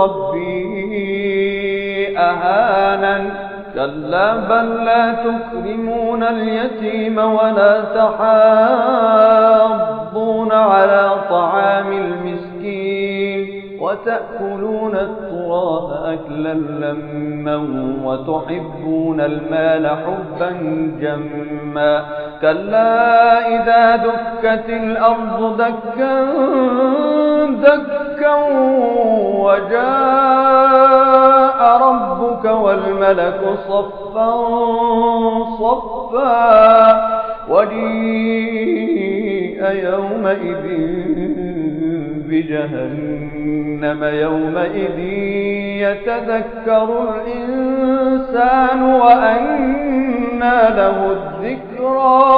ربي أهانن كلا بل لا تكرمون اليتيم ولا تحاضون على طعام المسكين وتأكلون التراث أكلا لما وتحبون المال حبا جما كلا إذا دكت الأرض دكا دكا وجاء ربك والملك صفا صفا وجيء يومئذ بجهنم يومئذ يتذكر الإنسان وأنى له الذكرى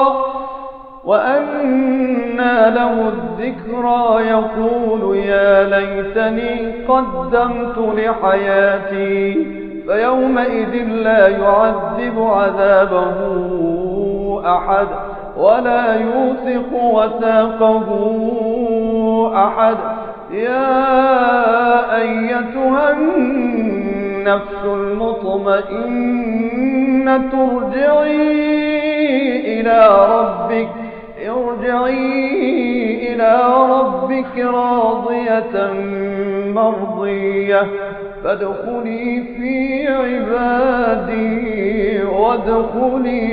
وأنى له الذكرى يقول يا ليتني قدمت لحياتي فيومئذ لا يعذب عذابه أحد ولا يوثق وثاقه أحد يا أيتها النفس المطمئنة ارجعي إلى ربك ارجعي إلى ربك راضية مرضية فادخلي في عبادي وادخلي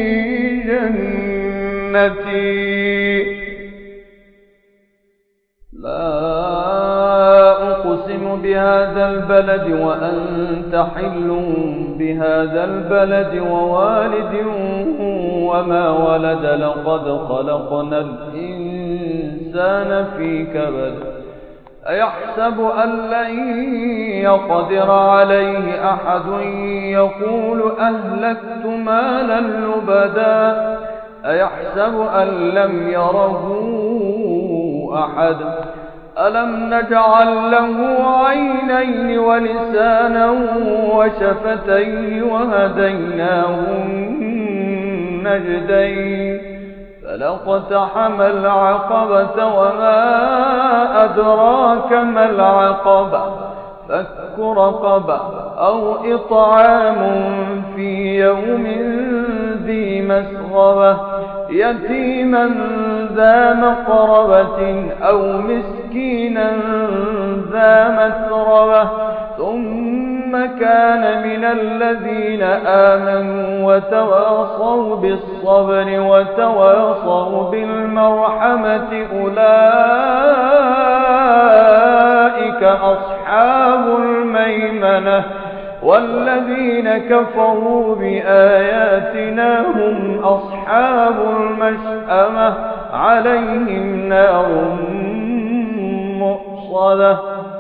جنتي لا أقسم بهذا البلد وأنت حل بهذا البلد ووالد وما ولد لقد خلقنا الإنسان في كبد أيحسب أن لن يقدر عليه أحد يقول أهلكت مالا لبدا أيحسب أن لم يره أحد ألم نجعل له عينين ولسانا وشفتين وهديناه النجدين فلاقتحم العقبة وما أدراك ما العقبة فك رقبة أو إطعام في يوم ذي مسغبة يتيما ذا مقربة أو مسكينا ذا متربة ثم كان من الذين آمنوا وتواصوا بالصبر وتواصوا بالمرحمة أولئك أصحاب الميمنة والذين كفروا بآياتنا هم أصحاب المشأمة عليهم نار مؤصدة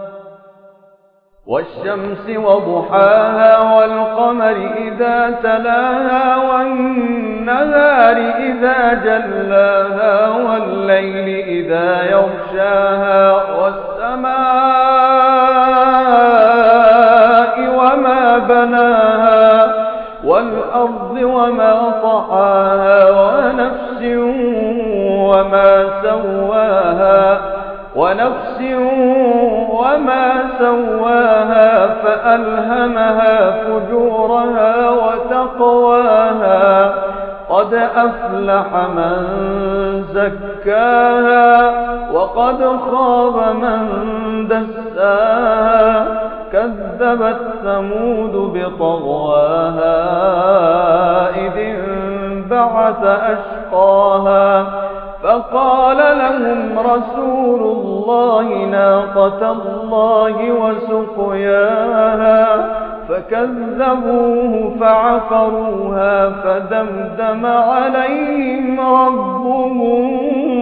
والشمس وضحاها والقمر إذا تلاها والنهار إذا جلاها والليل إذا يغشاها والسماء وما بناها والأرض وما طحاها ونفس وما سواها ونفس وما سواها فألهمها فجورها وتقواها قد أفلح من زكاها وقد خاب من دساها كذبت ثمود بطغواها إذ انبعث أشقاها فقال لهم رسول الله ناقة الله وسقياها فكذبوه فعقروها فدمدم عليهم ربهم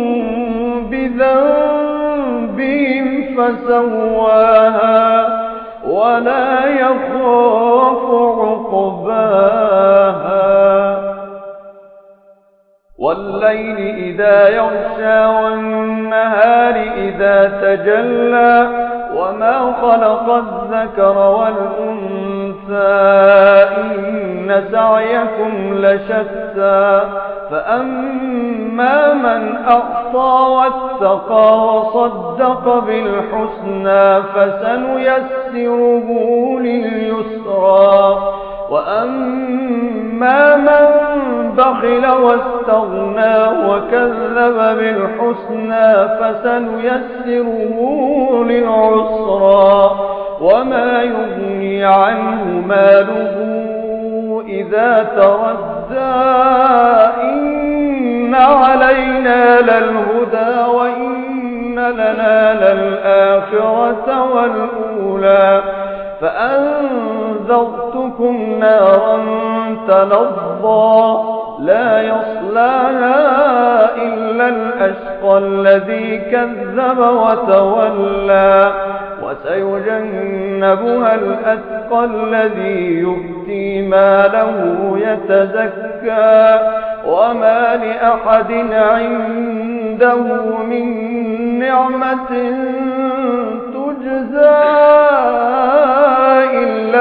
بذنبهم فسواها ولا يخاف عقباها والليل إذا يغشى والنهار إذا تجلى وما خلق الذكر والأنثى إن سعيكم لشتى فأما من أعطى واتقى وصدق بالحسنى فسنيسره لليسرى وأما من بخل واستغنى وكذب بالحسنى فسنيسره للعسرى وما يغني عنه ماله إذا تردى إن علينا للهدى وإن لنا للآخرة والأولى فأنذرتكم نارا تلظى لا يصلاها إلا الأشقى الذي كذب وتولى وسيجنبها الأتقى الذي يؤتي ماله يتزكى وما لأحد عنده من نعمة تجزى إلا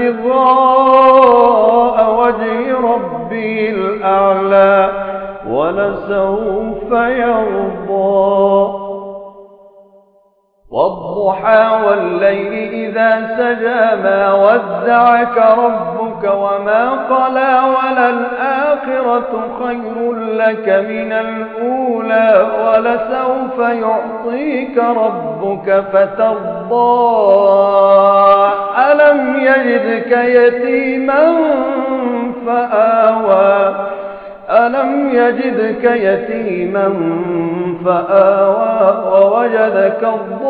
ابتغاء وجه ربه الأعلى ولسوف يرضى والضحى والليل إذا سجى ما ودعك ربك وما قلى وللآخرة خير لك من الأولى ولسوف يعطيك ربك فترضى ألم يجدك يتيما فآوى ألم يجدك يتيما فآوى ووجدك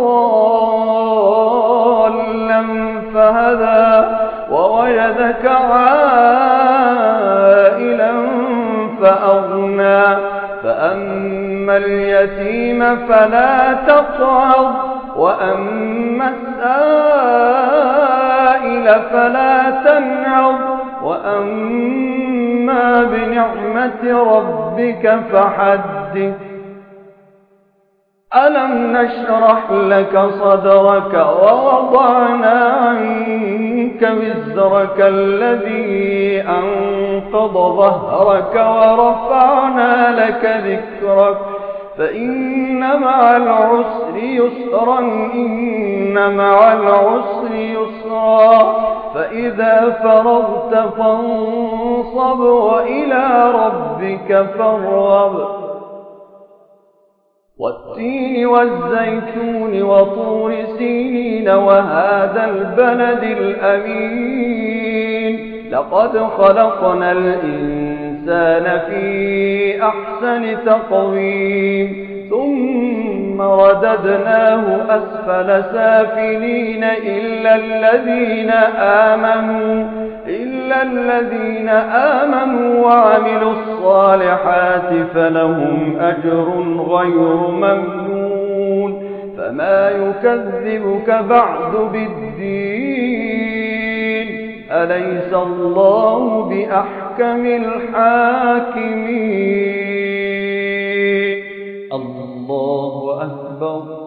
ضالا فهدى ووجدك عائلا فأغنى فأما اليتيم فلا تقهر وأما السائل فلا تنهر وأما بنعمة ربك فحدث ألم نشرح لك صدرك ووضعنا عنك وزرك الذي أنقض ظهرك ورفعنا لك ذكرك فإن مع العسر يسرا إن مع العسر يسرا فإذا فرغت فانصب وإلى ربك فارغب والتين والزيتون وطور سينين وهذا البلد الأمين لقد خلقنا الإنسان في أحسن تقويم ثم رددناه أسفل سافلين إلا الذين آمنوا إلا الذين آمنوا وعملوا الصالحات فلهم أجر غير ممنون فما يكذبك بعد بالدين أليس الله بأحكم الحاكمين الله أكبر